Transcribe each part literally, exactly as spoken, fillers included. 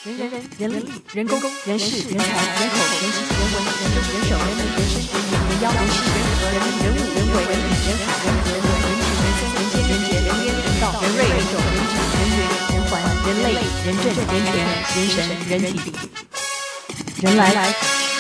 人人人力人工人事人才人口人情人文人政人手人民人生人民人妖人事人和人民人物人为人理人海人人文人情人生人间人杰人烟人道人瑞人种人质人缘人环人类人政人权人神人体人来来。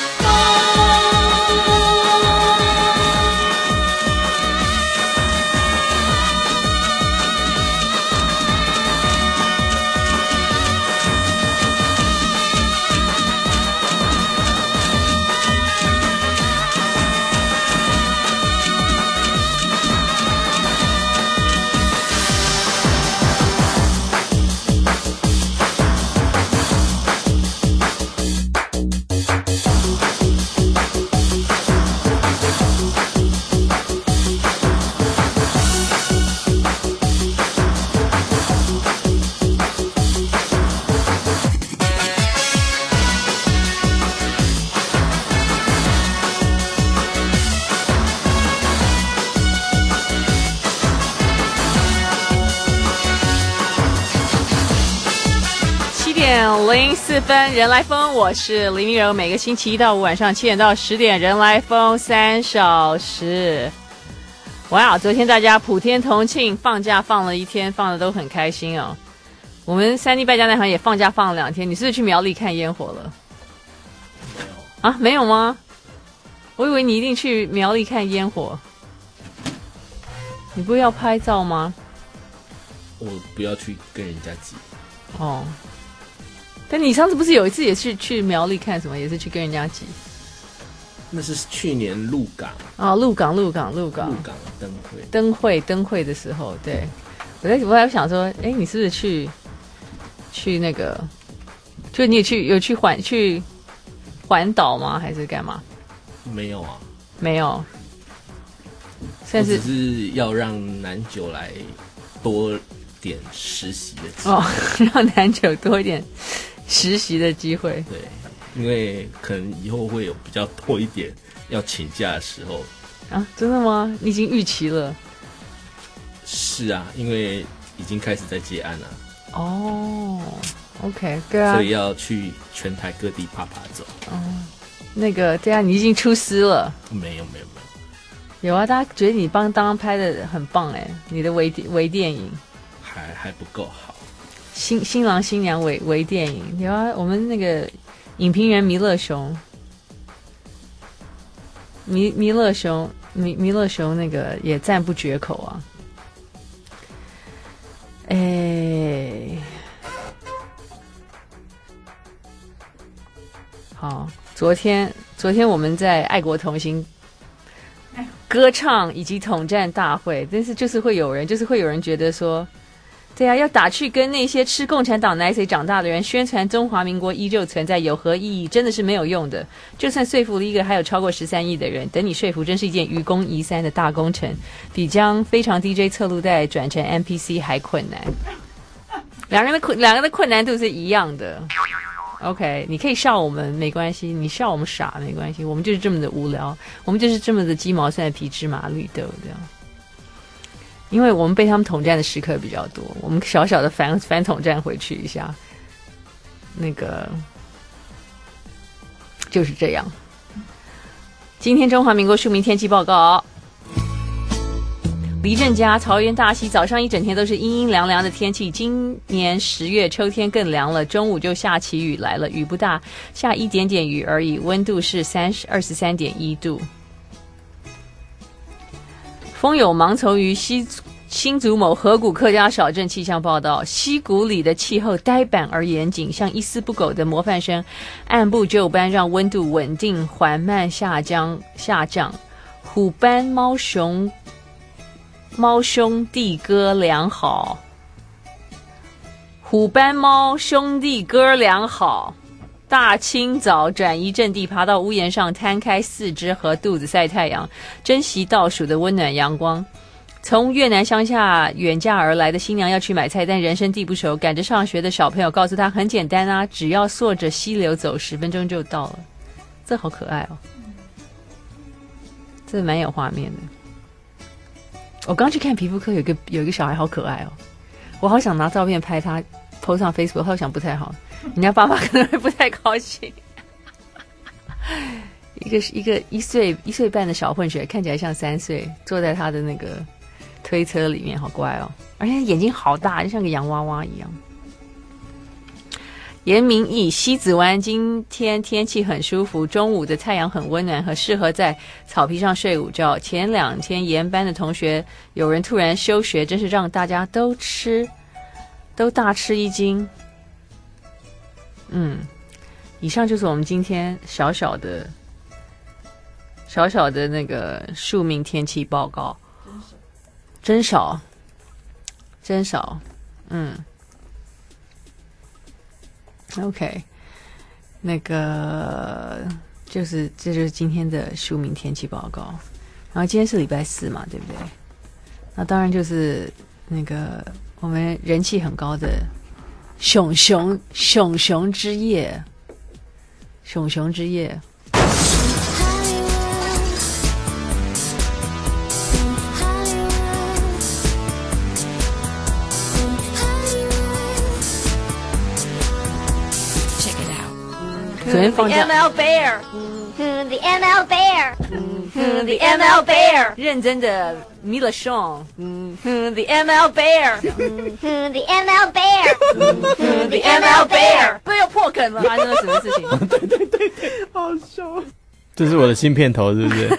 零四分人来疯，我是黎明柔，每个星期一到五晚上七点到十点，人来疯三小时。哇，昨天大家普天同庆，放假放了一天，放的都很开心哦。我们三立败家那行也放假放了两天，你是不是去苗栗看烟火了？ 没有啊，没有吗？我以为你一定去苗栗看烟火。你不是要拍照吗？ 我不要去跟人家挤。 哦。但你上次不是有一次也是去苗栗看什么，也是去跟人家挤？ 那是去年鹿港哦，鹿港，鹿港，鹿港， 鹿港灯会， 灯会，灯会的时候，对，我在我还想说，哎，你是不是去去那个，就你也去有去环去环岛吗？还是干嘛？ 没有啊， 没有，算是我只是要让南九来多点实习的机会哦，让南九多一点实习的机会。 对，因为可能以后会有比较多一点要请假的时候。 啊，真的吗？你已经预期了？ 是啊，因为已经开始在接案了。 哦 ，OK， 对啊， 所以要去全台各地爬爬走。 哦，那个对啊，你已经出师了？ 没有，没有，没有。有啊，大家觉得你帮刚刚拍的很棒哎，你的微微电影还还不够好。 新新郎新娘微微电影有啊，我们那个影评人弥勒熊，弥弥勒熊弥弥勒熊那个也赞不绝口啊。哎，好，昨天昨天我们在爱国同心歌唱以及统战大会，但是就是会有人，就是会有人觉得说。对啊，要打去跟那些吃共产党奶水长大的人宣传中华民国依旧存在有何意义？真的是没有用的。就算说服了一个还有超过十三亿的人，等你说服真是一件愚公移山的大工程，比将非常 D J 侧录带转成 M P C 还困难。两个人的困，两个人的困难度是一样的。OK， 你可以笑我们没关系，你笑我们傻没关系，我们就是这么的无聊，我们就是这么的鸡毛蒜皮芝麻绿豆这样。因为我们被他们统战的时刻比较多，我们小小的反反统战回去一下，那个就是这样。今天中华民国庶民天气报告，黎正家桃园大溪早上一整天都是阴阴凉凉的天气，今年十月秋天更凉了，中午就下起雨来了，雨不大，下一点点雨而已，温度是三十二十三点一度。风有芒丛于西新竹某河谷客家小镇气象报道，溪谷里的气候呆板而严谨，像一丝不苟的模范生，按部就班让温度稳定缓慢下降下降。虎斑猫熊猫兄弟哥俩好，虎斑猫兄弟哥俩好。大清早转移阵地，爬到屋檐上摊开四肢和肚子晒太阳，珍惜倒数的温暖阳光。从越南乡下远嫁而来的新娘要去买菜，但人生地不熟，赶着上学的小朋友告诉她很简单啊，只要溯着溪流走十分钟就到了。这好可爱哦，这蛮有画面的。我刚去看皮肤科，有一个有一个小孩好可爱哦，我好想拿照片拍他 po 上 Facebook， 我想不太好，人家爸妈可能会不太高兴。一个一个一岁一岁半的小混血，看起来像三岁，坐在他的那个推车里面，好乖哦，而且眼睛好大，就像个洋娃娃一样。严明义，西子湾今天天气很舒服，中午的太阳很温暖，很适合在草皮上睡午觉。前两天研班的同学有人突然休学，真是让大家都吃都大吃一惊。嗯，以上就是我们今天小小的小小的那个庶民天气报告，真少，真少，嗯。OK， 那个就是这就是今天的庶民天气报告。然后今天是礼拜四嘛，对不对？那当然就是那个我们人气很高的熊熊熊熊之夜，熊熊之夜。昨天放假 M L Bear， 嗯 ，The M L Bear， 嗯 ，The M L Bear， 认真的 Mila Shaw， 嗯 ，The M L Bear， 嗯 ，The M L Bear， 嗯 ，The M L Bear， 不又破梗了，发生了什么事情？ 对对对对，好笑。这是我的新片头，是不是？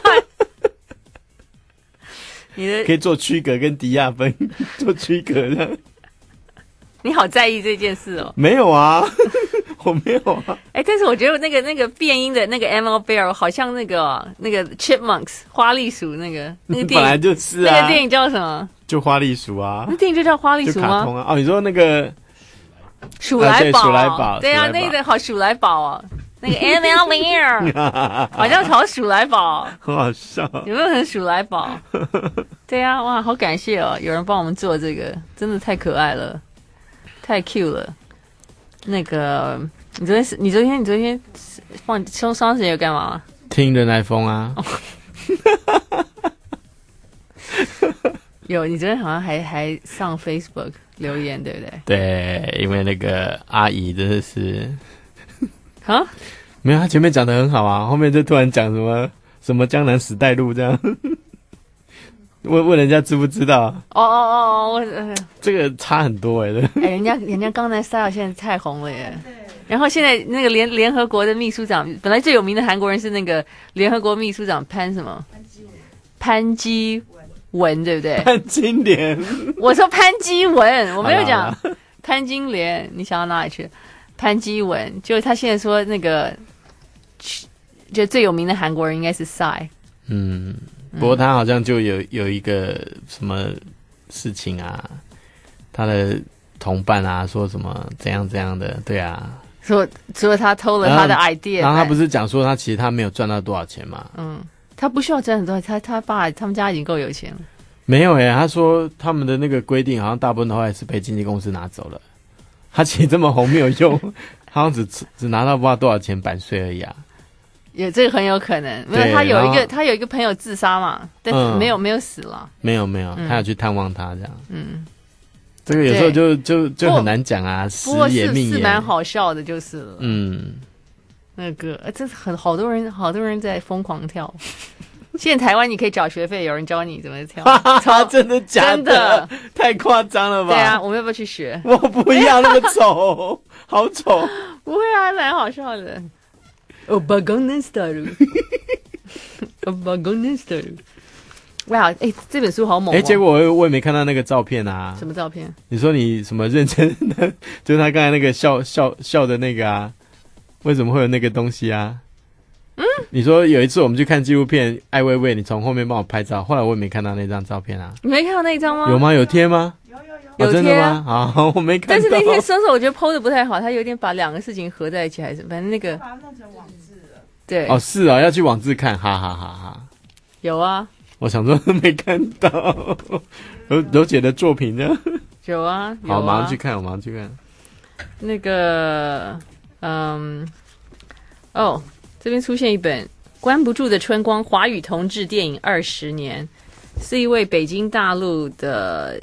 你的可以做区隔，跟迪亚分做区隔的。 你好在意这件事哦？ 没有啊，我没有啊。 哎，但是我觉得那个那个变音的那个 M L Bear 好像那个、哦、那个 Chipmunks 花栗鼠那个那个电影， 本来就是啊。 那个电影叫什么？ 就花栗鼠啊。 那电影就叫花栗鼠吗？ 就卡通啊。哦，你说那个鼠来宝、 啊、鼠来宝， 对啊，那个好鼠来宝哦。那个 M L Bear 好像好鼠来宝， 很好笑。 有没有很鼠来宝？对啊，哇，好感谢哦，有人帮我们做这个，真的太可爱了。太 Q 了，那个你昨天是，你昨天你昨天放双双十节有干嘛？ 听人来疯啊！ 有，你昨天好像还还上 Facebook 留言，对不对？ 对，因为那个阿姨真的是啊， 没有，她前面讲得很好啊，后面就突然讲什么什么江南史代路这样。问问人家知不知道？ 哦哦哦，我、呃、 这个差很多哎、欸！ 哎，人家人家江南 style 现在太红了耶。然后现在那个联联合国的秘书长，本来最有名的韩国人是那个联合国秘书长潘什么？潘基文，对不对？ 潘金莲， 我说潘基文，我没有讲潘金莲。你想到哪里去？潘基文，就他现在说那个，就最有名的韩国人应该是 Psy。 嗯。不过他好像就有有一个什么事情啊，他的同伴啊说什么怎样怎样的，对啊， 说说他偷了他的 idea， 然后他不是讲说他其实他没有赚到多少钱嘛， 嗯，他不需要赚很多，他他爸他们家已经够有钱了。 没有耶，他说他们的那个规定好像大部分都还是被经纪公司拿走了，他其实这么红没有用，好像只只拿到不知道多少钱版税而已啊。 有这个很有可能，没有他有一个他有一个朋友自杀嘛，但是没有、嗯、没有死了， 没有没有，他要去探望他这样， 嗯， 这个有时候就就就很难讲啊，时也命也， 是蛮好笑的，就是了， 嗯， 那个这是很好多人好多人在疯狂跳，现在台湾你可以缴学费，有人教你怎么跳， 超真的假的？真的太夸张了吧？ 对啊，我们要不要去学？ 我不要那么丑，好丑， 不会啊，蛮好笑的。哦，巴江南 style， 哦，巴江南 style， 哇，哎，这本书好猛、哦！ 哎，结果我我也没看到那个照片啊。 什么照片？ 你说你什么认真的？就是他刚才那个笑笑笑的那个啊，为什么会有那个东西啊？嗯，你说有一次我们去看纪录片《艾薇薇》，你从后面帮我拍照，后来我也没看到那张照片啊。 你没看到那一张吗？ 有吗？有贴吗？ 有有有。 有贴、啊哦、真的吗？好，我没看到。 但是那天搜索我觉得 P O 的不太好，他有点把两个事情合在一起，还是反正那个把它弄成网志了。 对， 哦，是啊，要去网志看，哈哈哈哈。 有啊， 我想说没看到柔柔姐的作品呢。 有啊，有啊， 好，马上去看，我马上去看。 那个，嗯，哦，这边出现一本《关不住的春光》华语同志电影二十年，是一位北京大陆的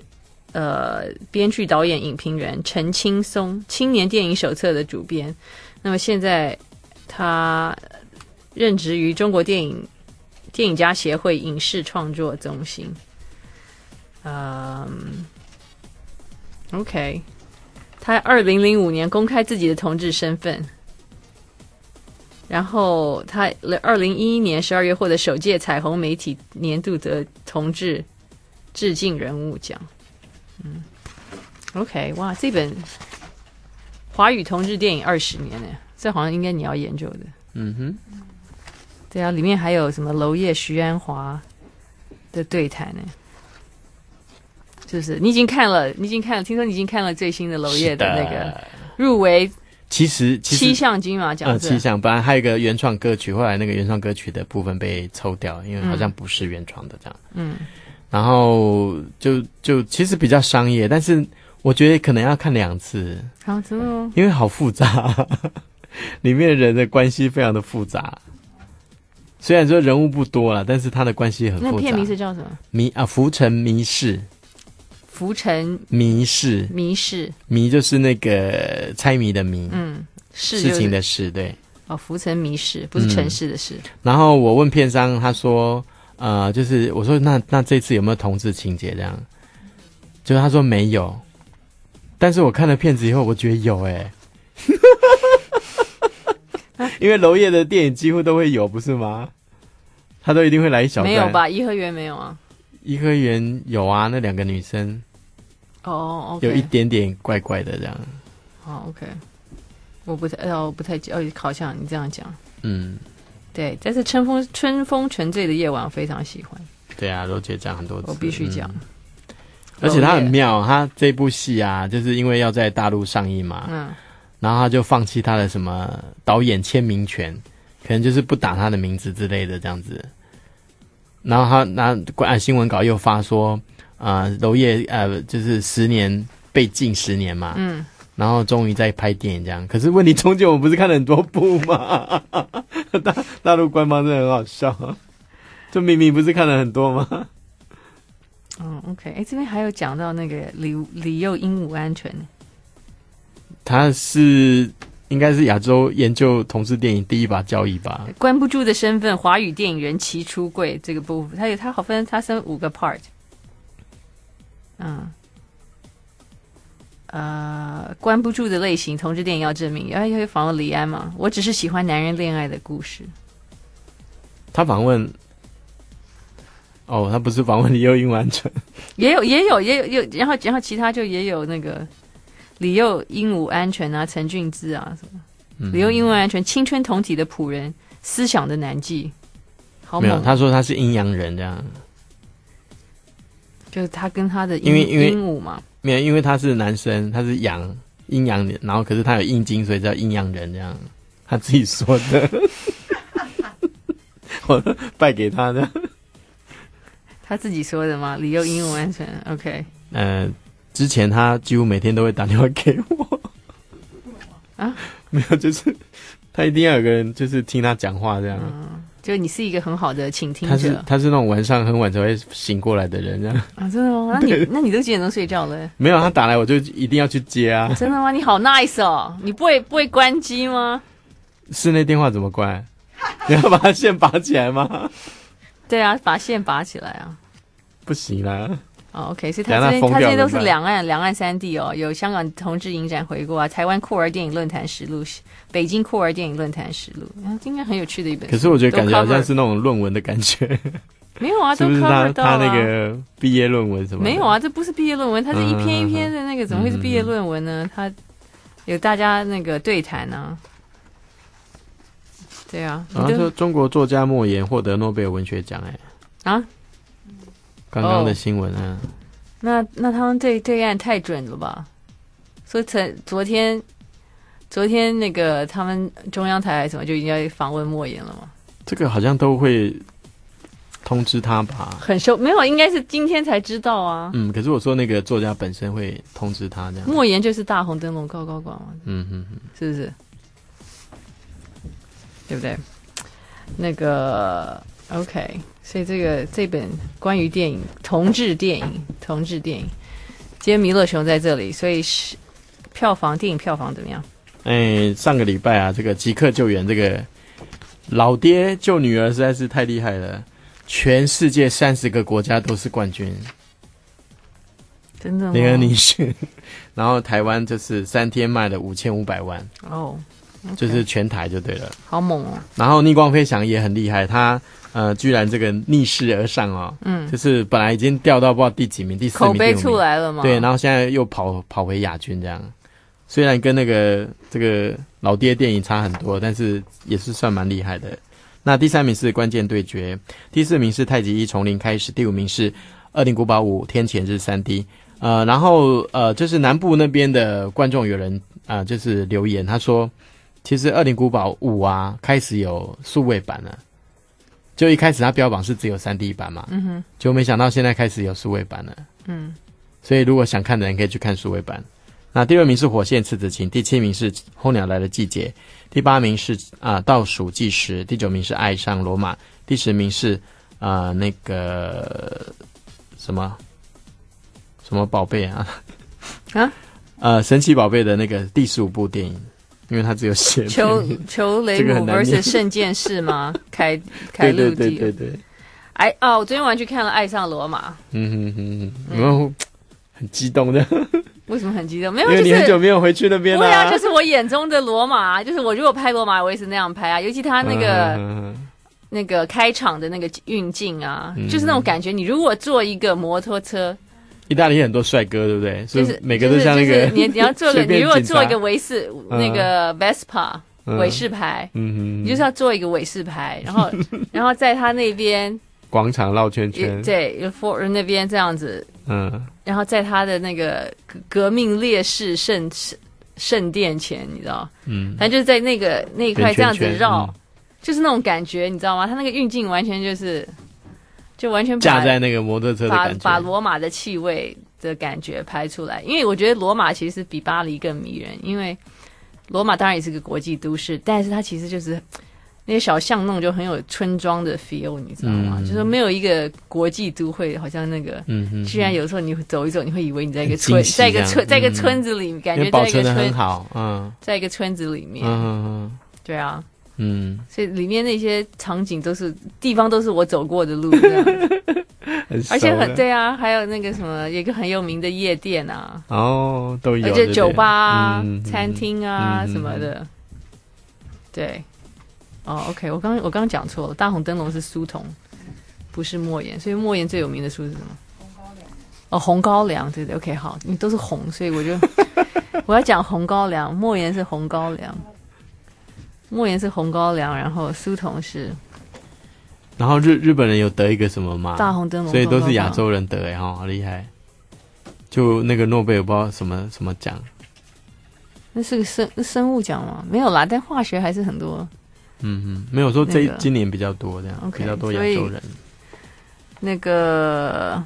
呃编剧、导演、影评人陈青松，青年电影手册的主编。那么现在他任职于中国电影电影家协会影视创作中心。嗯 ，OK， 他二零零五年公开自己的同志身份。然后他二零一一年十二月获得首届彩虹媒体年度的同志致敬人物奖。嗯 ，OK， 哇，这本华语同志电影二十年呢，这好像应该你要研究的。 嗯哼， 对啊，里面还有什么娄烨、徐安华的对谈呢？就是你已经看了，你已经看了，听说你已经看了最新的娄烨的那个入围。 其实，其实七项金马奖， 呃，七项，本来还有一个原创歌曲，后来那个原创歌曲的部分被抽掉，因为好像不是原创的这样。嗯，然后就就其实比较商业，但是我觉得可能要看两次。 好，真的哦， 因为好复杂，里面人的关系非常的复杂。虽然说人物不多啦，但是他的关系很复杂。 那片名是叫什么？ 迷啊，浮沉迷事。 浮沉迷事， 迷事， 迷就是那个猜谜的谜， 嗯，事、 就是、事情的事，对。 哦，浮沉迷事不是城市的事、嗯。 然后我问片商，他说，呃，就是我说那那这次有没有同志情节这样？结果他说没有，但是我看了片子以后，我觉得有哎、欸，因为娄烨的电影几乎都会有，不是吗？他都一定会来一小段。 没有吧？颐和园没有啊？ 颐和园有啊，那两个女生。 哦、oh, ，OK， 有一点点怪怪的这样。 好、oh, ，OK， 我不太，呃，我不太，哦，好像你这样讲， 嗯， 对，但是春风春风沉醉的夜晚我非常喜欢。 对啊，罗姐讲很多次， 我必须讲、嗯。 而且他很妙，他这部戏啊，就是因为要在大陆上映嘛，嗯，然后他就放弃他的什么导演签名权，可能就是不打他的名字之类的这样子。然后他拿啊新闻稿又发说。啊，娄烨呃，就是十年被禁十年嘛，嗯，然后终于在拍电影这样。可是问题中间我们不是看了很多部吗？大大陆官方真的很好笑，就明明不是看了很多吗？ 嗯 ，OK， 哎，这边还有讲到那个李李幼鹦鹉鹌鹑， 他是应该是亚洲研究同志电影第一把交椅吧？ 关不住的身份，华语电影人奇出柜这个部分，他有他好分，他分五个 part。嗯，呃，关不住的类型，同志电影要证明，要要访问李安嘛？我只是喜欢男人恋爱的故事。 他访问，哦，他不是访问李幼鹦鹉鹌鹑， 也有也有也有有，然后然后其他就也有那个李幼鹦鹉鹌鹑啊，陈俊之啊什么，嗯、李幼鹦鹉鹌鹑，青春同体的仆人，思想的男妓，好猛。 没有，他说他是阴阳人这样。 就是他跟他的因为因为鹦鹉嘛， 没有，因为他是男生，他是阳阴阳人，然后可是他有阴茎，所以叫阴阳人这样，他自己说的，我败给他的， 他自己说的吗？李幼鹦鹉鹌鹑 ，OK， 呃，之前他几乎每天都会打电话给我，啊，没有，就是他一定要有个人就是听他讲话这样。嗯， 就你是一个很好的倾听者， 他是他是那种晚上很晚才会醒过来的人，这样啊？真的吗？那你那你都几点钟睡觉了？ 没有，他打来我就一定要去接啊！ 真的吗？你好 nice 哦！你不会不会关机吗？ 室内电话怎么关？你要把线拔起来吗？ 对啊，把线拔起来啊！ 不行啦。 哦 ，OK， 所以他这边他这些都是两岸两岸三地哦，有香港同志影展回顾啊，台湾酷儿电影论坛实录，北京酷儿电影论坛实录，啊，应该很有趣的一本书。 可是我觉得感觉好像是那种论文的感觉。 没有啊， 是不是他都 cover 到啊？ 他那个毕业论文什么？ 没有啊，这不是毕业论文，它是一篇一篇的那个，怎么会是毕业论文呢？它有大家那个对谈啊。对啊， 然后说中国作家莫言获得诺贝尔文学奖，哎啊。刚刚的新闻啊， 哦、那那他们对对岸太准了吧？所以昨昨天昨天那个他们中央台什么就应该访问莫言了嘛？ 这个好像都会通知他吧？ 很熟，没有，应该是今天才知道啊。 嗯，可是我说那个作家本身会通知他这样。 莫言就是大红灯笼高高挂嘛， 嗯哼哼， 是不是？对不对？那个 OK。所以这个这本关于电影同志电影同志电影， 今天弥勒熊在这里，所以是票房电影票房怎么样？ 哎，上个礼拜啊，这个即刻救援这个老爹救女儿实在是太厉害了，全世界三十个国家都是冠军， 真的吗？ 联合尼逊，然后台湾就是三天卖了五千五百万哦， okay. 就是全台就对了， 好猛哦。 然后逆光飞翔也很厉害，他呃居然这个逆势而上哦，嗯，就是本来已经掉到不知道第几名，第四名， 口碑出来了嘛， 对，然后现在又跑跑回亚军这样。虽然跟那个这个老爹电影差很多，但是也是算蛮厉害的。那第三名是关键对决，第四名是太极一从零开始，第五名是恶灵古堡五天前日 三 D。呃，然后呃，就是南部那边的观众有人啊、呃，就是留言，他说，其实恶灵古堡五啊开始有数位版了，就一开始它标榜是只有 三 D 版嘛，嗯哼，就没想到现在开始有数位版了，嗯，所以如果想看的人可以去看数位版。那第六名是火线赤子情，第七名是候鸟来的季节，第八名是啊、呃、倒数计时，第九名是爱上罗马，第十名是啊、呃、那个什么什么宝贝啊啊呃神奇宝贝的那个第十五部电影，因为它只有写求求雷姆 versus 圣剑士吗？凯凯路迪，对对对对对。哎哦，我昨天晚上去看了《爱上罗马》， 嗯哼哼哼，然后很激动的。 为什么很激动？没有， 因为你很久没有回去那边了、啊。 对啊，就是我眼中的罗马，就是我如果拍罗马，我也是那样拍啊。尤其他那个、嗯、那个开场的那个运镜啊、嗯，就是那种感觉。你如果坐一个摩托车， 意大利很多帅哥，对不对？ 就是每个都像那个。 就是就是、你你要坐个，你如果坐一个维士、嗯、那个 Vespa 韦氏牌，嗯，你就是要坐一个韦氏牌，然后然后在他那边广场绕圈圈， 对 ，For 那边这样子。嗯，然后在他的那个革命烈士圣圣殿前，你知道，嗯，反正就是在那个那一块这样子绕，嗯、就是那种感觉，你知道吗？他那个运镜完全就是，就完全架在那个摩托车的感觉， 把把罗马的气味的感觉拍出来。因为我觉得罗马其实比巴黎更迷人，因为罗马当然也是个国际都市，但是它其实就是。那些小巷弄就很有村庄的 feel， 你知道吗？嗯、就是没有一个国际都会，好像那个，嗯嗯，居然有时候你走一走，你会以为你在一个村，在一个村，在一个村子里，嗯、感觉在一个村很好，嗯， 在一个村子里面， 嗯嗯， 对啊， 嗯， 所以里面那些场景都是地方都是我走过的路，这样而且很对啊，还有那个什么，有一个很有名的夜店啊， 哦，都有， 而且酒吧啊、嗯、餐厅啊、嗯、什么的，对。哦 ，OK， 我刚我刚刚讲错了，大红灯笼是苏童，不是莫言，所以莫言最有名的书是什么？红高粱。哦，红高粱，对对 ，OK， 好，你都是红，所以我就我要讲红高粱，莫言是红高粱，莫言是红高粱，然后苏童是， 然后日日本人有得一个什么吗？ 大红灯笼， 所以都是亚洲人得哎哈，好厉害，就那个诺贝尔不知道什么什么奖， 那是个生生物奖吗？没有啦，但化学还是很多。 嗯嗯，没有说这、那個、今年比较多这样， okay, 比较多亚洲人。 那个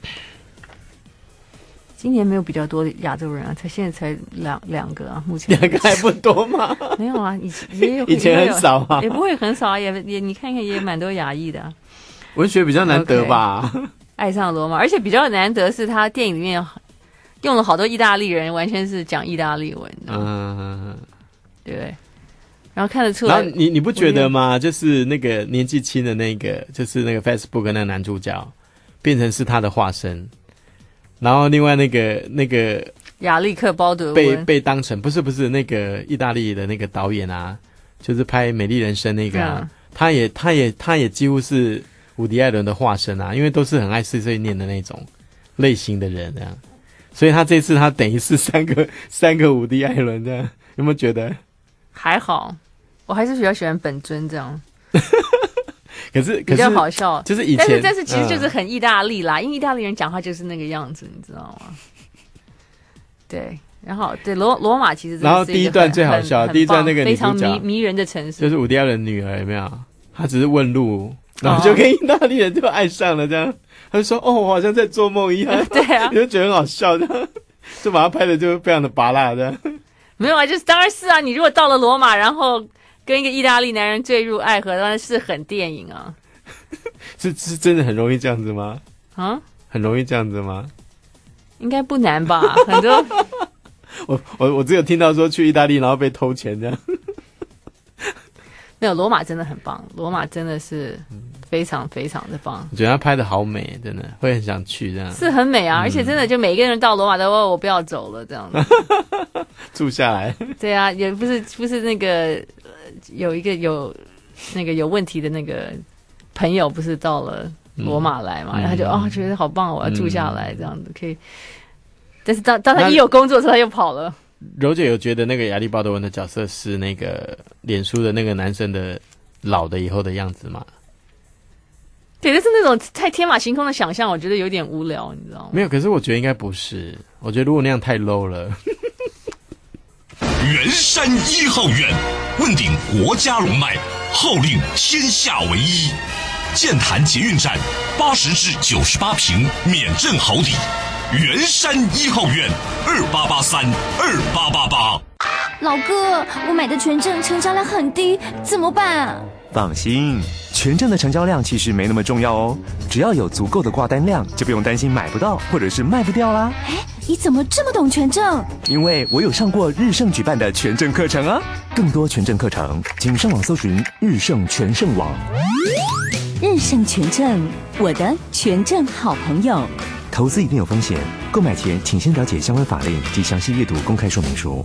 今年没有比较多亚洲人啊，才现在才两两个啊，目前两个还不多吗？ 没有啊，以也有以前很少啊， 也不会很少啊，也也你看看也蛮多亚裔的、啊。 文学比较难得吧？ Okay, 爱上罗马，而且比较难得是他电影里面用了好多意大利人，完全是讲意大利文的，嗯，对不对？然后看得出来， 然后你你不觉得吗？就是那个年纪轻的那个，就是那个 Facebook 那个男主角，变成是他的化身，然后另外那个那个亚历克鲍德温被被当成不是不是那个意大利的那个导演啊，就是拍《美丽人生》那个啊，嗯、他也他也他也几乎是伍迪·艾伦的化身啊，因为都是很爱碎碎念的那种类型的人这样，所以他这次他等于是三个三个伍迪·艾伦这样，有没有觉得？ 还好。我还是比较喜欢本尊这样， 可是比较好笑， 就是以前， 但是但是其实就是很意大利啦，嗯、因为意大利人讲话就是那个样子，你知道吗？对，然后对罗罗马其实真的是一个很， 然后第一段最好笑，第一段那个女主角非常迷迷人的城市， 就是伍迪·艾伦女儿有没有？她只是问路，然后就跟意大利人就爱上了这样，她就说：“哦，我好像在做梦一样。” 对啊， 你就觉得很好笑，这样就把它拍的就非常的拔辣这样。 没有啊，就是当然是啊，你如果到了罗马，然后跟一个意大利男人坠入爱河，当然是很电影啊。 是是真的很容易这样子吗？ 啊， 很容易这样子吗？ 应该不难吧？很多我我我只有听到说去意大利然后被偷钱这样。 没有，罗马真的很棒，罗马真的是非常非常的棒。 我觉得他拍的好美，真的会很想去这样。 是很美啊，嗯、而且真的就每一个人到罗马都说我不要走了这样子， 住下来。对啊，也不是不是那个有一个有那个有问题的那个朋友，不是到了罗马来嘛，嗯、然后他就哦觉得好棒，我要住下来这样子、嗯、可以。但是当当他一有工作的时候，他又跑了。 柔姐有觉得那个亚历鲍德温的角色是那个脸书的那个男生的老的以后的样子吗？ 对，但是那种太天马行空的想象，我觉得有点无聊，你知道吗？ 没有，可是我觉得应该不是。我觉得如果那样太 low 了。 圆山一号院，问鼎国家龙脉，号令天下唯一。剑潭捷运站八十至九十八坪免震好礼。圆山一号院二八八三二八八八。 老哥，我买的权证成交量很低，怎么办啊？ 放心，权证的成交量其实没那么重要哦，只要有足够的挂单量，就不用担心买不到或者是卖不掉啦。 哎，你怎么这么懂权证？ 因为我有上过日盛举办的权证课程啊。更多权证课程，请上网搜寻日盛权证网。 日盛权证，我的权证好朋友。 投资一定有风险，购买前请先了解相关法令及详细阅读公开说明书。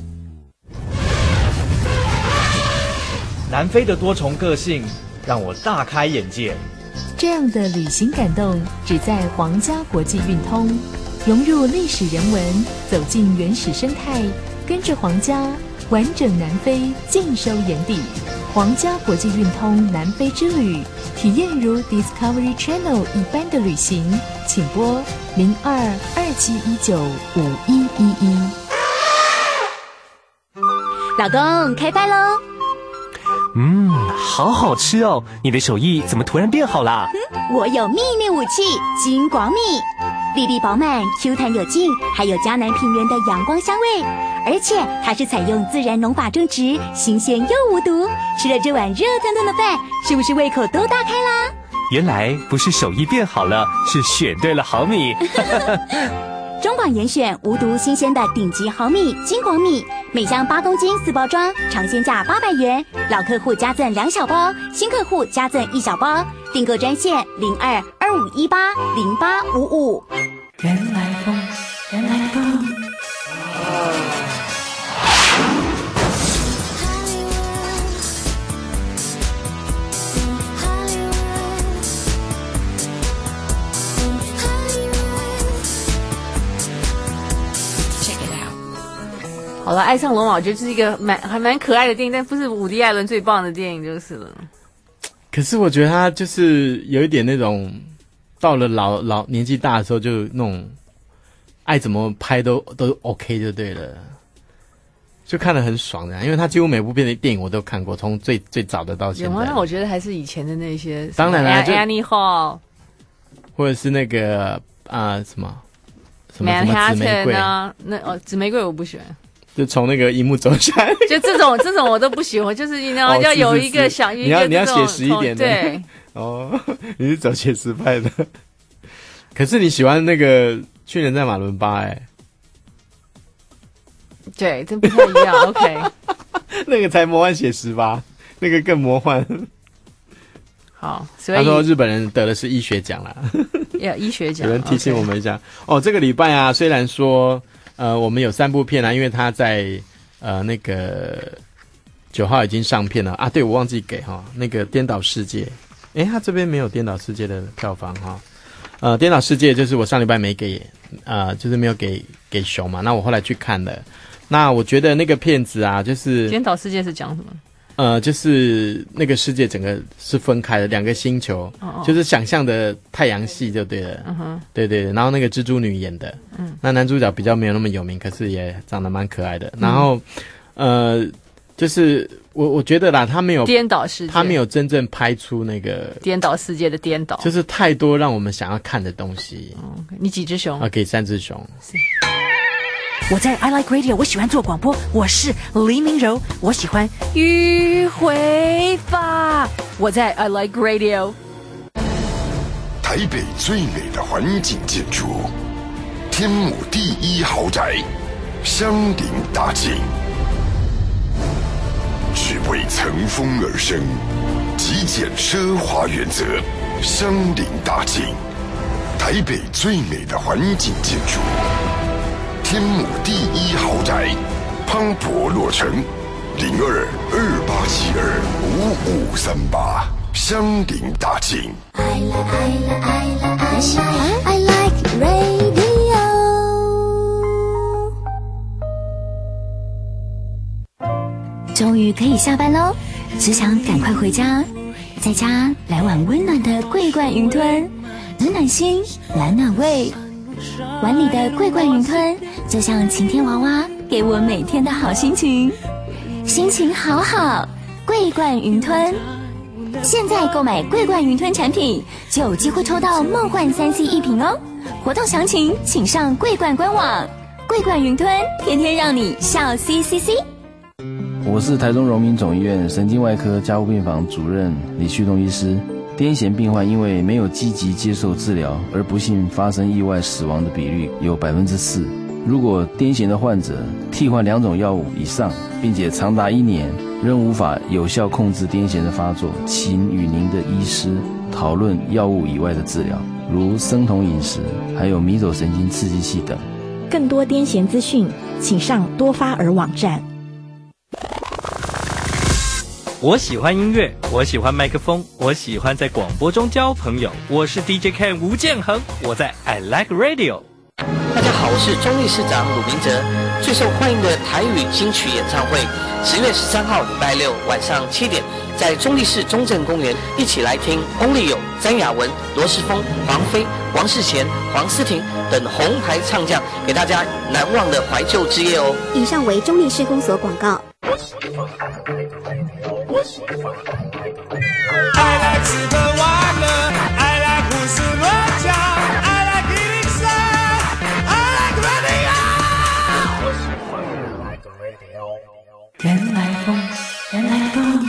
南非的多重个性让我大开眼界。 这样的旅行感动只在皇家国际运通，融入历史人文，走进原始生态，跟着皇家完整南非尽收眼底。皇家国际运通南非之旅，体验如 Discovery Channel 一般的旅行，请拨零二二七一九五一一一。 老公，开饭喽！ 嗯，好好吃哦！你的手艺怎么突然变好啦？ 嗯，我有秘密武器金广米，粒粒饱满 ，Q 弹有劲，还有嘉南平原的阳光香味，而且它是采用自然农法种植，新鲜又无毒。吃了这碗热腾腾的饭，是不是胃口都大开啦？ 原来不是手艺变好了，是选对了好米。 中广严选无毒新鲜的顶级好米金广米，每箱八公斤四包装，尝鲜价八百元，老客户加赠两小包，新客户加赠一小包。订购专线零二二五一八零八五五。 原来风，原来风。 好了，爱上罗马，我觉得这是一个蛮还蛮可爱的电影，但不是伍迪·艾伦最棒的电影就是了。 可是我觉得他就是有一点那种，到了老老年纪大的时候，就那种爱怎么拍都都 OK 就对了，就看得很爽的。因为他几乎每部片的电影我都看过，从最最早的到现在。 有吗？那我觉得还是以前的那些， 当然啦 ，Annie Hall， 或者是那个啊、呃、什么什么什么紫玫瑰啊，那哦紫玫瑰我不喜欢。 就从那个荧幕走下来， 就这种这种我都不喜欢，就是你要、哦、要有一个想， 你要你要写实一点的， 对， 哦，你是走写实派的，可是你喜欢那个去年在马伦巴哎、欸， 对，这不太一样，OK， 那个才魔幻写实吧，那个更魔幻。 好，所以他说日本人得的是医学奖啦， 要医学奖， 有人提醒我们一下、 okay. 哦，这个礼拜啊，虽然说。呃，我们有三部片啊，因为他在呃那个九号已经上片了啊。对，我忘记给哈那个《颠倒世界》，诶，他这边没有《颠倒世界》的票房哈。呃，《颠倒世界》就是我上礼拜没给，呃，就是没有给给熊嘛。那我后来去看了，那我觉得那个片子啊，就是《 颠倒世界》是讲什么？ 呃，就是那个世界整个是分开的，两个星球，哦哦就是想象的太阳系就对了，嗯哼，对对对。然后那个蜘蛛女演的，嗯，那男主角比较没有那么有名，可是也长得蛮可爱的。然后，嗯、呃，就是我我觉得啦，他没有颠倒世界， 他没有真正拍出那个颠倒世界的颠倒， 就是太多让我们想要看的东西。 哦、你几只熊？ 啊，给三只熊。 我在 I Like Radio， 我喜欢做广播，我是黎明柔，我喜欢迂回法。 我在 I Like Radio。 台北最美的环景建筑， 天母第一豪宅香鼎大境，只为乘风而生，极简奢华原则，香鼎大境，台北最美的环境建筑，天母第一豪宅，磅礴落成，零二二八七二五五三八，香鼎大境。I like, I like, I like, I like radio。 终于可以下班喽，只想赶快回家，在家来碗温暖的桂冠云吞，暖暖心，暖暖胃。碗里的桂冠云吞就像晴天娃娃，给我每天的好心情，心情好好。桂冠云吞，现在购买桂冠云吞产品就有机会抽到梦幻三 C 一瓶哦！活动详情请上桂冠官网。桂冠云吞，天天让你笑 C C C。 我是台中荣民总医院神经外科加护病房主任李旭东医师。癫痫病患因为没有积极接受治疗而不幸发生意外死亡的比率有百分之四。如果癫痫的患者替换两种药物以上，并且长达一年仍无法有效控制癫痫的发作，请与您的医师讨论药物以外的治疗，如生酮饮食，还有迷走神经刺激器等。 更多癫痫资讯，请上多发儿网站。 我喜欢音乐，我喜欢麦克风，我喜欢在广播中交朋友。我是 D J Ken 吴建衡，我在 I Like Radio。 大家好，我是中立市长鲁明哲。最受欢迎的台语金曲演唱会，十月十三号礼拜六晚上七点，在中立市中正公园，一起来听翁立友、詹雅文、罗时丰、王菲、王世贤、黄思婷等红牌唱将，给大家难忘的怀旧之夜哦。 以上为中立市公所广告。 I like 吃喝玩乐 I like 胡思乱想 I like 一零三 I like radio 原来风原来风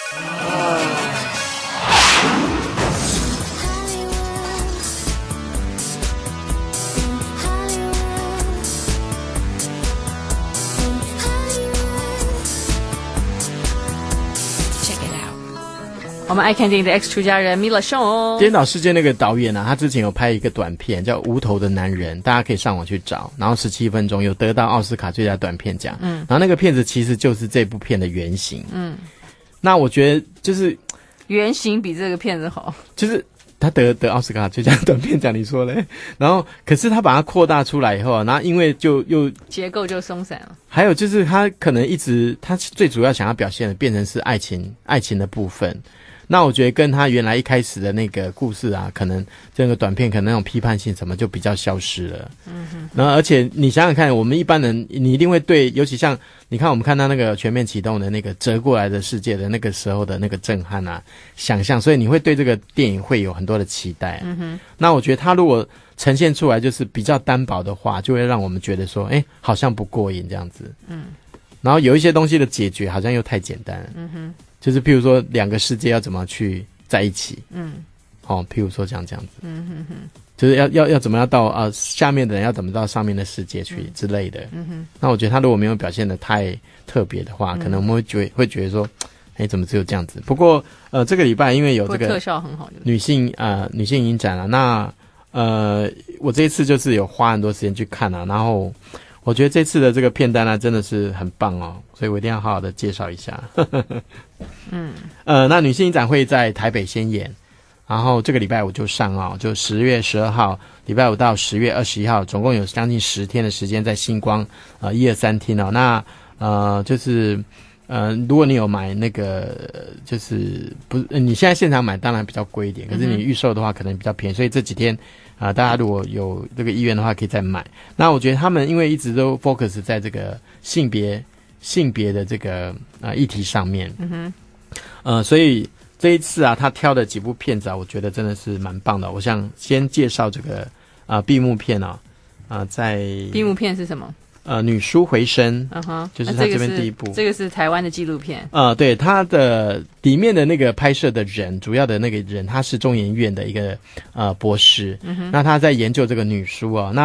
我们爱看电影的 X 出家人米勒熊， 颠倒世界那个导演啊，他之前有拍一个短片叫《无头的男人》，大家可以上网去找，然后十七分钟有得到奥斯卡最佳短片奖。嗯，然后那个片子其实就是这部片的原型。嗯，那我觉得就是原型比这个片子好， 就是他得得奥斯卡最佳短片奖，你说嘞？然后可是他把它扩大出来以后，然后因为就又结构就松散了。 还有就是他可能一直他最主要想要表现的变成是爱情爱情的部分。那我觉得跟他原来一开始的那个故事啊，可能这个短片可能那种批判性什么就比较消失了。嗯哼。然后而且你想想看，我们一般人你一定会对，尤其像你看我们看到那个全面启动的那个折过来的世界的那个时候的那个震撼啊，想象，所以你会对这个电影会有很多的期待。嗯哼。那我觉得他如果呈现出来就是比较单薄的话，就会让我们觉得说，哎，好像不过瘾这样子。嗯。然后有一些东西的解决好像又太简单了。嗯哼。就是譬如说两个世界要怎么去在一起，嗯，哦，譬如说这样这样子，嗯哼哼，就是要要要怎么样到啊、呃、下面的人要怎么到上面的世界去、嗯、之类的，嗯哼。那我觉得他如果没有表现得太特别的话、嗯，可能我们会觉得会觉得说，哎，怎么只有这样子？不过呃，这个礼拜因为有这个特效很好， 女性呃女性影展啊，那呃我这一次就是有花很多时间去看啊，然后。我觉得这次的这个片单呢，真的是很棒哦，所以我一定要好好的介绍一下。嗯，呃，那女性影展会在台北先演，然后这个礼拜五就上哦，就十月十二号，礼拜五到十月二十一号，总共有将近十天的时间在星光呃一二三厅哦。那呃就是呃，如果你有买那个，就是不，你现在现场买当然比较贵一点，可是你预售的话可能比较便宜，所以这几天。啊、呃，大家如果有这个意愿的话，可以再买。那我觉得他们因为一直都 focus 在这个性别性别的这个呃议题上面，嗯哼，呃，所以这一次啊，他挑的几部片子啊，我觉得真的是蛮棒的。我想先介绍这个啊、呃、闭幕片啊，啊、呃，在闭幕片是什么？ 呃，女书回声， 嗯哼， 就是他这边第一部、 啊这个，这个是台湾的纪录片。 呃，对，他的里面的那个拍摄的人，主要的那个人，他是中研院的一个呃博士，嗯哼，那他在研究这个女书啊，那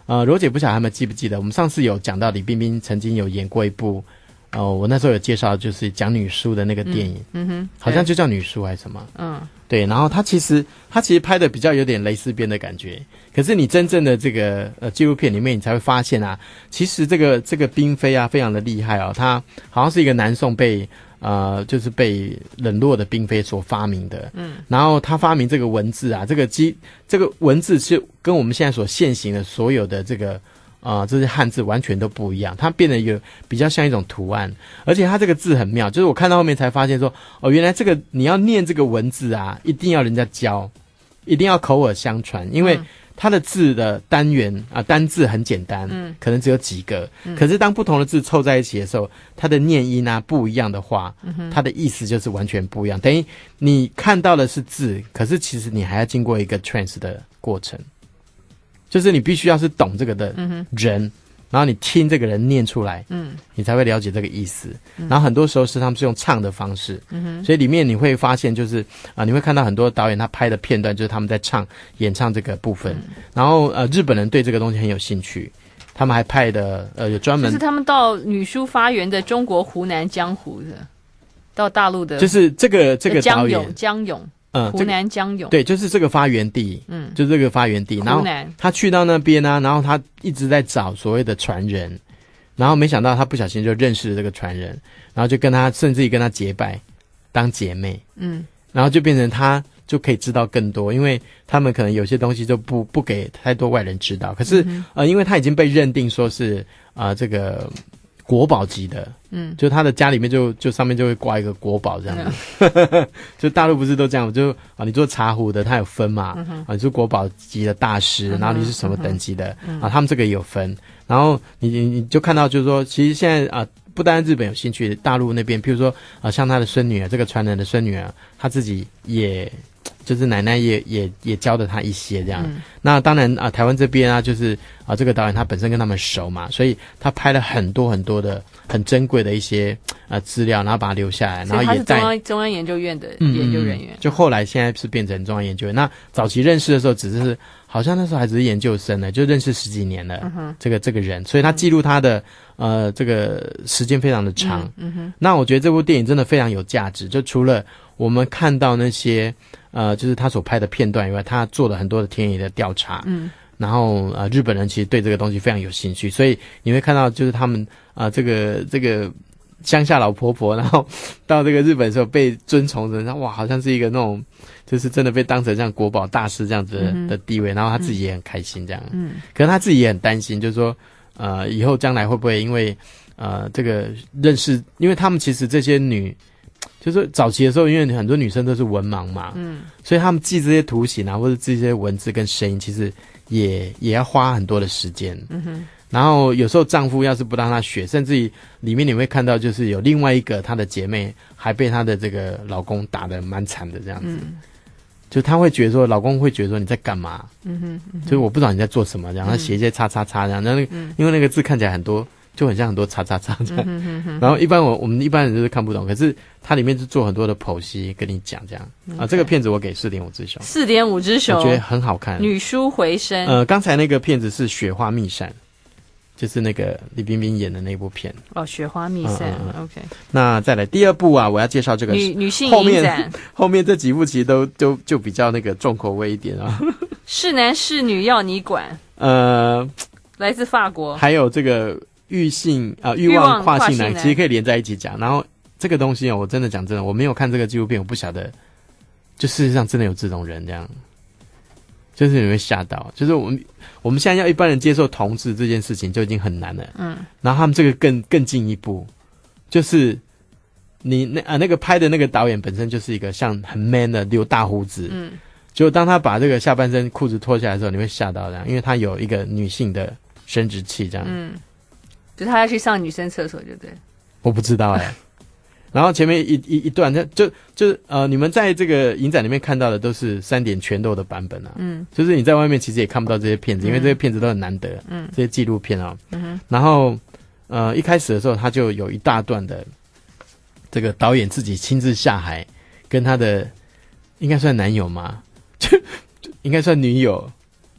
呃，柔姐不晓得他们记不记得，我们上次有讲到李冰冰曾经有演过一部，呃，我那时候有介绍，就是讲女书的那个电影， 嗯, 嗯哼， 好像就叫女书还是什么， 嗯， 对，然后他其实他其实拍的比较有点蕾丝边的感觉，可是你真正的这个呃纪录片里面，你才会发现啊，其实这个这个嫔妃啊非常的厉害哦，她好像是一个南宋被。呃，就是被冷落的嫔妃所发明的，嗯，然后他发明这个文字啊，这个基这个文字是跟我们现在所现行的所有的这个呃这些汉字完全都不一样，它变得有比较像一种图案，而且它这个字很妙，就是我看到后面才发现说，哦，原来这个你要念这个文字啊，一定要人家教，一定要口耳相传，因为。嗯它的字的单元啊，单字很简单，嗯，可能只有几个，嗯，可是当不同的字凑在一起的时候，它的念音啊不一样的话，嗯，它的意思就是完全不一样。等于你看到的是字，可是其实你还要经过一个 trans 的过程，就是你必须要是懂这个的人，嗯，然后你听这个人念出来，嗯，你才会了解这个意思。嗯，然后很多时候是他们是用唱的方式，嗯，所以里面你会发现就是啊，呃，你会看到很多导演他拍的片段，就是他们在唱演唱这个部分。嗯，然后呃，日本人对这个东西很有兴趣，他们还派的呃有专门， 就是他们到女书发源的中国湖南江湖的，到大陆的， 就是这个这个导演江永江永。嗯，湖南江永， 对，就是这个发源地，嗯，就是这个发源地。然后他去到那边呢，然后他一直在找所谓的传人，然后没想到他不小心就认识了这个传人，然后就跟他甚至于跟他结拜，当姐妹，嗯，然后就变成他就可以知道更多，因为他们可能有些东西就不不给太多外人知道。可是，嗯，呃，因为他已经被认定说是啊，呃、这个。国宝级的，嗯，就他的家里面就就上面就会挂一个国宝这样子，嗯，就大陆不是都这样，就啊你做茶壶的，他有分嘛，嗯，啊你是国宝级的大师，嗯，然后你是什么等级的，嗯，啊他们这个也有分，然后你你你就看到就是说，其实现在啊不单日本有兴趣，大陆那边，譬如说啊像他的孙女儿，这个传人的孙女儿，他自己也。就是奶奶也也也教了他一些这样，嗯，那当然啊，台湾这边啊，就是啊，这个导演他本身跟他们熟嘛，所以他拍了很多很多的很珍贵的一些呃资料，然后把它留下来，然后也在中央中央研究院的研究人员，嗯， 就后来现在是变成中央研究院。那早期认识的时候，只是好像那时候还只是研究生呢，就认识十几年了，嗯，这个这个人，所以他记录他的呃这个时间非常的长。嗯，嗯哼，那我觉得这部电影真的非常有价值，就除了我们看到那些。呃，就是他所拍的片段以外，他做了很多的田野的调查，嗯，然后呃，日本人其实对这个东西非常有兴趣，所以你会看到就是他们啊、呃，这个这个乡下老婆婆，然后到这个日本的时候被尊崇的，然后哇，好像是一个那种就是真的被当成像国宝大师这样子 的,、嗯、的地位，然后他自己也很开心这样，嗯，可是他自己也很担心，就是说呃，以后将来会不会因为呃这个认识，因为他们其实这些女。就是早期的时候，因为很多女生都是文盲嘛，嗯，所以他们记这些图形啊，或者记这些文字跟声音，其实也也要花很多的时间。嗯哼，然后有时候丈夫要是不让她学，甚至于里面你会看到，就是有另外一个她的姐妹还被她的这个老公打得蛮惨的这样子。嗯，就她会觉得说，老公会觉得说你在干嘛？嗯哼，嗯哼，就是我不知道你在做什么，然后他写一些叉叉叉这样，然后那个、嗯、因为那个字看起来很多。就很像很多叉叉叉这样，嗯、哼哼哼然后一般我我们一般人就是看不懂，可是它里面是做很多的剖析跟你讲这样、okay. 啊。这个片子我给四点五只熊， 四点五只熊， 我觉得很好看。 女书回声， 呃，刚才那个片子是《雪花秘扇》，就是那个李冰冰演的那部片。 哦，《雪花秘扇》嗯嗯 ，OK。 那再来第二部啊，我要介绍这个女女性后面后面这几部其实都都就比较那个重口味一点啊。 是男是女要你管。 呃， 来自法国， 还有这个。欲性啊，欲望跨性男其实可以连在一起讲。然后这个东西哦，我真的讲真的，我没有看这个纪录片，我不晓得，就事实上真的有这种人这样，就是你会吓到。就是我们我们现在要一般人接受同志这件事情就已经很难了，嗯，然后他们这个更更进一步，就是你那啊那个拍的那个导演本身就是一个像很 man 的留大胡子，嗯，就当他把这个下半身裤子脱下来的时候，你会吓到这样，因为他有一个女性的生殖器这样，嗯。 就他要去上女生厕所，就对。 我不知道哎、欸。然后前面一一一段，就就呃，你们在这个影展里面看到的都是三点全斗的版本啊。嗯。就是你在外面其实也看不到这些片子，嗯、因为这些片子都很难得。嗯。这些纪录片啊。嗯哼。然后呃，一开始的时候，他就有一大段的这个导演自己亲自下海，跟他的应该算男友嘛，就应该算女友。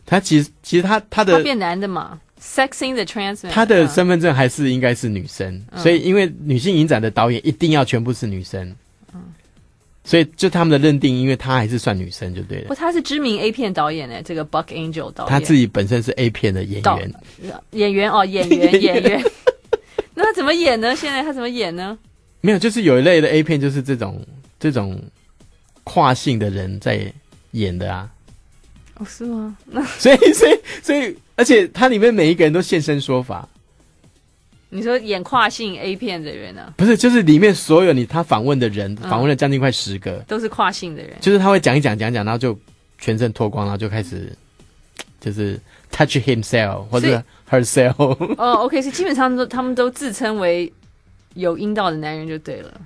他其实其实他他的他变男的嘛 ，Sexing the Trans Man， 他的身份证还是应该是女生， 嗯、 所以因为女性影展的导演一定要全部是女生，嗯，所以就他们的认定，因为他还是算女生就对了。 不，他是知名 A 片导演呢，这个 Buck Angel 导演， 他自己本身是 A 片的演员， 演员哦，演员演员，那他怎么演呢？现在他怎么演呢？ 没有，就是有一类的 A 片，就是这种这种跨性的人在演的啊。 哦，是吗？那所以，所以，所以，而且它里面每一个人都现身说法。 你说演跨性 A 片的人呢、啊？ 不是，就是里面所有你他访问的人，访、嗯、问了将近快十个， 都是跨性的人。 就是他会讲一讲讲讲，然后就全身脱光，然后就开始就是 touch himself 或者 herself。 哦 ，OK， 是基本上都他们都自称为有阴道的男人就对了。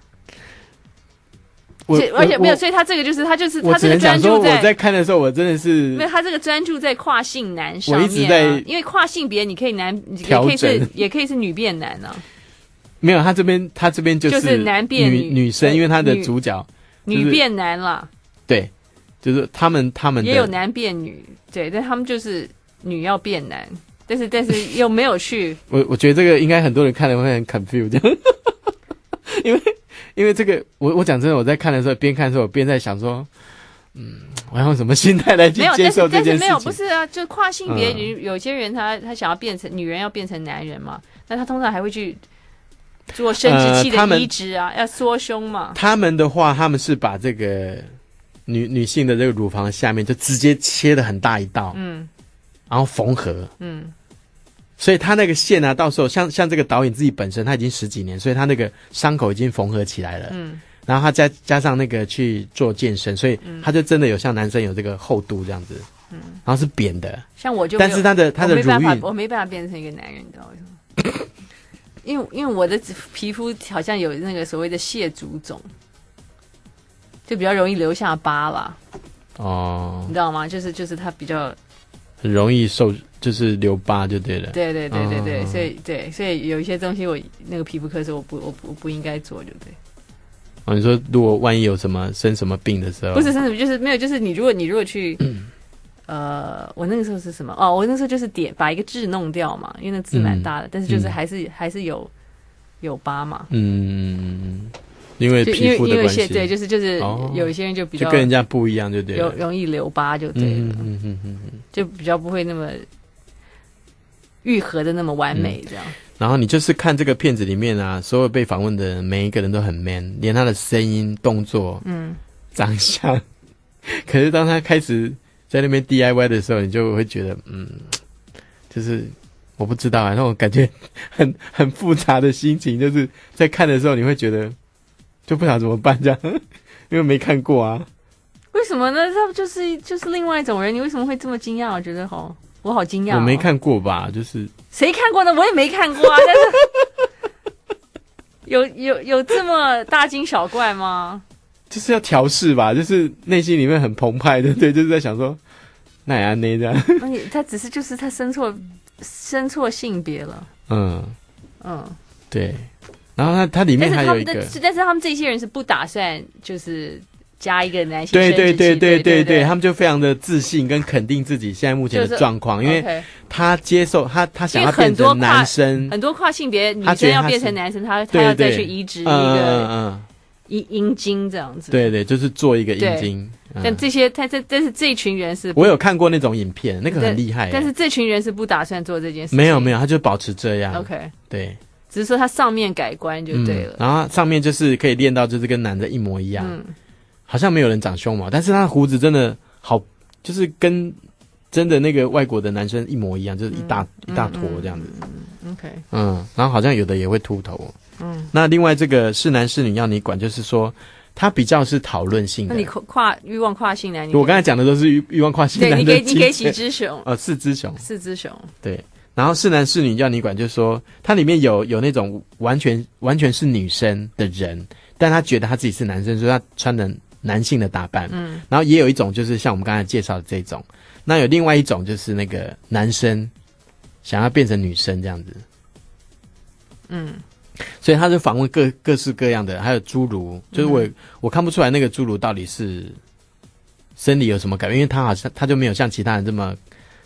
而且没有，所以他这个就是他就是他这个专注在我在看的时候，我真的是没有他这个专注在跨性男上面、啊， 我一直在因为跨性别你可以男，也可以是也可以是女变男啊。 没有，他这边他这边就是就是男变女女生，因为他的主角、 就是、女变男啦。 对，就是他们他们的也有男变女，对，但他们就是女要变男，但是但是又没有去。 我我觉得这个应该很多人看了会很 confused， 因为。因为这个，我我讲真的，我在看的时候，边看的时候，我边在想说，嗯，我要用什么心态来去接受这件事情？ 但是没有，不是啊，就跨性别，嗯、有些人他他想要变成女人，要变成男人嘛，那他通常还会去做生殖器的移植啊，呃、要缩胸嘛。 他们的话，他们是把这个女女性的这个乳房下面就直接切了很大一道，嗯，然后缝合，嗯。所以他那个线啊，到时候像像这个导演自己本身他已经十几年，所以他那个伤口已经缝合起来了。嗯，然后他加加上那个去做健身，所以他就真的有像男生有这个厚度这样子。嗯，然后是扁的。 像我就， 但是他的他的乳晕， 我没办法变成一个男人，你知道为什么？因为因为我的皮肤好像有那个所谓的蟹足肿，就比较容易留下疤啦。哦，你知道吗？就是就是他比较很容易受。就是留疤就对了， 对对对对对，哦、所以对，所以有一些东西我那个皮肤科是我不我不我不应该做，就对。 哦，你说如果万一有什么生什么病的时候， 不是生什么，就是没有，就是你如果你如果去，嗯、呃，我那个时候是什么？哦，我那时候就是点把一个痣弄掉嘛，因为那痣蛮大的，嗯、但是就是还是、嗯、还是有有疤嘛。嗯。 因为皮肤的关系， 对，就是就是有一些人就比较就跟人家不一样，就对了， 容易留疤就对了，嗯嗯嗯嗯，就比较不会那么愈合的那么完美这样、嗯。 然后你就是看这个片子里面啊，所有被访问的人每一个人都很 man， 连他的声音、动作、嗯、长相。可是当他开始在那边 D I Y 的时候，你就会觉得，嗯，就是我不知道啊，那种感觉很很复杂的心情，就是在看的时候你会觉得。就不晓得怎么办这样，因为没看过啊。 为什么呢？他就是就是另外一种人，你为什么会这么惊讶？我觉得好，我好惊讶、哦。 我没看过吧？就是谁看过呢？我也没看过啊。但是有有有这么大惊小怪吗？ 就是要调试吧，就是内心里面很澎湃的，对，就是在想说，那也安内这样。 他只是就是他生错生错性别了。嗯嗯，对。然后它它里面还有一个， 但是但是他们这些人是不打算就是加一个男性对对对对对对， 他们就非常的自信跟肯定自己现在目前的状况，因为他接受他他想要变成男生， 很多跨性别女生要变成男生，他他要再去移植一个阴阴茎这样子， 对对，就是做一个阴茎。 但这些他这但是这一群人是， 我有看过那种影片，那个很厉害， 但是这群人是不打算做这件事情， 没有没有，他就保持这样。 OK， 对。 只是说它上面改观就对了、 嗯，然后上面就是可以练到就是跟男的一模一样，嗯、好像没有人长胸毛，但是他的胡子真的好，就是跟真的那个外国的男生一模一样，就是一大、嗯、一大坨这样子。 嗯 OK， 嗯，然后好像有的也会秃头。嗯，那另外这个是男是女要你管，就是说他比较是讨论性的。 那你跨欲望跨性男， 我刚才讲的都是欲欲望跨性男的。 对，你给你给几只熊？ 呃，四只熊。 四只熊。 对。然后是男是女要你管，就是说它里面有有那种完全完全是女生的人，但他觉得他自己是男生，所以他穿的男性的打扮。嗯，然后也有一种就是像我们刚才介绍的这种，那有另外一种就是那个男生想要变成女生这样子。嗯，所以他就访问各各式各样的，还有侏儒，就是我、嗯、我看不出来那个侏儒到底是生理有什么改变，因为他好像他就没有像其他人这么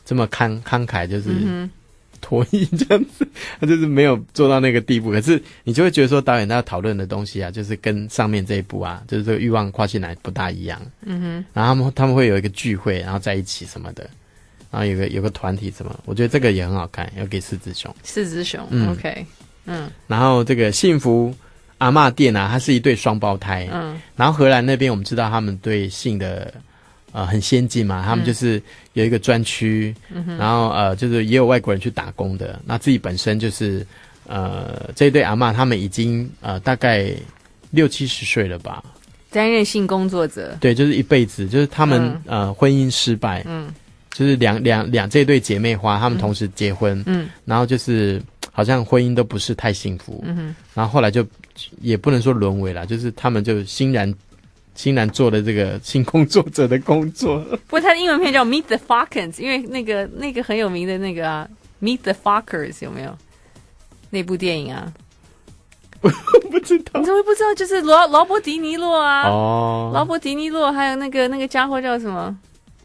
这么慷慷慨，就是脱衣这样子，他就是没有做到那个地步。可是你就会觉得说，导演他要讨论的东西啊，就是跟上面这一部啊，就是这个欲望跨性奶不大一样。嗯哼，然后他们他们会有一个聚会，然后在一起什么的。然后有个有个团体什么，我觉得这个也很好看，要给四只熊。 四只熊、嗯、，OK， 嗯。然后这个幸福阿嬷店啊，它是一对双胞胎。嗯。然后荷兰那边我们知道他们对性的呃很先进嘛，他们就是有一个专区，嗯、然后呃就是也有外国人去打工的，那自己本身就是呃这一对阿嬷他们已经呃大概六七十岁了吧， 担任性工作者。 对，就是一辈子，就是他们、嗯、呃婚姻失败。嗯。就是两两两这对姐妹花，她们同时结婚，嗯，然后就是好像婚姻都不是太幸福，嗯哼，然后后来就也不能说沦为了，就是他们就欣然欣然做了这个性工作者的工作。 不过他的英文片叫 Meet the Fockers， 因为那个那个很有名的那个啊 Meet the Fockers 有没有？那部电影啊？ 我不知道， 你怎么会不知道？就是劳劳勃迪尼洛啊， 哦， 劳勃迪尼洛，还有那个那个家伙叫什么？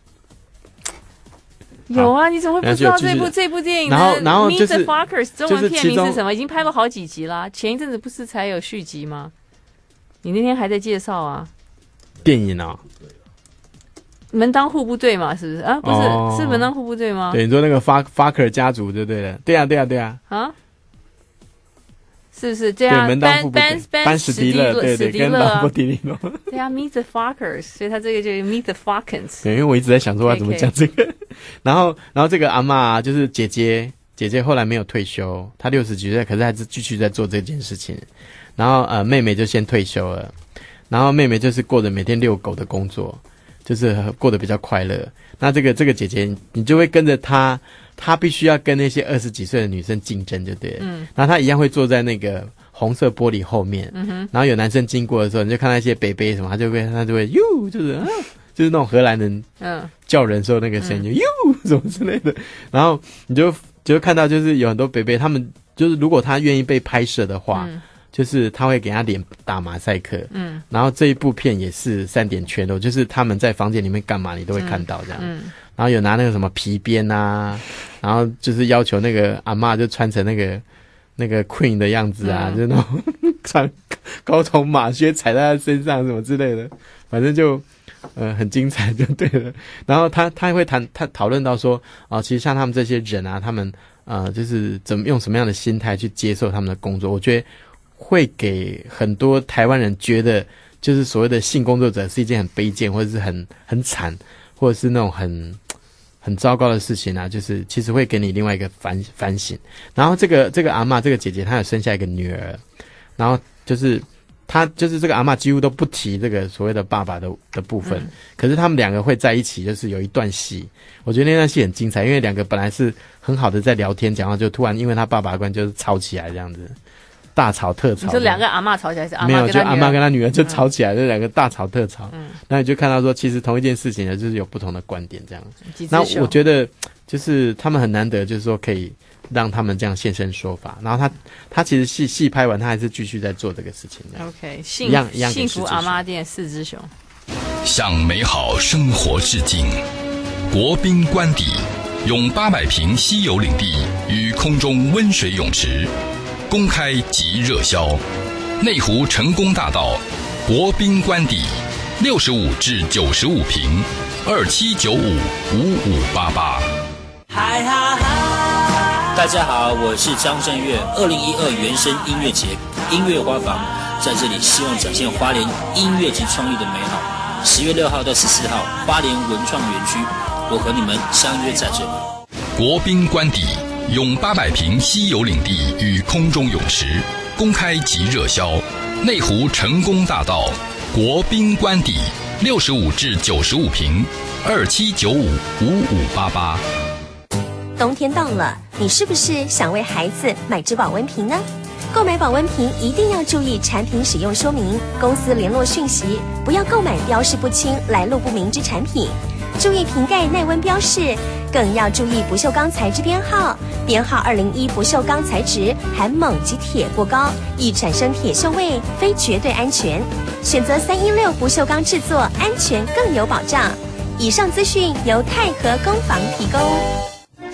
有啊，你怎么会不知道这部这部电影呢？ 然后，然后就是 Meet the Fockers 中文片名是什么？已经拍了好几集啦。前一阵子不是才有续集吗？你那天还在介绍啊。 电影啊， 门当户不对嘛，是不是啊？不是，哦、是门当户不对吗？ 对，你说那个 Focker 家族就对了。对啊，对啊，对啊。 啊？是不是这样？ 门当户不对。班史迪勒，对对，跟劳勃迪尼洛。 对啊 ，Meet the Fockers， 所以他这个就是 Meet the Fockers。 对，因为我一直在想说要怎么讲这个。然后，然后这个阿嬷、啊、就是姐姐，姐姐后来没有退休，她六十几岁，可是还是继续在做这件事情。然后呃，妹妹就先退休了，然后妹妹就是过着每天遛狗的工作，就是过得比较快乐。那这个这个姐姐，你就会跟着她。他必须要跟那些二十几岁的女生竞争，就对了。嗯，然后他一样会坐在那个红色玻璃后面。嗯哼，然后有男生经过的时候，你就看到一些北北什么，他就会他就会哟，就是、啊、就是那种荷兰人嗯叫人时候那个声音，就哟什么之类的。然后你就就会看到，就是有很多北北，他们就是如果他愿意被拍摄的话。嗯，就是他会给他脸打马赛克，嗯，然后这一部片也是三点全都，就是他们在房间里面干嘛你都会看到这样，嗯，嗯然后有拿那个什么皮鞭啊，然后就是要求那个阿嬷就穿成那个那个 Queen 的样子啊，嗯、就是那种穿高筒马靴踩在他身上什么之类的，反正就呃很精彩就对了。然后他他会谈他讨论到说啊、呃，其实像他们这些人啊，他们呃就是怎么用什么样的心态去接受他们的工作，我觉得。会给很多台湾人觉得，就是所谓的性工作者是一件很卑贱，或者是很很惨，或者是那种很很糟糕的事情啊。就是其实会给你另外一个反反省。然后这个这个阿嬷这个姐姐，她有生下一个女儿，然后就是她就是这个阿嬷几乎都不提这个所谓的爸爸的的部分，嗯、可是他们两个会在一起，就是有一段戏，我觉得那段戏很精彩，因为两个本来是很好的在聊天讲话，就突然因为他爸爸的关就是吵起来这样子。大吵特吵， 你说两个阿嬷吵起来，是阿嬷没有，就阿嬷跟他女儿就吵起来，这、嗯、两个大吵特吵。嗯，那你就看到说，其实同一件事情呢，就是有不同的观点这样。那我觉得就是他们很难得，就是说可以让他们这样现身说法。然后他他其实戏戏拍完，他还是继续在做这个事情的。 OK， 幸一样一样幸福阿嬷店四只熊， 向美好生活致敬。国宾官邸拥八百坪稀有领地与空中温水泳池。公开即热销，内湖成功大道国宾官邸六十五至九十五坪，二七九五五五八八。 嗨哈哈！大家好，我是张震岳。二零一二原声音乐节音乐花房在这里，希望展现花莲音乐及创意的美好。十月六号到十四号，花莲文创园区，我和你们相约在这里。 国宾官邸。拥八百坪稀有领地与空中泳池，公开即热销。内湖成功大道国宾官邸六十五至九十五坪，二七九五五五八八。 冬天到了，你是不是想为孩子买支保温瓶呢？购买保温瓶一定要注意产品使用说明、公司联络讯息，不要购买标示不清、来路不明之产品。注意瓶盖耐温标示，更要注意不锈钢材质编号，编号二零一不锈钢材质含锰及铁过高，易产生铁锈味，非绝对安全。选择三一六不锈钢制作，安全更有保障。以上资讯由泰和工坊提供。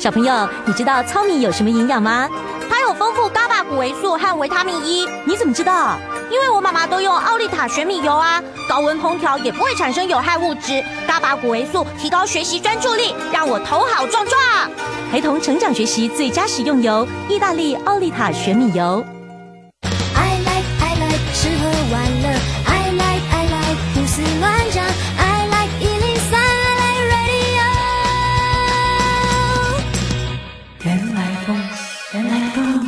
小朋友，你知道糙米有什么营养吗？ 它有丰富伽马谷维素和维他命 E。 你怎么知道？ 因为我妈妈都用奥利塔玄米油啊，高温烹调也不会产生有害物质。伽马谷维素提高学习专注力，让我头好壮壮。 孩童成长学习最佳食用油，意大利奥利塔玄米油。 I like I like 吃喝玩乐 I like I like 胡思乱想 I like 一零三 I like radio 原来风原来风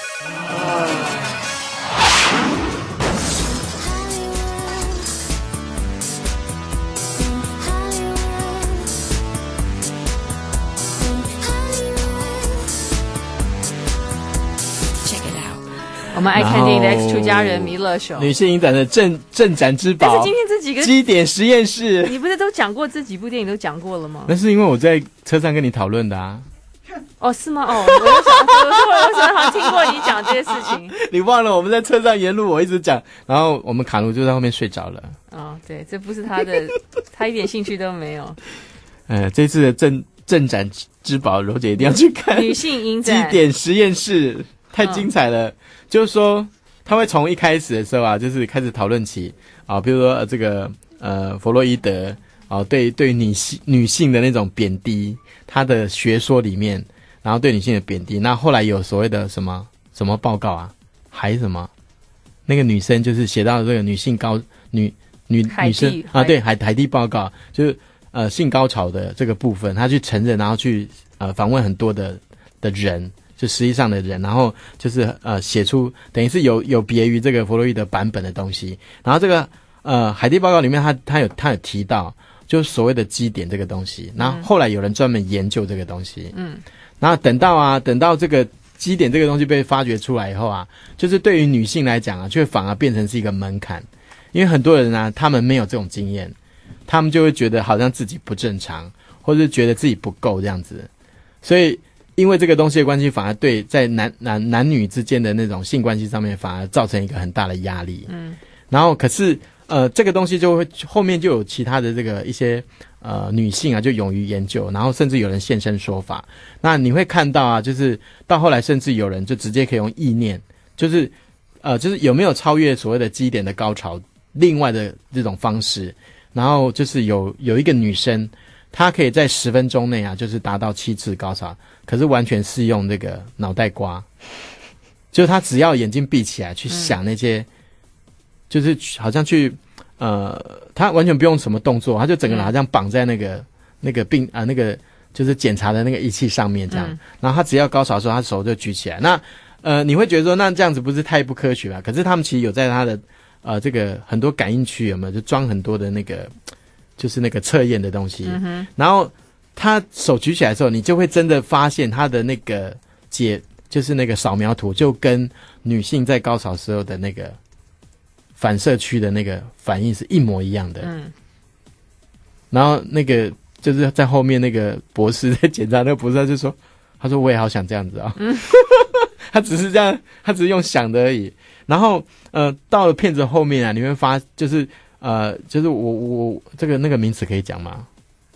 我们爱看电影的 X 出家人弥勒熊， 女性影展的镇镇展之宝。 但是今天这几个基点实验室， 你不是都讲过这几部电影都讲过了吗？ 那是因为我在车上跟你讨论的啊。 哦，是吗？哦，我就想说，我我好像听过你讲这些事情。 你忘了我们在车上沿路我一直讲，然后我们卡奴就在后面睡着了。 哦，对，这不是他的，他一点兴趣都没有。 呃，这次的镇镇展之宝，柔姐一定要去看。 女性影展基点实验室太精彩了。嗯，就是说，他会从一开始的时候啊，就是开始讨论起啊，比如说、呃、这个呃弗洛伊德啊，对对女性女性的那种贬低，他的学说里面，然后对女性的贬低。那后来有所谓的什么什么报告啊，还什么那个女生就是写到这个女性高女女女生啊，对海海地报告，就是呃性高潮的这个部分，他去承认，然后去呃访问很多的的人。就实际上的人，然后就是呃写出等于是有有别于这个弗洛伊德版本的东西。然后这个呃海地报告里面他他有他有提到就是所谓的基点这个东西，然后后来有人专门研究这个东西。嗯，然后等到啊等到这个基点这个东西被发掘出来以后啊，就是对于女性来讲啊，却反而变成是一个门槛，因为很多人啊他们没有这种经验，他们就会觉得好像自己不正常，或者是觉得自己不够这样子，所以。因为这个东西的关系，反而对在男男男女之间的那种性关系上面，反而造成一个很大的压力。嗯，然后可是呃，这个东西就会后面就有其他的这个一些呃女性啊，就勇于研究，然后甚至有人现身说法。那你会看到啊，就是到后来，甚至有人就直接可以用意念，就是呃，就是有没有超越所谓的基点的高潮，另外的这种方式。然后就是有有一个女生。他可以在十分钟内啊，就是达到七次高潮，可是完全是用这个脑袋瓜，就是他只要眼睛闭起来去想那些，嗯、就是好像去呃，他完全不用什么动作，他就整个人好像绑在那个、嗯、那个病啊、呃、那个就是检查的那个仪器上面这样，嗯、然后他只要高潮的时候，他手就举起来。那呃，你会觉得说那这样子不是太不科学吧？可是他们其实有在他的呃这个很多感应区有没有就装很多的那个。就是那个测验的东西，嗯哼，然后他手举起来的时候，你就会真的发现他的那个解，就是那个扫描图，就跟女性在高潮时候的那个反射区的那个反应是一模一样的。嗯，然后那个就是在后面那个博士在检查，那个博士他就说，他说我也好想这样子啊、哦，嗯，他只是这样，他只是用想的而已。然后呃，到了片子后面啊，你会发就是。呃，就是我我这个那个名词可以讲吗？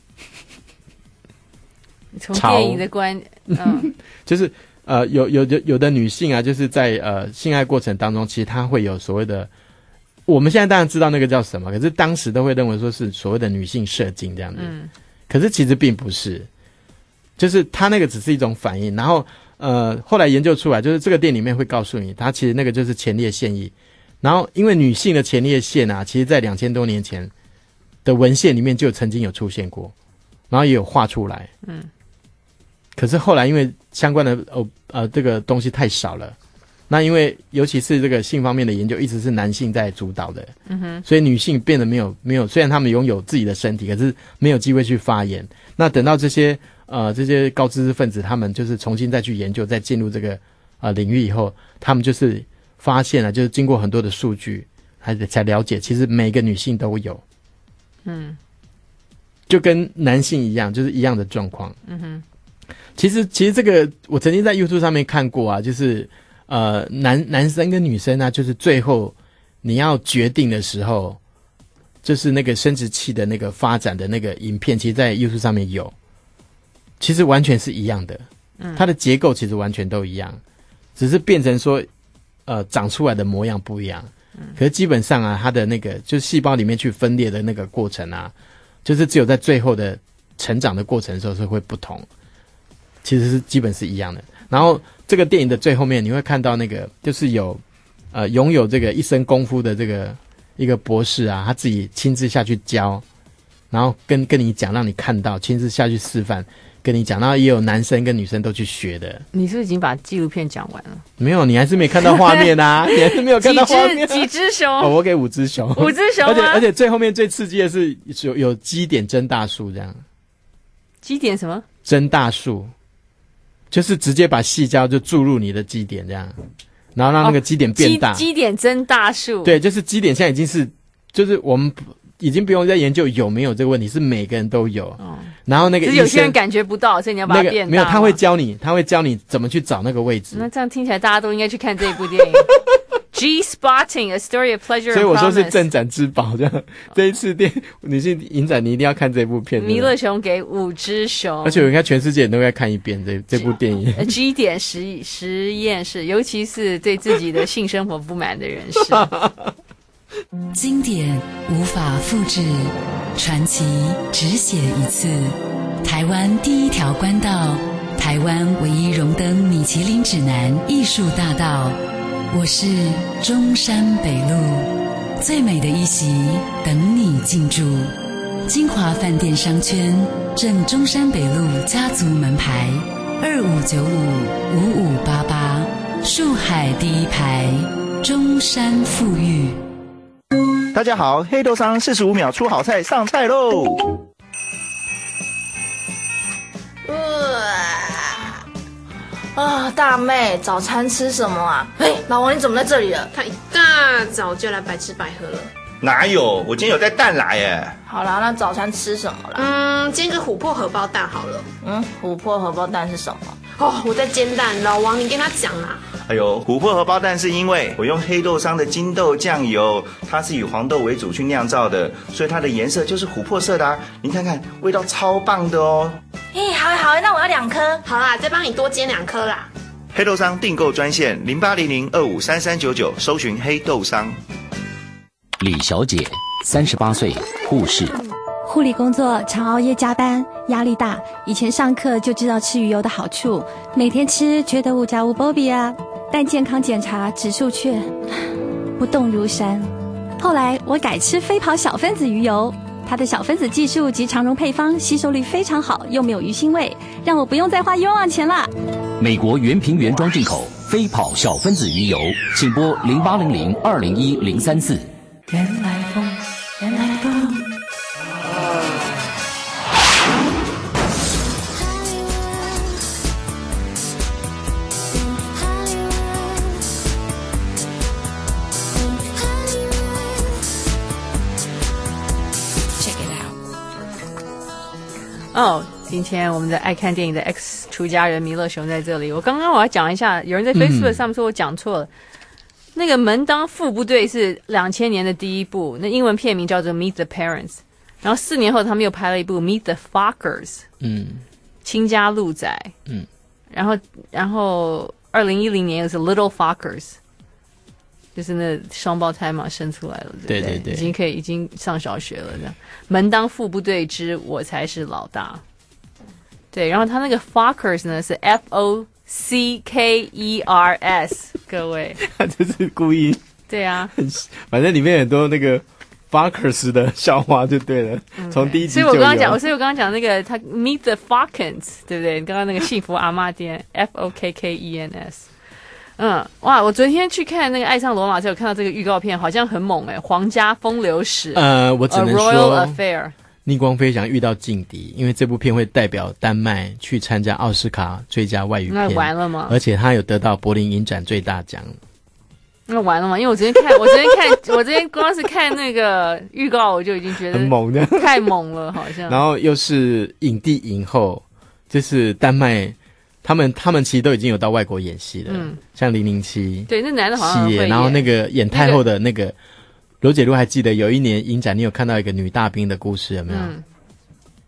从电影的观，嗯， 就是呃，有有有有的女性啊，就是在呃性爱过程当中，其实她会有所谓的，我们现在当然知道那个叫什么，可是当时都会认为说是所谓的女性射精这样子，嗯，可是其实并不是，就是她那个只是一种反应，然后呃后来研究出来，就是这个店里面会告诉你，它其实那个就是前列腺液。然后，因为女性的前列腺啊，其实在两千多年前的文献里面就曾经有出现过，然后也有画出来。嗯。可是后来因为相关的呃呃这个东西太少了，那因为尤其是这个性方面的研究一直是男性在主导的，嗯哼，所以女性变得没有没有，虽然他们拥有自己的身体，可是没有机会去发言。那等到这些呃这些高知识分子，他们就是重新再去研究，再进入这个呃领域以后，他们就是。发现了，就是经过很多的数据，还才了解，其实每个女性都有，嗯，就跟男性一样，就是一样的状况。嗯哼，其实其实这个我曾经在 YouTube 上面看过啊，就是呃男男生跟女生啊，就是最后你要决定的时候，就是那个生殖器的那个发展的那个影片，其实在 YouTube 上面有。 其实完全是一样的，嗯，它的结构其实完全都一样，只是变成说，呃，长出来的模样不一样。嗯，可是基本上啊，它的那个就是细胞里面去分裂的那个过程啊，就是只有在最后的成长的过程的时候是会不同，其实是基本是一样的。然后这个电影的最后面你会看到那个就是有呃拥有这个一身功夫的这个一个博士啊，他自己亲自下去教，然后跟跟你讲，让你看到，亲自下去示范。跟你讲，然后也有男生跟女生都去学的。 你是不是已经把纪录片讲完了？ 没有，你还是没看到画面啊！你还是没有看到画面、啊。 几只几只熊？ 哦，我给五只熊。 五只熊而且而且最后面最刺激的是有有基点增大术这样。 基点什么？ 增大术，就是直接把细胶就注入你的基点这样，然后让那个基点变大。 哦、基, 基点增大术。 对，就是基点现在已经是，就是我们。已经不用再研究有没有这个问题，是每个人都有。哦、然后那个医生， 只是有些人感觉不到，所以你要把它变大、那个。 没有，他会教你，他会教你怎么去找那个位置。 那这样听起来，大家都应该去看这一部电影。G Spotting: A Story of Pleasure and Promise。 所以我说是镇展之宝，这样。哦、这一次电你去影展，你一定要看这部片。 弥勒熊给五只熊， 而且我应该全世界人都该看一遍这这部电影。 G 点实实验室，尤其是对自己的性生活不满的人士。 经典无法复制，传奇只写一次。台湾第一条官道，台湾唯一荣登米其林指南艺术大道。我是中山北路，最美的一席等你进驻。金华饭店商圈正中山北路家族门牌二五九五五五八八，树海第一排，中山富裕。 大家好，黑豆商四十五秒出好菜上菜喽！ 啊，大妹，早餐吃什么啊？哎，老王你怎么在这里了？ 他一大早就来白吃白喝了。 哪有？我今天有带蛋来耶。 好啦，那早餐吃什么啦？ 嗯，煎个琥珀荷包蛋好了。 嗯，琥珀荷包蛋是什么？ 哦，我在煎蛋，老王你跟他讲啦。 哎呦，琥珀荷包蛋是因为我用黑豆商的金豆酱油，它是以黄豆为主去酿造的，所以它的颜色就是琥珀色的啊。你看看，味道超棒的哦。 哎，好好，那我要两颗。 好啦，再帮你多煎两颗啦。 黑豆商订购专线零八零零二五三三九九，搜寻黑豆商。 李小姐，三十八岁，护士。 护理工作常熬夜加班，压力大。以前上课就知道吃鱼油的好处，每天吃觉得无加无波比啊，但健康检查指数却不动如山。后来我改吃飞跑小分子鱼油，它的小分子技术及常溶配方吸收率非常好，又没有鱼腥味，让我不用再花冤枉钱了。 美国原瓶原装进口飞跑小分子鱼油，请拨零八零零二零一零三四。 原来风，原来风。 哦，今天我们的爱看电影的 X 出家人弥勒熊在这里。我刚刚我要讲一下，有人在 Facebook 上面说我讲错了。嗯，那个门当户不对是两千年的第一部，那英文片名叫做 Meet the Parents， 然后四年后他们又拍了一部 Meet the Fockers， 嗯，亲家鹿仔，嗯，然后然后二零一零年又是 Little Fockers， 就是那双胞胎嘛生出来了，对不对？对对对，已经可以已经上小学了这样。门当户不对之我才是老大，对，然后他那个 Fockers 呢是 F O C K E R S， 各位， 他这是故意。 对啊， 反正里面很多那个 Fockers 的笑话就对了，从、嗯、第一集就有。 所以我刚刚讲，所以我刚刚讲那个他 Meet the Fockens， 对不对？刚刚那个幸福阿嬷店 F O K K E N S， 嗯，哇！我昨天去看那个《爱上罗马》就有看到这个预告片，好像很猛哎、欸，皇家风流史。 呃，我只能说 A Royal Affair。 逆光飞翔遇到劲敌，因为这部片会代表丹麦去参加奥斯卡最佳外语片， 那完了吗？ 而且他有得到柏林影展最大奖。 那完了吗？因为我昨天看，我昨天看，我昨天光是看那个预告，我就已经觉得很猛的， 太猛了，好像。 然后又是影帝影后，就是丹麦，他们他们其实都已经有到外国演戏了，嗯，像零零七， 对，那男的好像会演， 然后那个演太后的那个。那个罗姐如还记得有一年影展，你有看到一个女大兵的故事有没有？嗯，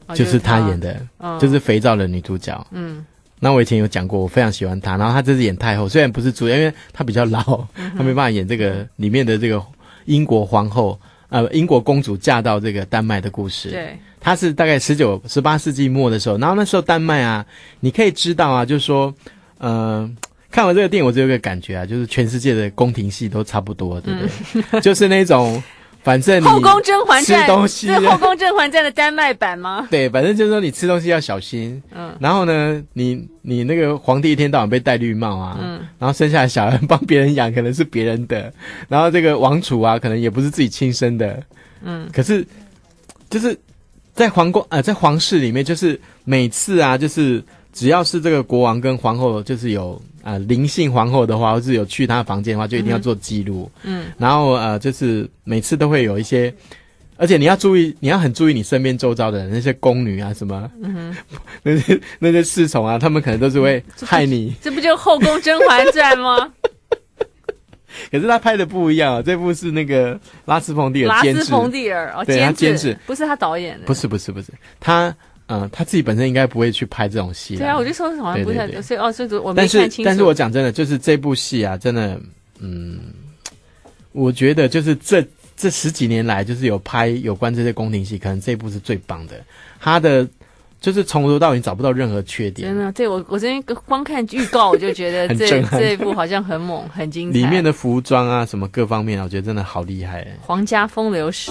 就是他演的， 哦、 就是肥皂的女主角。 嗯， 那我以前有讲过，我非常喜欢她。然后她这次演太后，虽然不是主演，因为她比较老， 嗯、 她没办法演这个里面的这个英国皇后，呃，英国公主嫁到这个丹麦的故事。 对， 她是大概十九、十八世纪末的时候，然后那时候丹麦啊，你可以知道啊，就是说，呃。看完这个电影，我就有个感觉啊，就是全世界的宫廷戏都差不多，对不对？嗯、就是那种，反正你后宫甄嬛传吃东西， 是后宫甄嬛传的丹麦版吗？ 对，反正就是说你吃东西要小心。嗯，然后呢，你你那个皇帝一天到晚被戴绿帽啊，嗯，然后生下来小孩帮别人养，可能是别人的，然后这个王储啊，可能也不是自己亲生的，嗯，可是就是在皇宫呃，在皇室里面，就是每次啊，就是只要是这个国王跟皇后，就是有。呃，灵性皇后的话，或是有去她房间的话，就一定要做记录。嗯，然后呃，就是每次都会有一些，而且你要注意，你要很注意你身边周遭的人，那些宫女啊，什么，嗯、那些那些侍从啊，他们可能都是会害你。 这不就后宫甄嬛传吗？ 可是他拍的不一样啊，这部是那个拉斯冯蒂尔监制， 拉斯冯蒂尔哦， 对，他监制， 不是他导演的， 不是不是不是他。嗯，他自己本身应该不会去拍这种戏。 对啊，我就说好像不太，所以哦，所以我没看清楚。 但是，但是我讲真的，就是这部戏啊，真的，嗯，我觉得就是这这十几年来，就是有拍有关这些宫廷戏，可能这一部是最棒的。他的就是从头到尾找不到任何缺点。 真的，对我我这边光看预告我就觉得这这一部好像很猛，很精彩。 里面的服装啊，什么各方面啊，我觉得真的好厉害。 皇家风流史，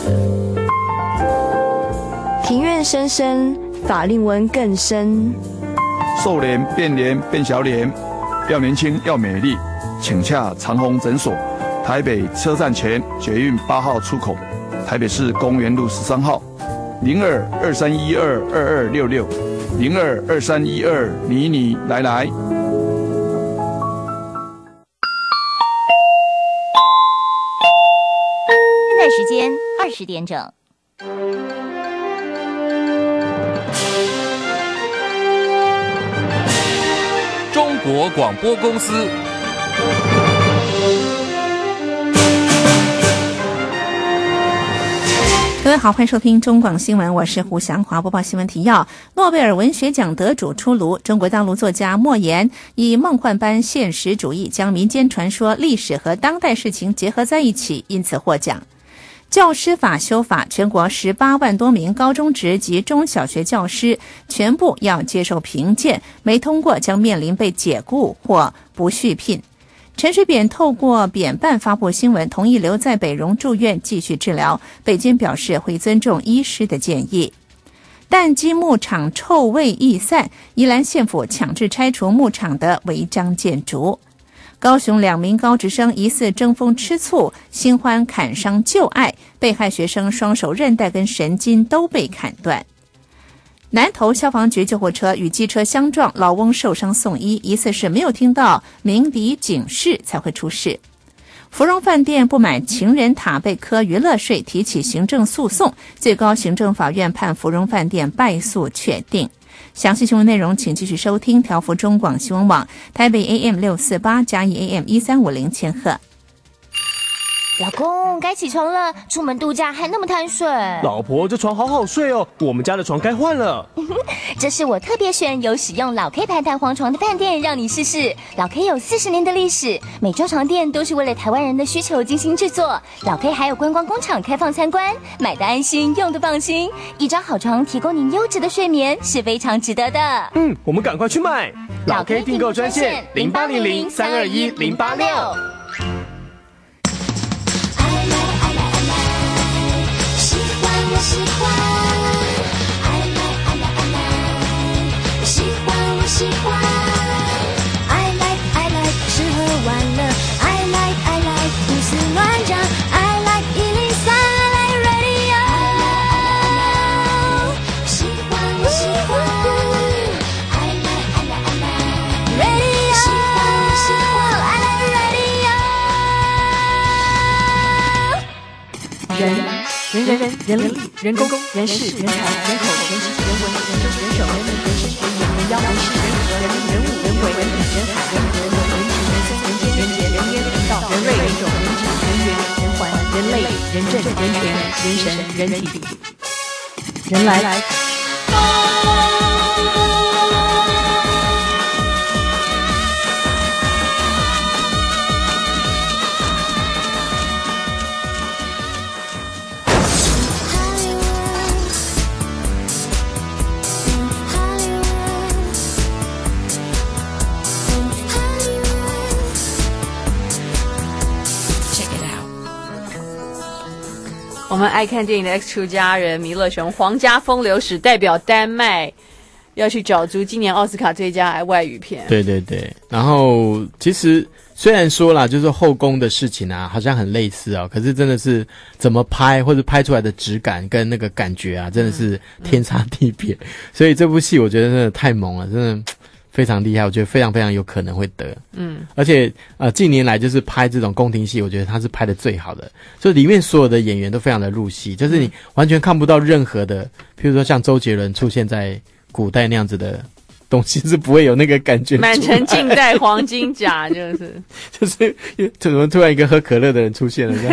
庭院深深。法令纹更深， 瘦脸变脸变小脸，要年轻要美丽，请洽长虹诊所，台北车站前捷运八号出口，台北市公园路十三号，零二二三一二二二六六，零二二三一二你你来来。 现在时间二十点整。 中国广播公司。 各位好，欢迎收听中广新闻，我是胡祥华，播报新闻提要。诺贝尔文学奖得主出炉，中国大陆作家莫言以梦幻般现实主义将民间传说、历史和当代事情结合在一起，因此获奖。教师法修法，全国十八万多名高中职及中小学教师全部要接受评鉴，没通过将面临被解雇或不续聘。陈水扁透过扁办发布新闻，同意留在北荣住院继续治疗。北京表示会尊重医师的建议。淡基牧场臭味易散，宜兰县府强制拆除牧场的违章建筑。高雄两名高职生疑似争风吃醋，新欢砍伤旧爱，被害学生双手韧带跟神经都被砍断。南投消防局救护车与机车相撞，老翁受伤送医，疑似是没有听到鸣笛警示才会出事。芙蓉饭店不买情人塔被科娱乐税，提起行政诉讼，最高行政法院判芙蓉饭店败诉确定。详细新闻内容请继续收听调幅中广新闻网台北 A M 六四八嘉义 A M 一三五零千赫。 老公，该起床了，出门度假还那么贪睡。 老婆，这床好好睡哦，我们家的床该换了。 这是我特别选有使用老 K 牌弹簧床的饭店，让你试试。老 K 有四十年的历史，每周床垫都是为了台湾人的需求精心制作。老 K 还有观光工厂开放参观，买的安心，用的放心。一张好床提供您优质的睡眠，是非常值得的。 嗯，我们赶快去买。老 K 订购专线零八零零三二一零八六。 我喜欢 I like I like I like 喜欢我喜欢 I like I like 吃喝玩乐 I like I like 胡思乱想 I like 一零三 I like radio 喜欢我喜欢 I like I like I like radio 喜欢我喜欢 I like radio 人人人人人力人工人事人才人口人情人文人政人手人民人身人眼人妖人事人和人人物人为人品人海人和人人情人生人间人杰人烟人道人类人种人质人缘人环人类人政人权人神人体人来来我们爱看电影的 X 出家人弥勒熊《皇家风流史》代表丹麦要去角逐今年奥斯卡最佳外语片。 对对对，然后其实虽然说啦，就是后宫的事情啊，好像很类似哦，可是真的是怎么拍或者拍出来的质感跟那个感觉啊，真的是天差地别。嗯嗯、所以这部戏我觉得真的太猛了，真的非常厉害，我觉得非常非常有可能会得。嗯，而且呃，近年来就是拍这种宫廷戏，我觉得他是拍的最好的，就里面所有的演员都非常的入戏，就是你完全看不到任何的，譬如说像周杰伦出现在古代那样子的东西，是不会有那个感觉。 满城尽带黄金甲，就是就是怎么突然一个喝可乐的人出现了这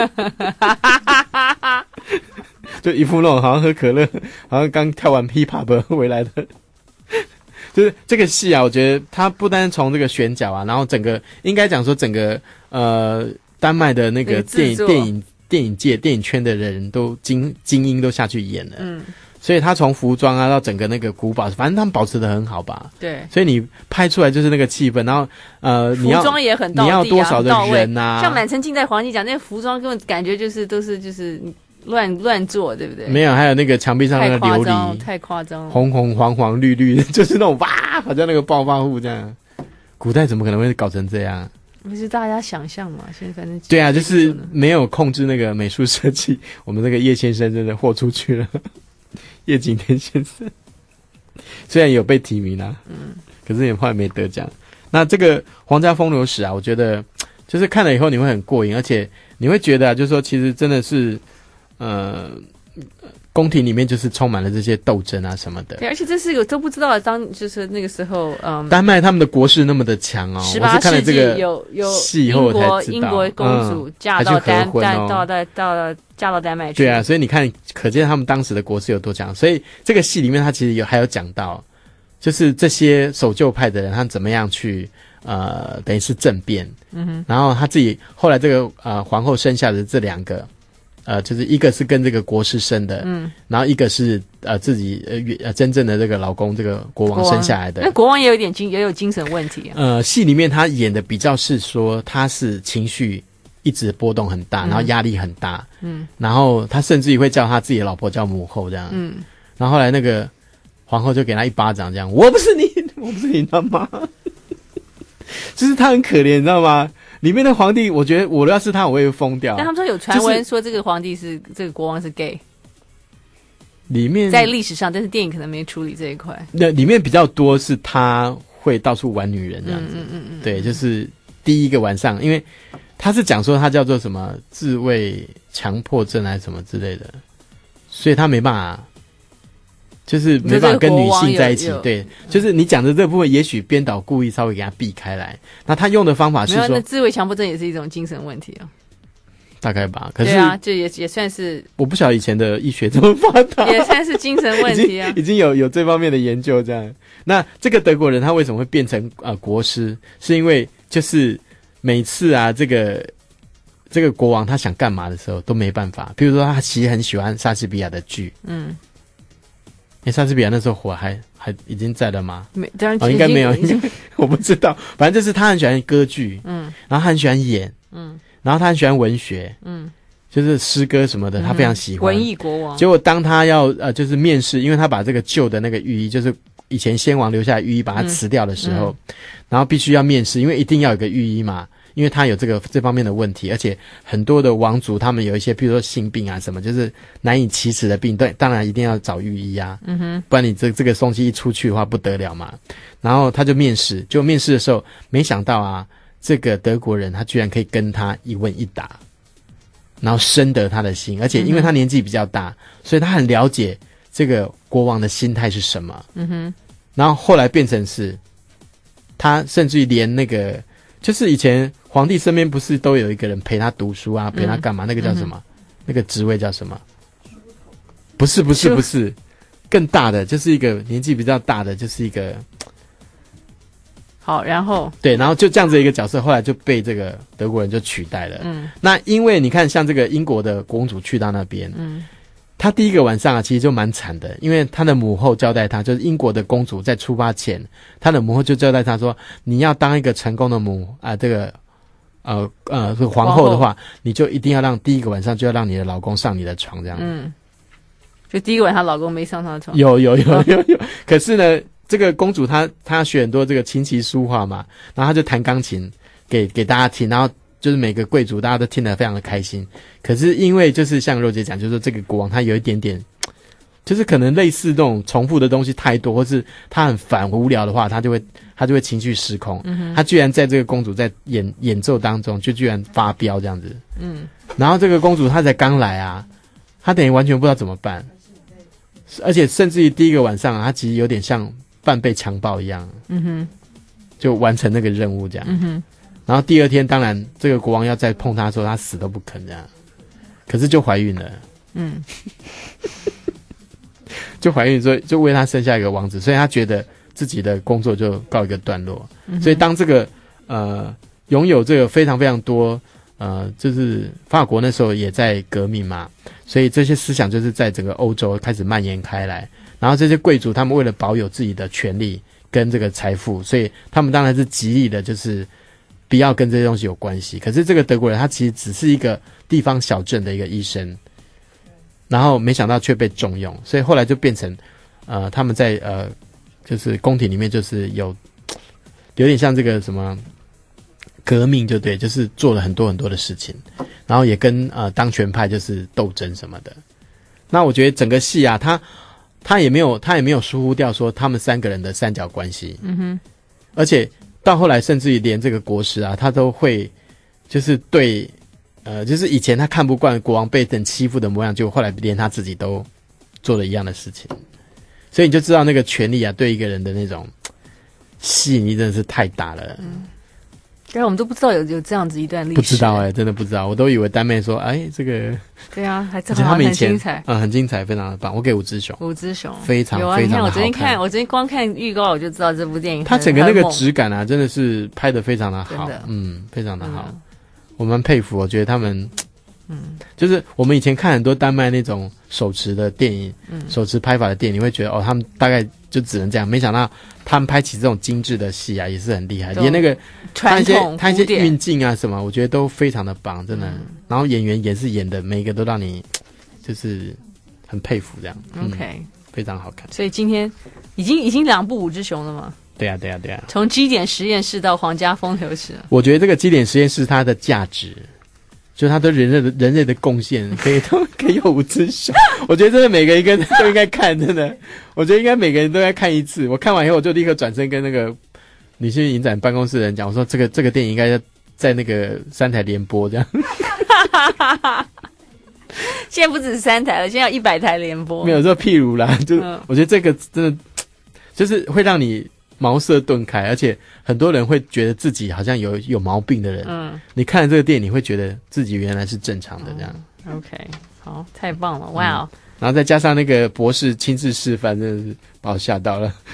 样。就一副那种好像喝可乐，好像刚跳完 hip hop 回来的。就是这个戏啊，我觉得它不单从这个选角啊，然后整个应该讲说整个呃丹麦的那个电影电影电影界电影圈的人都精精英都下去演了，嗯，所以他从服装啊到整个那个古堡，反正他们保持得很好吧， 对， 所以你拍出来就是那个气氛，然后呃你要服装也很到地、啊、 你要多少的人啊， 像满城尽带黄金甲那个服装根本感觉就是都是就是乱乱做，对不对？ 没有，还有那个墙壁上那个琉璃， 太夸张了， 红红黄黄绿绿，就是那种哇，好像那个暴发户这样。古代怎么可能会搞成这样？ 不是大家想象嘛？现在反正对啊，就是没有控制那个美术设计。我们那个叶先生真的豁出去了，叶景天先生虽然有被提名啊，嗯，可是也后来没得奖。那这个《皇家风流史》啊，我觉得就是看了以后你会很过瘾，而且你会觉得啊，就是说其实真的是。呃，宫廷里面就是充满了这些斗争啊什么的。 对，而且这是我都不知道，当就是那个时候，嗯， 丹麦他们的国势那么的强哦。 十八世纪有有戏以后我才知道， 英国公主嫁到丹丹、嗯哦、到到到嫁到丹麦去。 对啊，所以你看，可见他们当时的国势有多强。所以这个戏里面，他其实有还有讲到，就是这些守旧派的人，他怎么样去呃，等于是政变。嗯哼。然后他自己后来这个呃皇后生下的这两个。呃，就是一个是跟这个国师生的，嗯，然后一个是呃自己呃呃真正的这个老公这个国王生下来的。 那国王也有点精也有精神问题啊。 呃，戏里面他演的比较是说他是情绪一直波动很大，嗯、然后压力很大，嗯，然后他甚至于会叫他自己的老婆叫母后这样，嗯，然后后来那个皇后就给他一巴掌这样，我不是你，我不是你他妈，就是他很可怜，你知道吗？里面的皇帝，我觉得我要是他，我会疯掉。 但他们说有传闻说这个皇帝是、就是、这个国王是 gay， 里面在历史上，但是电影可能没处理这一块。 那里面比较多是他会到处玩女人这样子，嗯嗯嗯对，就是第一个晚上，因为他是讲说他叫做什么自慰强迫症还是什么之类的，所以他没办法。就是没办法跟女性在一起，对，就是你讲的这部分，也许编导故意稍微给他避开来。那他用的方法是说， 没有，那自慰强迫症也是一种精神问题啊， 大概吧。可是， 对啊，这也也算是， 我不晓得以前的医学这么发达， 也算是精神问题啊， 已经, 已经有有这方面的研究这样。那这个德国人他为什么会变成呃国师？是因为就是每次啊，这个这个国王他想干嘛的时候都没办法。比如说，他其实很喜欢莎士比亚的剧，嗯。因为莎士比亚那时候活还还已经在了吗？ 没，当然、 哦、应该没有，应该我不知道。反正就是他很喜欢歌剧，嗯，然后他很喜欢演，嗯，然后他很喜欢文学，嗯，就是诗歌什么的，他非常喜欢。 文艺国王。 结果当他要呃就是面试，因为他把这个旧的那个御医，就是以前先王留下的御医，把它辞掉的时候，嗯、然后必须要面试，因为一定要有个御医嘛。因为他有这个这方面的问题，而且很多的王族他们有一些，比如说性病啊什么，就是难以启齿的病，对，当然一定要找御医啊，嗯哼，不然你这这个东西一出去的话不得了嘛。然后他就面试，就面试的时候，没想到啊，这个德国人他居然可以跟他一问一答，然后深得他的心，而且因为他年纪比较大，所以他很了解这个国王的心态是什么，嗯哼，然后后来变成是，他甚至于连那个。就是以前皇帝身边不是都有一个人陪他读书啊，陪他干嘛？嗯、那个叫什么？嗯、那个职位叫什么？不是不是不是， 更大的就是一个年纪比较大的，就是一个好，然后对，然后就这样子一个角色，后来就被这个德国人就取代了。 嗯， 那因为你看，像这个英国的公主去到那边， 嗯， 她第一个晚上啊，其实就蛮惨的，因为她的母后交代她，就是英国的公主在出发前，她的母后就交代她说，你要当一个成功的母啊、呃，这个呃呃这个皇后的话，你就一定要让第一个晚上就要让你的老公上你的床，这样。 嗯，就第一个晚上老公没上她的床。 有有有有有，可是呢。这个公主她她学很多这个琴棋书画嘛，然后她就弹钢琴给给大家听，然后就是每个贵族大家都听得非常的开心。可是因为就是像肉姐讲，就是说这个国王他有一点点，就是可能类似这种重复的东西太多，或是他很烦无聊的话，他就会他就会情绪失控。嗯，他居然在这个公主在演演奏当中，就居然发飙这样子。嗯，然后这个公主她才刚来啊，她等于完全不知道怎么办，而且甚至于第一个晚上啊，她其实有点像半被强暴一样，嗯哼，就完成那个任务这样，嗯哼。然后第二天，当然这个国王要再碰她的时候，她死都不肯这样，可是就怀孕了，嗯，就怀孕，所以就为她生下一个王子，所以她觉得自己的工作就告一个段落。嗯、所以当这个呃拥有这个非常非常多呃，就是法国那时候也在革命嘛，所以这些思想就是在整个欧洲开始蔓延开来。然后这些贵族他们为了保有自己的权利跟这个财富，所以他们当然是极力的就是不要跟这些东西有关系。可是这个德国人他其实只是一个地方小镇的一个医生，然后没想到却被重用，所以后来就变成呃他们在呃就是宫廷里面就是有有点像这个什么革命，就对，就是做了很多很多的事情，然后也跟呃当权派就是斗争什么的。那我觉得整个戏啊，他他也没有他也没有疏忽掉说他们三个人的三角关系，嗯哼，而且到后来甚至于连这个国师啊，他都会就是对呃就是以前他看不惯国王被人欺负的模样，就后来连他自己都做了一样的事情，所以你就知道那个权力啊对一个人的那种吸引力真的是太大了。嗯， 但是我们都不知道有有这样子一段历史， 不知道哎、欸，真的不知道，我都以为丹妹说，哎，这个， 对啊，还真他们以前很精彩， 嗯，很精彩，非常的棒。我给五只熊， 五只熊非常有啊， 非常的好看。 你看我昨天看，我昨天光看预告我就知道这部电影， 它整个那个质感啊，真的是拍得非常的好，嗯，非常的好，嗯、我蛮佩服。我觉得他们，嗯，就是我们以前看很多丹麦那种手持的电影，嗯，手持拍法的电影，你会觉得哦，他们大概就只能这样，没想到他们拍起这种精致的戏啊，也是很厉害，连那个他一些他一些运镜啊什么，我觉得都非常的棒，真的。嗯、然后演员也是演的，每一个都让你就是很佩服这样。 OK，、 嗯、非常好看。 所以今天已经已经两部五只熊了吗？ 对啊，对啊，对啊。 从基点实验室到皇家风流史， 我觉得这个基点实验室它的价值。就他对人类的人类的贡献，可以都可以有五只熊。我觉得真的每个一个都应该看，真的，我觉得应该每个人都要看一次。我看完以后，我就立刻转身跟那个女性影展办公室的人讲，我说这个这个电影应该在那个三台联播这样。 现在不止三台了，现在有一百台联播。 没有说譬如啦，就、嗯、我觉得这个真的就是会让你茅塞顿开，而且很多人会觉得自己好像有有毛病的人，嗯，你看了这个电影，你会觉得自己原来是正常的这样。 嗯、OK， 好，太棒了，哇、wow 嗯！然后再加上那个博士亲自示范，真的是把我吓到了。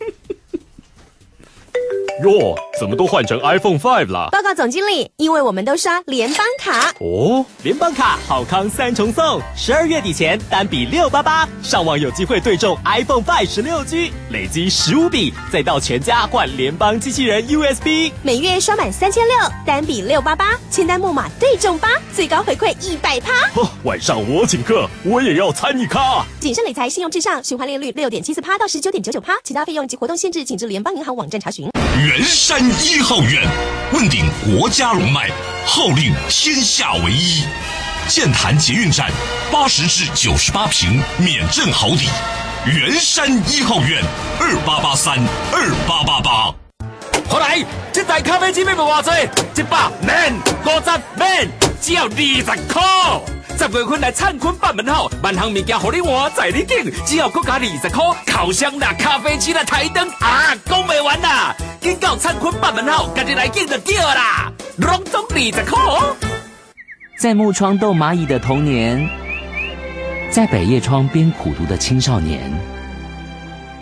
哟，怎么都换成 iPhone 五了？ 报告总经理，因为我们都刷联邦卡。 哦，联邦卡好康三重送，十二月底前单笔六八八，上网有机会对中 iPhone 五十六 G， 累积十五笔，再到全家换联邦机器人 U S B。 每月刷满三千六，单笔六八八，签单木马对中八，最高回馈一百趴。 哦，晚上我请客，我也要参与卡。 谨慎理财，信用至上，循环利率六点七四趴到十九点九九趴，其他费用及活动限制，请至联邦银行网站查询。 圆山一号院，问鼎国家龙脉，号令天下唯一。剑潭捷运站八十至九十八坪免震好礼。圆山一号院二八八三二八八八。 好来，这台咖啡机要卖偌济？一百免，五十免，只要二十块。十月份来灿坤办门后，万项物件互你换在你顶，只要搁加二十块，烤箱啦、咖啡机啦、台灯啊，讲袂完啦！紧到灿坤办门后，家己来订就对啦，拢总二十块。 在木窗逗蚂蚁的童年，在百叶窗边苦读的青少年，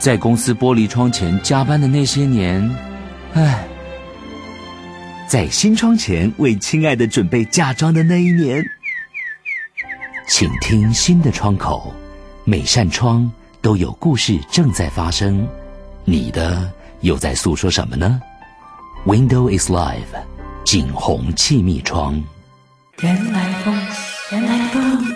在公司玻璃窗前加班的那些年，唉，在新窗前为亲爱的准备嫁妆的那一年。请听新的窗口，每扇窗都有故事正在发生，你的又在诉说什么呢？ Window is Live， 景洪气密窗。 原来风，原来风。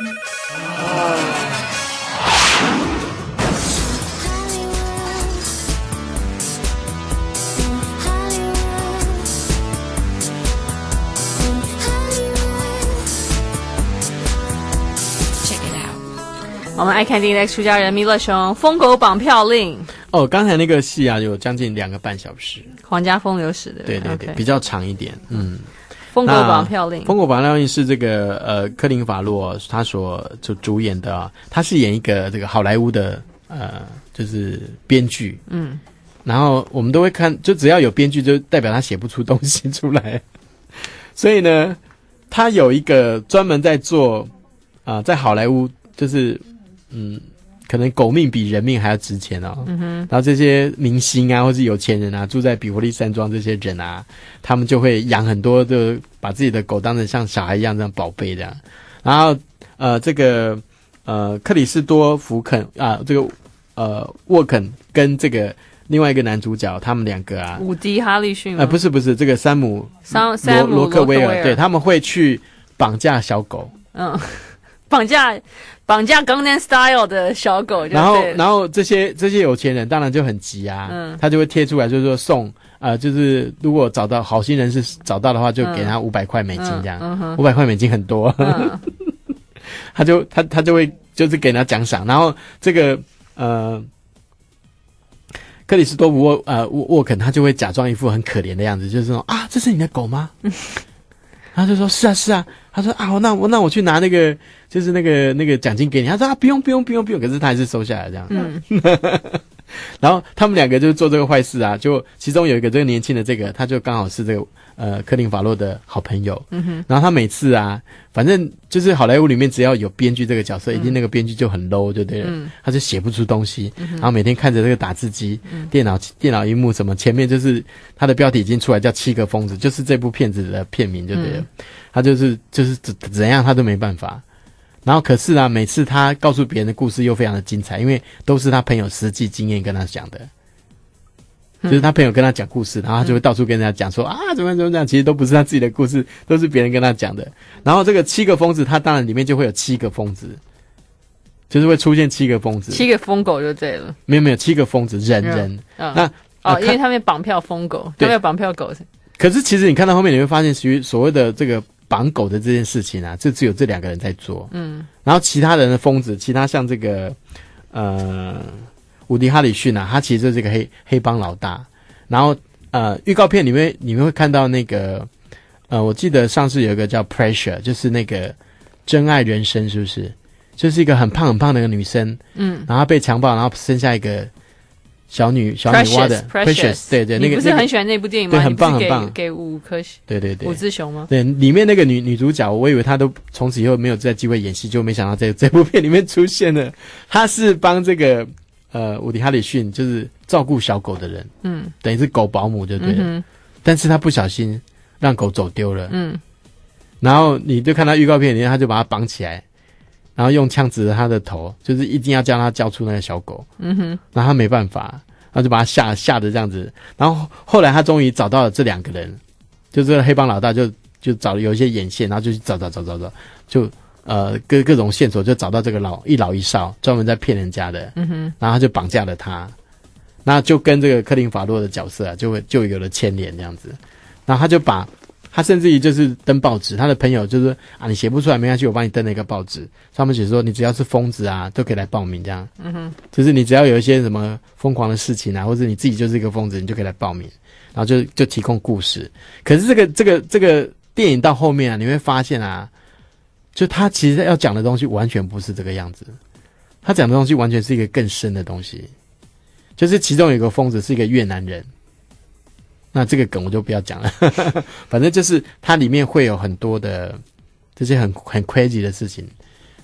我们爱看电影的出家人弥勒熊疯狗绑票令哦，刚才那个戏啊有将近两个半小时， 皇家风流史的， 对对对， okay 比较长一点。嗯， 疯狗绑票令， 疯狗绑票令是这个呃科林法洛他所就主演的啊，他是演一个这个好莱坞的呃就是编剧，嗯，然后我们都会看，就只要有编剧就代表他写不出东西出来，所以呢，他有一个专门在做啊、呃、在好莱坞就是嗯。可能狗命比人命还要值钱哦。嗯哼。然后这些明星啊，或是有钱人啊，住在比佛利山庄这些人啊，他们就会养很多的，把自己的狗当成像小孩一样这样宝贝这样。然后呃，这个呃克里斯多福肯啊，这个呃沃肯跟这个另外一个男主角，他们两个啊， 伍迪·哈利逊吗？ 呃，不是不是，这个山姆山山姆罗克威尔， 罗克威尔对，他们会去绑架小狗。 嗯。绑架绑架 Gangnam Style 的小狗就对了， 然后然后这些这些有钱人当然就很急啊，嗯，他就会贴出来，就是说送呃，就是如果找到好心人士找到的话，就给他五百块美金这样，五百块美金很多，嗯、他就他他就会就是给他奖赏，然后这个呃。克里斯多夫沃呃沃沃肯他就会假装一副很可怜的样子，就是说啊，这是你的狗吗？然后就说是啊是啊，他说啊，那我那我去拿那个就是那个那个奖金给你。他说啊，不用不用不用不用，可是他还是收下来这样。嗯，然后他们两个就做这个坏事啊，就其中有一个这个年轻的这个，他就刚好是这个呃科林法洛的好朋友。嗯哼，然后他每次啊，反正就是好莱坞里面只要有编剧这个角色，嗯、一定那个编剧就很 low 就对了，嗯、他就写不出东西，嗯、然后每天看着这个打字机、嗯、电脑电脑荧幕什么，前面就是他的标题已经出来叫七个疯子，就是这部片子的片名就对了，嗯、他就是就是怎怎样他都没办法。然后可是啊，每次他告诉别人的故事又非常的精彩，因为都是他朋友实际经验跟他讲的。就是他朋友跟他讲故事，然后他就会到处跟人家讲说、嗯、啊怎么样怎么样，其实都不是他自己的故事，都是别人跟他讲的。然后这个七个疯子，他当然里面就会有七个疯子，就是会出现七个疯子， 七个疯狗就对了。 没有没有七个疯子人人、嗯、那哦、呃，因为他们绑票疯狗，他们有绑票狗。 可是其实你看到后面你会发现，属于所谓的这个绑狗的这件事情啊，这只有这两个人在做。嗯，然后其他人的疯子，其他像这个呃。伍迪·哈里逊啊，他其实就是一个黑黑帮老大。然后呃，预告片里面你们会看到那个呃，我记得上次有一个叫 Pressure， 就是那个真爱人生，是不是？就是一个很胖很胖的一个女生，嗯，然后被强暴，然后生下一个小女小女娲的 Precious，, Precious 对对，那个你不是很喜欢那部电影吗？ 对，很棒很棒， 给五颗星， 对对对， 五只熊吗？ 对，里面那个女女主角，我以为她都从此以后没有再机会演戏，就没想到在这部片里面出现了。她是帮这个。呃，伍迪·哈里逊就是照顾小狗的人，嗯，等于是狗保姆就对了。嗯、但是他不小心让狗走丢了，嗯，然后你就看他预告片里面，他就把它绑起来，然后用枪指着他的头，就是一定要叫他交出那个小狗。嗯哼，然后他没办法，他就把他吓吓得这样子。然后后来他终于找到了这两个人，就这个黑帮老大就就找有一些眼线，然后就去找找找找找，就。呃，各各种线索就找到这个老一老一少，专门在骗人家的，嗯哼，然后他就绑架了他，那就跟这个科林法洛的角色啊，就会就有了牵连这样子，然后他就把他甚至于就是登报纸，他的朋友就是啊，你写不出来没关系，我帮你登了一个报纸，上面写说你只要是疯子啊，都可以来报名这样，嗯哼，就是你只要有一些什么疯狂的事情啊，或者你自己就是一个疯子，你就可以来报名，然后就就提供故事。可是这个这个这个电影到后面啊，你会发现啊。就他其实要讲的东西完全不是这个样子，他讲的东西完全是一个更深的东西。就是其中有一个疯子是一个越南人，那这个梗我就不要讲了，反正就是它里面会有很多的这些很很 crazy 的事情，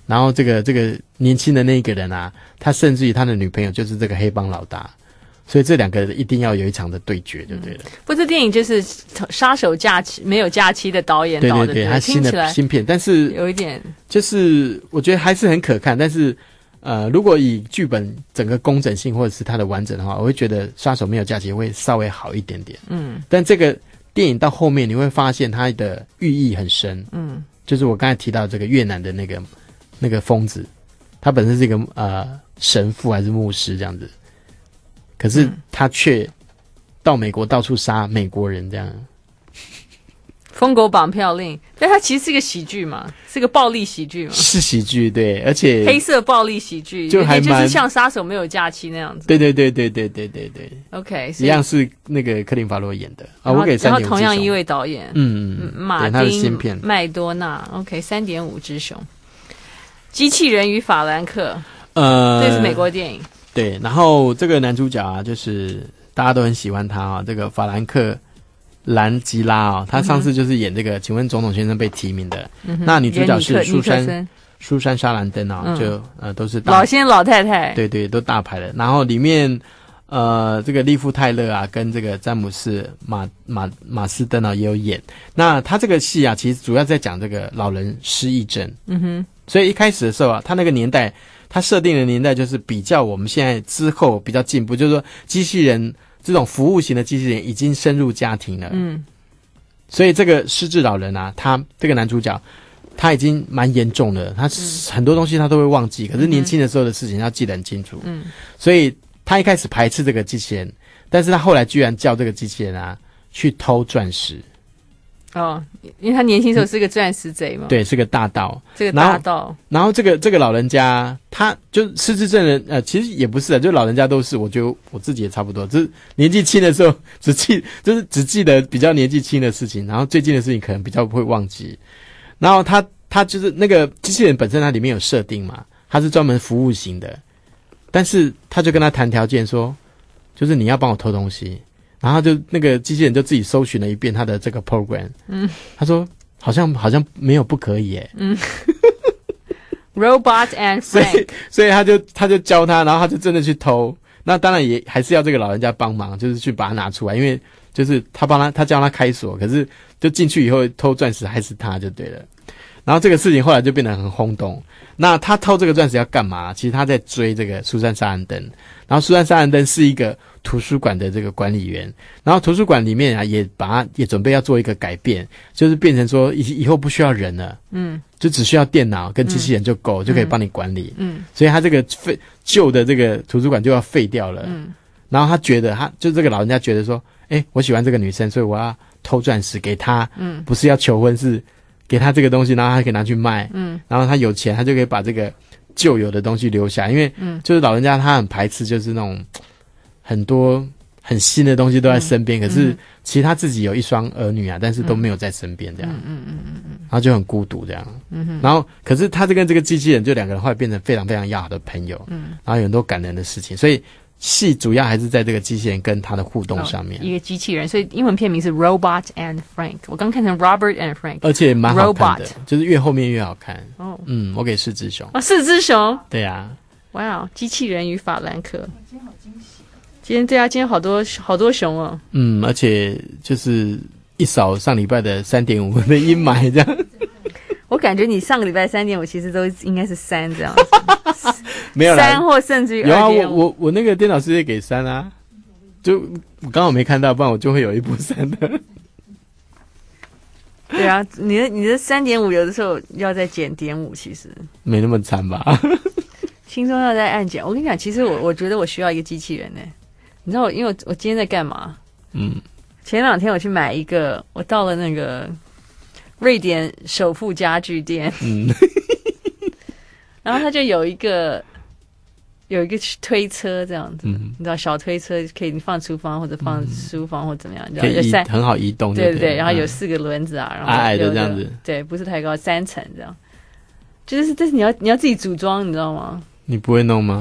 然后这个这个年轻的那一个人啊，他甚至于他的女朋友就是这个黑帮老大，所以这两个人一定要有一场的对决，就对了。嗯、 不，这电影就是杀手假期没有假期的导演导的， 对对对，他新的新片，但是有一点就是我觉得还是很可看，但是呃，如果以剧本整个工整性或者是它的完整的话，我会觉得杀手没有假期会稍微好一点点。嗯，但这个电影到后面你会发现它的寓意很深。嗯，就是我刚才提到这个越南的那个那个疯子，他本身是一个呃神父还是牧师这样子。可是他却到美国到处杀美国人，这样疯狗绑票令，但他其实是个喜剧嘛，是个暴力喜剧嘛， 是喜剧，对，而且黑色暴力喜剧， 就还蛮就是像杀手没有假期那样子。 对对对对对对对对 ，OK， 一样是那个克林法罗演的啊，我给三点五。 然后同样一位导演， 嗯嗯， 马丁麦多纳 ，OK， 三点五只熊，机器人与法兰克，呃，这是美国电影。 对，然后这个男主角啊，就是大家都很喜欢他啊，这个法兰克兰吉拉啊，他上次就是演这个《请问总统先生》被提名的。嗯、那女主角是苏珊苏珊莎兰登啊，嗯、就呃都是大老先老太太， 对对，都大牌的。然后里面呃这个利夫泰勒啊，跟这个詹姆斯马马马斯登啊也有演。那他这个戏啊，其实主要在讲这个老人失忆症。嗯哼，所以一开始的时候啊，他那个年代。他设定的年代就是比较我们现在之后比较进步，就是说机器人这种服务型的机器人已经深入家庭了。嗯，所以这个失智老人啊，他这个男主角他已经蛮严重了，他很多东西他都会忘记，可是年轻的时候的事情他记得很清楚。嗯，所以他一开始排斥这个机器人，但是他后来居然叫这个机器人啊去偷钻石。 哦，因为他年轻时候是个钻石贼嘛， 对，是个大盗， 这个大盗。 然后这个这个老人家，他就失智症人，呃，其实也不是啊，就老人家都是，我觉得我自己也差不多，就是年纪轻的时候只记，就是只记得比较年纪轻的事情，然后最近的事情可能比较不会忘记。然后他他就是那个机器人本身，它里面有设定嘛，它是专门服务型的，但是他就跟他谈条件说，就是你要帮我偷东西。然后就那个机器人就自己搜寻了一遍他的这个 program， 嗯，他说好像好像没有不可以耶，嗯 ，Robot and Frank， 所以所以他就他就教他，然后他就真的去偷，那当然也还是要这个老人家帮忙，就是去把它拿出来，因为就是他帮他他教他开锁，可是就进去以后偷钻石还是他就对了，然后这个事情后来就变得很轰动。那他偷这个钻石要干嘛？其实他在追这个苏珊·莎兰登，然后苏珊·莎兰登是一个图书馆的这个管理员，然后图书馆里面啊也把它也准备要做一个改变，就是变成说以以后不需要人了，嗯，就只需要电脑跟机器人就够，嗯、就可以帮你管理，嗯，所以他这个废旧的这个图书馆就要废掉了，嗯，然后他觉得他就这个老人家觉得说，哎，我喜欢这个女生，所以我要偷钻石给她，嗯，不是要求婚，是给他这个东西，然后他可以拿去卖，嗯，然后他有钱，他就可以把这个旧有的东西留下，因为，嗯，就是老人家他很排斥，就是那种很多很新的东西都在身边，嗯、可是其实他自己有一双儿女啊，但是都没有在身边，这样，嗯嗯嗯嗯，然后就很孤独这样，嗯哼，然后可是他这跟这个机器人就两个人后来变成非常非常要好的朋友，嗯，然后有很多感人的事情，所以。戏主要还是在这个机器人跟他的互动上面、 哦、一个机器人，所以英文片名是 Robot and Frank， 我刚看成 Robert and Frank， 而且蛮好看的， Robot 就是越后面越好看哦。嗯，我给四只熊哦，四只熊， 对啊， 哇、wow, 机器人与法兰克，今天好惊喜、哦、今天对啊，今天好多好多熊哦， 嗯，而且就是一扫上礼拜的 三点五 的阴霾这样我感觉你上个礼拜 三点五 其实都应该是三这样子没有啦， 三或甚至于有啊，我我我那个电脑世界给三啊，就我刚好没看到，不然我就会有一部三的。 对啊，你的你的 三点五 有的时候要再减点五，其实没那么惨吧？ 轻松要再按减。我跟你讲，其实我我觉得我需要一个机器人呢、欸。你知道我，因为我我今天在干嘛？嗯，前两天我去买一个，我到了那个瑞典首富家具店，嗯。然后他就有一个有一个推车这样子，嗯、你知道小推车可以放厨房或者放书房或怎么样，你知道可以移很好移动对， 对对对，然后有四个轮子啊，然后矮矮的这样子， 对，不是太高，三层这样，就是这是你要你要自己组装，你知道吗？ 你不会弄吗？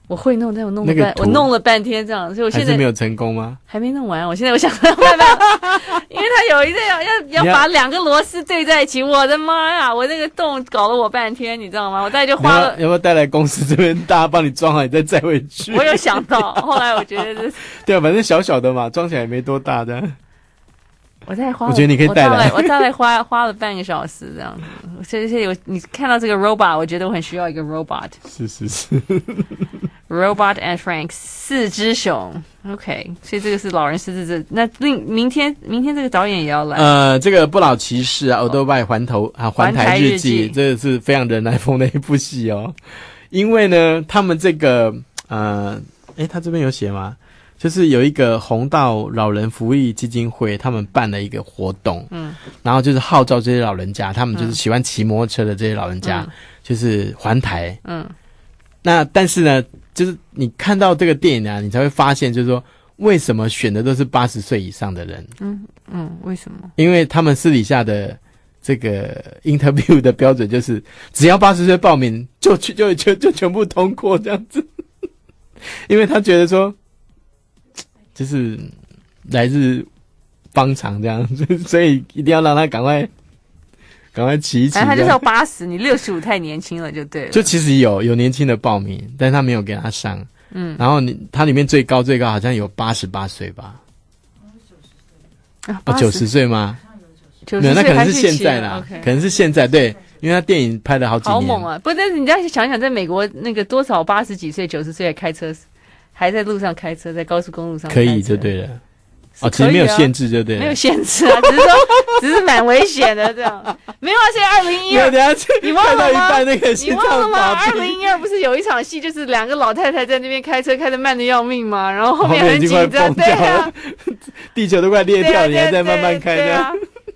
我会弄，但我弄了半， 那个图我弄了半天这样，所以我现在还是没有成功吗？ 还没弄完。我现在我想办法，因为它有一个要要要把两个螺丝对在一起，我的妈呀！我那个洞搞了我半天，你知道吗？我大概就花了。 要不要带来公司这边，大家帮你装好，你再载回去？ 我有想到，后来我觉得这对啊，反正小小的嘛，装起来也没多大的。 我再花了， 我觉得你可以带来， 我大概花花了半个小时这样子。所以，所以我你看到这个 robot， 我觉得我很需要一个 robot。 是是是 ，Robot and Frank 四只熊 ，OK， 所以这个是老人失智症。那另明天明天这个导演也要来。 呃，这个不老骑士啊，欧多拜环头啊，环台日记，这个是非常人来疯的一部戏哦。因为呢，他们这个呃，诶，他这边有写吗？就是有一个弘道老人福利基金会，他们办了一个活动，嗯，然后就是号召这些老人家，他们就是喜欢骑摩托车的这些老人家，嗯、就是环台，嗯，那但是呢，就是你看到这个电影啊，你才会发现，就是说为什么选的都是八十岁以上的人， 嗯嗯，为什么？ 因为他们私底下的这个 interview 的标准就是，只要八十岁报名，就去就就就全部通过这样子，因为他觉得说。就是来日方长这样子，所以一定要让他赶快赶快骑一骑。 反正他就是要八十，你六十五太年轻了就对了。 就其实有有年轻的报名，但是他没有给他上。嗯，然后你他里面最高最高好像有八十八岁吧？哦，九十岁吗？ 没有， 那可能是现在啦，可能是现在对，因为他电影拍了好几年。 好猛啊！不，但是你再想想，在美国那个多少八十几岁、九十岁还开车。还在路上开车，在高速公路上开车可以就对了。哦，其实没有限制就对了， 没有限制啊，只是说只是蛮危险的这样。没有啊，现在二零一二，你忘了吗？ 那个你忘了吗？二零一二不是有一场戏，就是两个老太太在那边开车，开得慢得要命嘛，然后后面很紧张，对啊， 地球都快裂掉了，你还在慢慢开的。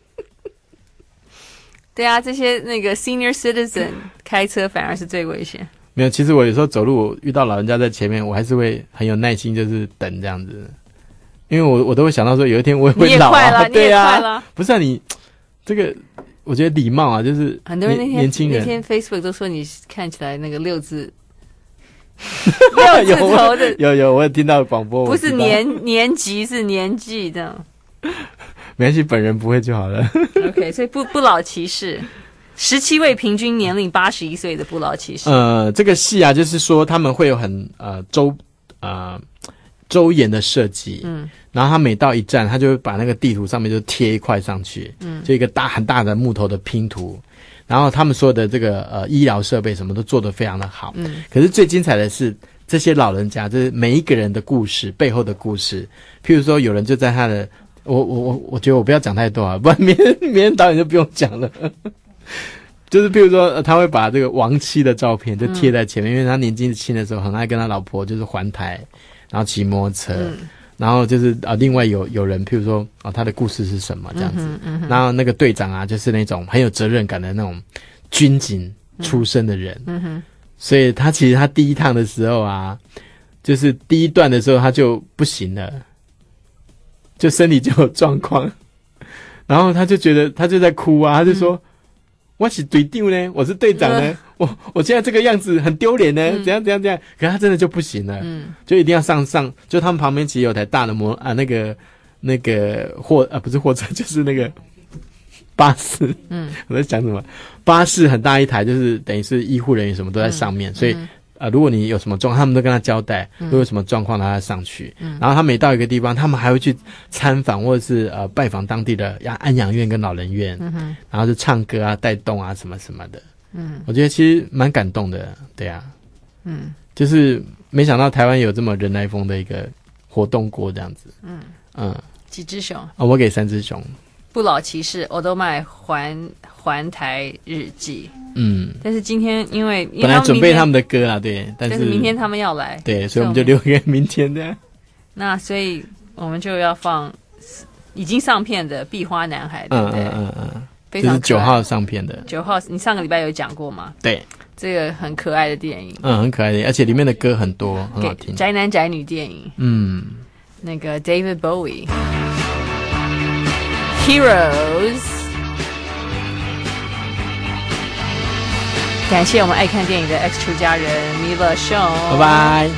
对啊，这些那个 senior citizen 开车反而是最危险。 没有，其实我有时候走路遇到老人家在前面，我还是会很有耐心，就是等这样子，因为我我都会想到说，有一天我也会老啊，对啊，不是啊，你这个我觉得礼貌啊，就是很多人那天年轻人那天 Facebook 都说你看起来那个六字六字头的， 有 有, 有我有听到广播， 不是年年级是年纪这样， 没关系，本人不会就好了。 OK， 所以不不老骑士。十七位平均年龄八十一岁的不老骑士。 呃，这个戏啊，就是说他们会有很呃周呃周延的设计，嗯，然后他每到一站，他就会把那个地图上面就贴一块上去，嗯，就一个大很大的木头的拼图，然后他们说的这个呃医疗设备什么都做得非常的好，嗯，可是最精彩的是这些老人家，就是每一个人的故事背后的故事，譬如说有人就在他的，我我我我觉得我不要讲太多啊，不然明天明天导演就不用讲了。就是譬如说、呃、他会把这个亡妻的照片就贴在前面、嗯、因为他年纪轻的时候很爱跟他老婆就是环台然后骑摩托车、嗯、然后就是啊、呃，另外有有人譬如说啊、哦，他的故事是什么这样子、嗯嗯、然后那个队长啊就是那种很有责任感的那种军警出身的人、嗯嗯、所以他其实他第一趟的时候啊就是第一段的时候他就不行了，就身体就有状况，然后他就觉得他就在哭啊，他就说、嗯我是队长呢，我是队长呢，嗯、我我现在这个样子很丢脸呢，嗯、怎样怎样怎样，可是他真的就不行了，嗯，就一定要上上，就他们旁边其实有台大的摩啊那个那个货啊不是货车就是那个巴士，嗯，我在讲什么？巴士很大一台，就是等于是医护人员什么都在上面，嗯、所以。嗯呃，如果你有什么状况，他们都跟他交代，如果有什么状况，他要上去。嗯、然后他每到一个地方，他们还会去参访或者是呃拜访当地的安养院跟老人院，嗯、然后就唱歌啊、带动啊什么什么的。嗯，我觉得其实蛮感动的，对啊，嗯，就是没想到台湾有这么人来疯的一个活动过这样子。嗯嗯， 几只熊？ 哦，我给三只熊。 不老骑士欧都麦环环台日记， 嗯， 但是今天因为本来准备他们的歌啊，对，但是, 但是明天他们要来， 对，所以我们就留给明天的。 那所以我们就要放已经上片的《壁花男孩》，对不对？嗯嗯嗯嗯，非常就是九号上片的。 九号，你上个礼拜有讲过吗？ 对， 这个很可爱的电影， 嗯，很可爱的，而且里面的歌很多，很好听。 宅男宅女电影， 嗯， 那个 David Bowie。Heroes 感谢我们爱看电影的 X 出家人弥勒兄， 拜拜。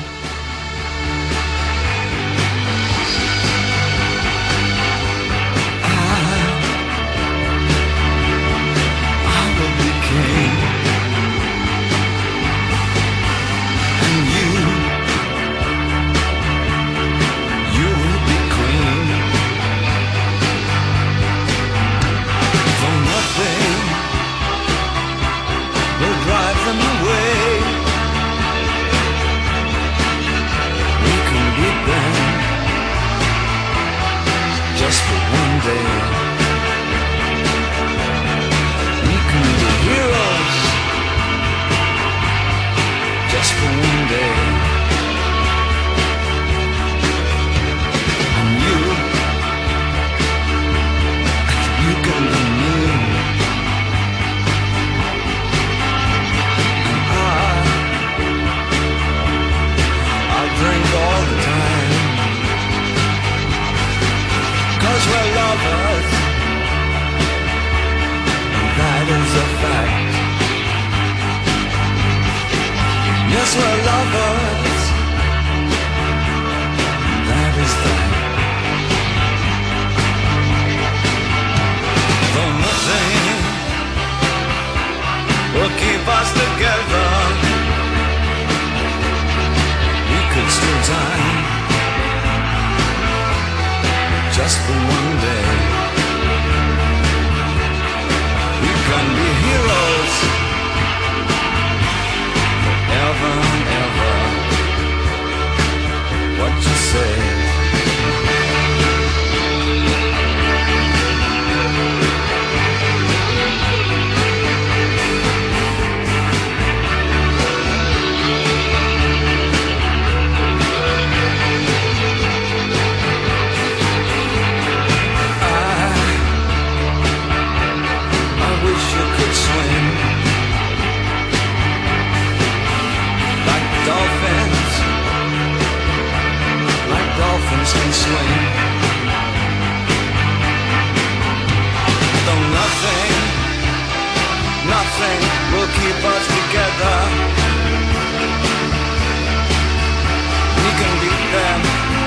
Just for one day, we can be heroes. Just for one day, and you, you can be me, and I, I drink all the time. 'Cause we're lovers, and that is a fact. Yes, we're lovers, and that is that. Though nothing will keep us together, we could still die. Just for one day, we can be heroes forever and ever. What you say? Can swing. Though nothing, nothing will keep us together, we can beat them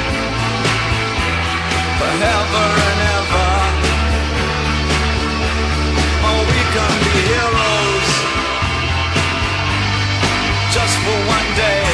forever and ever. Oh, we can be heroes just for one day.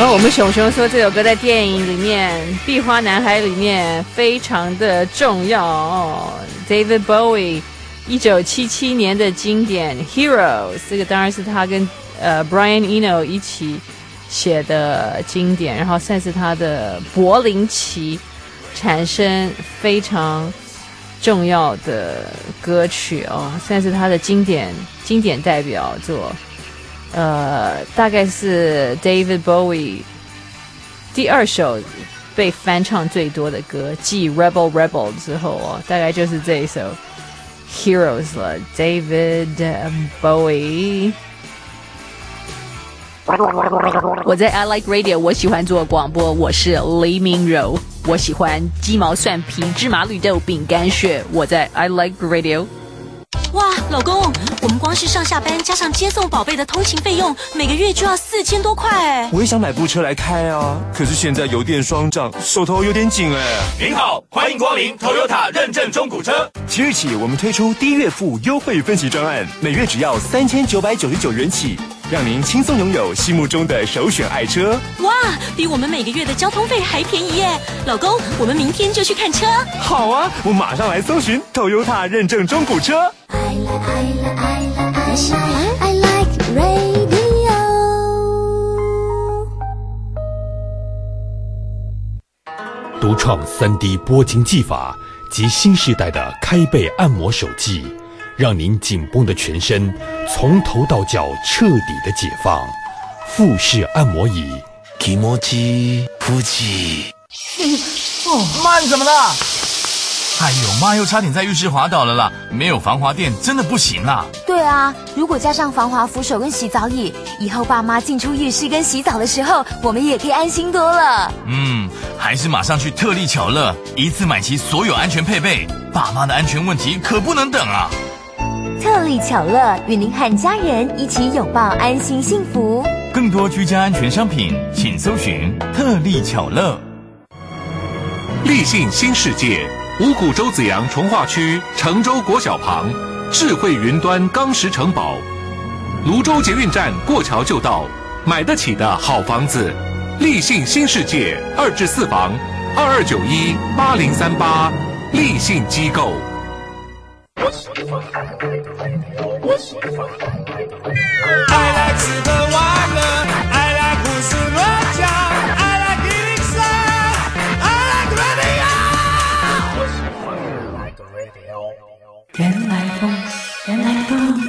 哦，我们熊熊说这首歌在电影里面《壁花男孩》里面非常的重要哦。David Bowie 一九七七年的经典《Heroes》，这个当然是他跟呃 Brian Eno 一起写的经典，然后算是他的柏林期产生非常重要的歌曲哦，算是他的经典经典代表作。呃，大概是 David Bowie 第二首被翻唱最多的歌，继 Rebel Rebel 之后哦，大概就是这一首 Heroes 了。David Bowie。我在 I Like Radio， 我喜欢做广播，我是黎明柔，我喜欢鸡毛蒜皮芝麻绿豆饼干屑，我在 I Like Radio。 哇，老公，我们光是上下班加上接送宝贝的通勤费用，每个月就要四千多块哎！ 我也想买部车来开啊，可是现在油电双涨，手头有点紧哎。 您好，欢迎光临 Toyota 认证中古车。 即日起，我们推出低月付优惠分期专案，每月只要三千九百九十九元起，让您轻松拥有心目中的首选爱车。 哇，比我们每个月的交通费还便宜耶！老公，我们明天就去看车。 好啊，我马上来搜寻 Toyota 认证中古车。 I like, I like, I like, I like radio。 独创 三 D 拨筋技法及新世代的开背按摩手技，让您紧绷的全身从头到脚彻底的解放。腹式按摩椅， 気持ち腹肌。 哦，妈，你怎么了？哎呦，妈又差点在浴室滑倒了啦！没有防滑垫真的不行啦。 对啊，如果加上防滑扶手跟洗澡椅，以后爸妈进出浴室跟洗澡的时候，我们也可以安心多了。 嗯，还是马上去特利巧乐，一次买齐所有安全配备，爸妈的安全问题可不能等啊！ 特利巧乐与您和家人一起拥抱安心幸福。 更多居家安全商品，请搜寻特利巧乐。 立信新世界，五股洲子阳重划区成州国小旁，智慧云端钢石城堡，泸州捷运站过桥就到，买得起的好房子。立信新世界二至四房，二二九一八零三八，立信机构。 I like 吃喝玩乐 I like 胡思乱想 I like 一零三 I like radio 原来风原来风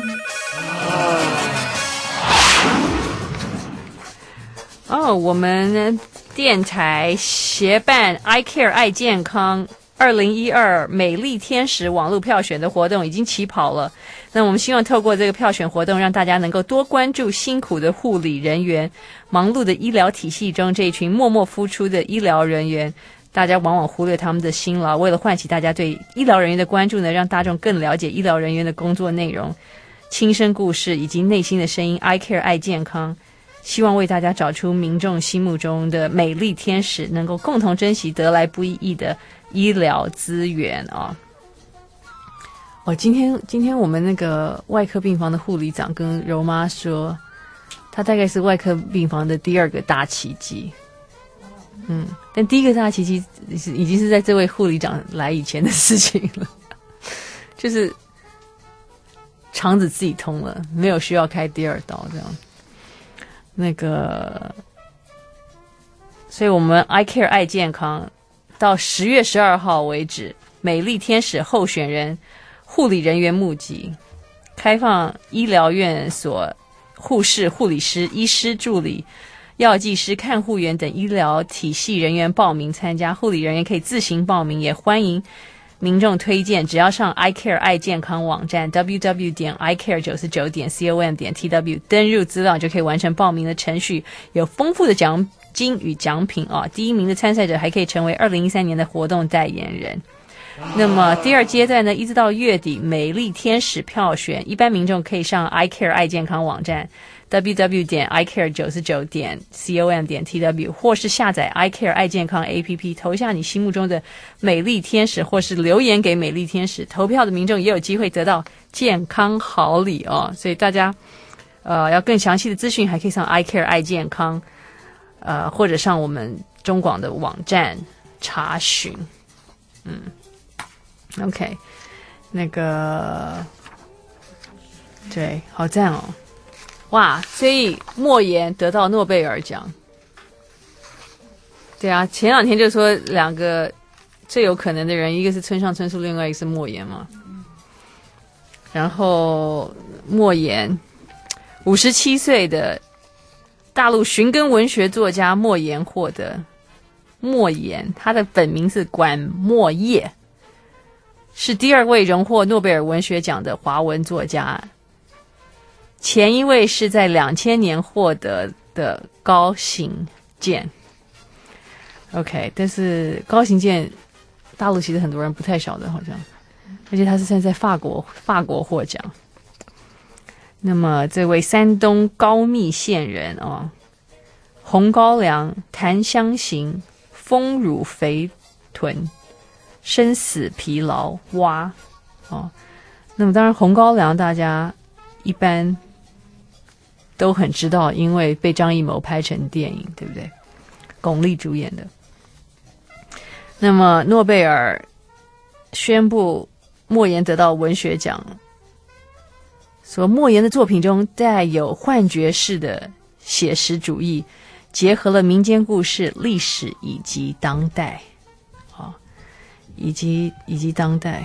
哦，我们电台协办 I Care 爱健康二零一二美丽天使网络票选的活动已经起跑了。那我们希望透过这个票选活动，让大家能够多关注辛苦的护理人员，忙碌的医疗体系中这一群默默付出的医疗人员。大家往往忽略他们的辛劳，为了唤起大家对医疗人员的关注呢，让大众更了解医疗人员的工作内容、亲身故事以及内心的声音。I Care 爱健康，希望为大家找出民众心目中的美丽天使，能够共同珍惜得来不易的医疗资源啊！哦，今天今天我们那个外科病房的护理长跟柔妈说，他大概是外科病房的第二个大奇迹。嗯，但第一个大奇迹已经是在这位护理长来以前的事情了，就是肠子自己通了，没有需要开第二刀这样。那个，所以我们 I Care 爱健康到十月十二号为止，美丽天使候选人护理人员募集，开放医疗院所护士、护理师、医师助理、药剂师、看护员等医疗体系人员报名参加。护理人员可以自行报名，也欢迎民众推荐，只要上 I Care 爱健康网站 double-u double-u double-u 点 i care 九十九点 com 点 t w 登入资料，就可以完成报名的程序，有丰富的奖金与奖品啊！第一名的参赛者还可以成为二零一三年的活动代言人。那么第二阶段呢，一直到月底，美丽天使票选，一般民众可以上 I Care 爱健康网站 double-u double-u double-u 点 i care 九十九点 com 点 t w 或是下载 I Care 爱健康 A P P， 投下你心目中的美丽天使，或是留言给美丽天使。投票的民众也有机会得到健康好礼哦。所以大家呃要更详细的资讯，还可以上 I Care 爱健康呃，或者上我们中广的网站查询。嗯 ，OK， 那个对，好赞哦！哇，所以莫言得到诺贝尔奖。对啊，前两天就说两个最有可能的人，一个是村上春树，另外一个是莫言嘛。然后莫言五十七岁的大陆寻根文学作家莫言获得。莫言他的本名是管莫业，是第二位荣获诺贝尔文学奖的华文作家。前一位是在两千年获得的高行健。OK， 但是高行健大陆其实很多人不太晓得，好像，而且他是现在在法国法国获奖。那么这位山东高密县人哦，红高粱、檀香刑、丰乳肥臀、生死疲劳、蛙哦。那么当然红高粱大家一般都很知道，因为被张艺谋拍成电影，对不对？巩俐主演的。那么诺贝尔宣布莫言得到文学奖，说莫言的作品中带有幻觉式的写实主义，结合了民间故事、历史以及当代，哦，以及以及当代。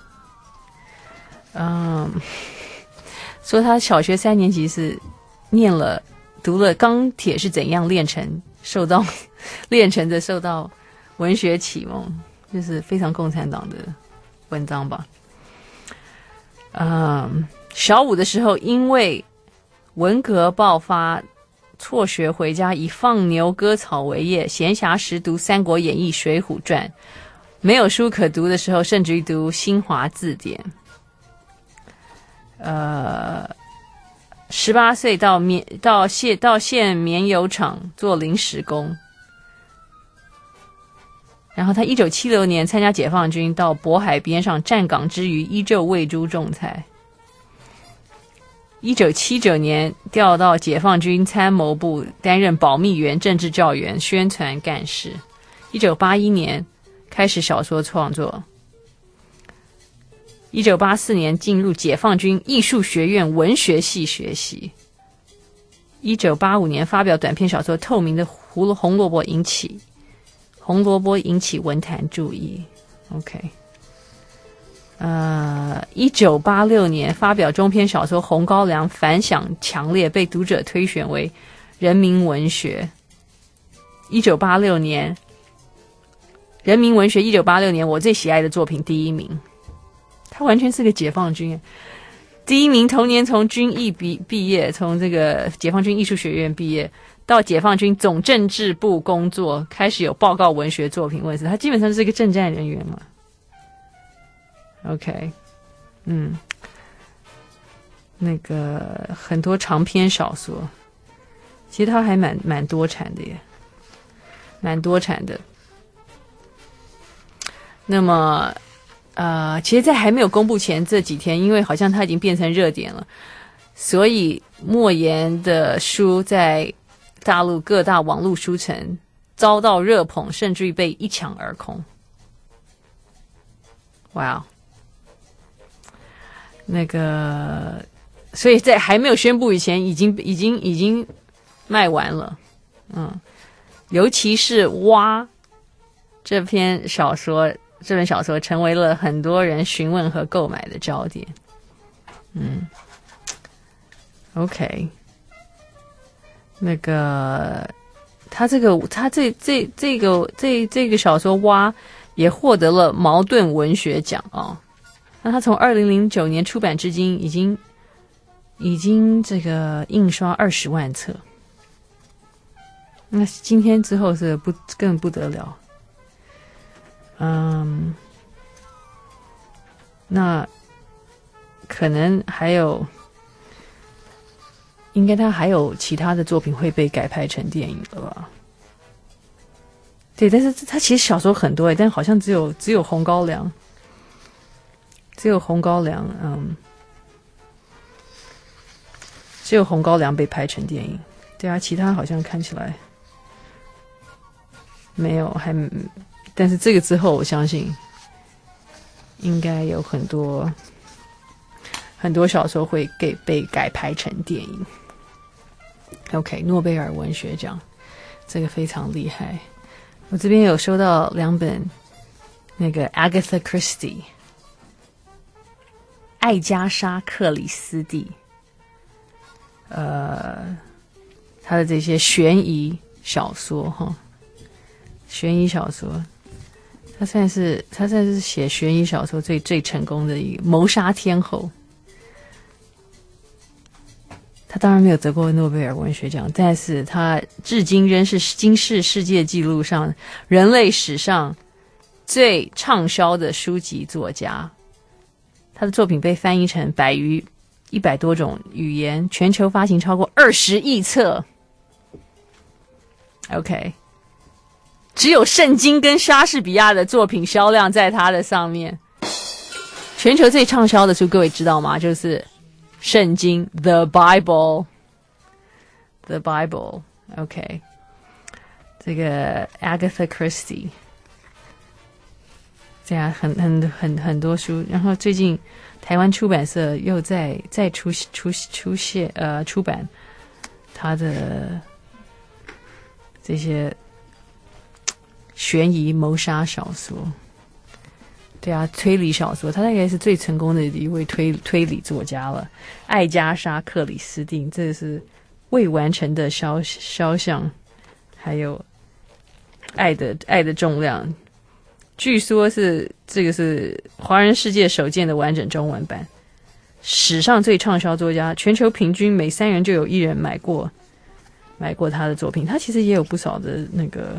嗯，说他小学三年级是念了读了《钢铁是怎样炼成》，受到炼成的受到文学启蒙，就是非常共产党的文章吧。嗯，小五的时候因为文革爆发，辍学回家，以放牛割草为业，闲暇时读《三国演义》《水浒传》，没有书可读的时候，甚至于读新华字典。呃，十八岁到棉到县到县棉油厂做临时工。然后他一九七六年参加解放军，到渤海边上站岗之余，依旧喂猪种菜。一九七九年调到解放军参谋部担任保密员、政治教员、宣传干事。一九八一年开始小说创作。一九八四年进入解放军艺术学院文学系学习。一九八五年发表短篇小说《透明的红萝卜》，引起红萝卜引起文坛注意。 OK， 呃，一九八六年发表中篇小说《红高粱》，反响强烈，被读者推选为人民文学。一九八六年人民文学一九八六年我最喜爱的作品第一名。他完全是个解放军，第一名。同年从军艺毕毕业，从这个解放军艺术学院毕业，到解放军总政治部工作，开始有报告文学作品问世。他基本上是一个政战人员嘛。OK， 嗯，那个很多长篇小说，其实他还蛮蛮多产的耶，蛮多产的。那么。呃，其实在还没有公布前这几天，因为好像它已经变成热点了，所以莫言的书在大陆各大网络书城遭到热捧，甚至于被一抢而空。哇、wow ，那个，所以在还没有宣布以前，已经已经已经卖完了。嗯，尤其是《蛙》这篇小说。这本小说成为了很多人询问和购买的焦点。嗯 ，OK， 那个他这个他这这这个这这个小说《蛙》也获得了茅盾文学奖啊、哦。那他从二零零九年出版至今，已经已经这个印刷二十万册。那今天之后是不更不得了。嗯，那可能还有，应该他还有其他的作品会被改拍成电影了吧？对，但是他其实小说很多诶，但好像只有只有红高粱，只有红高粱，嗯，只有红高粱被拍成电影。对啊，其他好像看起来没有，还但是这个之后，我相信应该有很多很多小说会给被改拍成电影。OK， 诺贝尔文学奖，这个非常厉害。我这边有收到两本那个 Agatha Christie 艾加莎克里斯蒂，呃，他的这些悬疑小说哈，悬疑小说，他算是他算是写悬疑小说最最成功的一个谋杀天后。他当然没有得过诺贝尔文学奖，但是他至今仍是金氏世界纪录上人类史上最畅销的书籍作家。他的作品被翻译成百余一百多种语言，全球发行超过二十亿册。OK， 只有圣经跟莎士比亚的作品销量在他的上面。全球最畅销的书，各位知道吗？就是圣经 The Bible The Bible OK 这个 Agatha Christie 这样很很很很多书，然后最近台湾出版社又在再出出出现呃出版他的这些悬疑谋杀小说。对啊，推理小说，他大概是最成功的一位推推理作家了。艾加莎·克里斯汀，这是未完成的肖肖像，还有爱的爱的重量。据说是这个是华人世界首见的完整中文版，史上最畅销作家，全球平均每三人就有一人买过买过他的作品。他其实也有不少的那个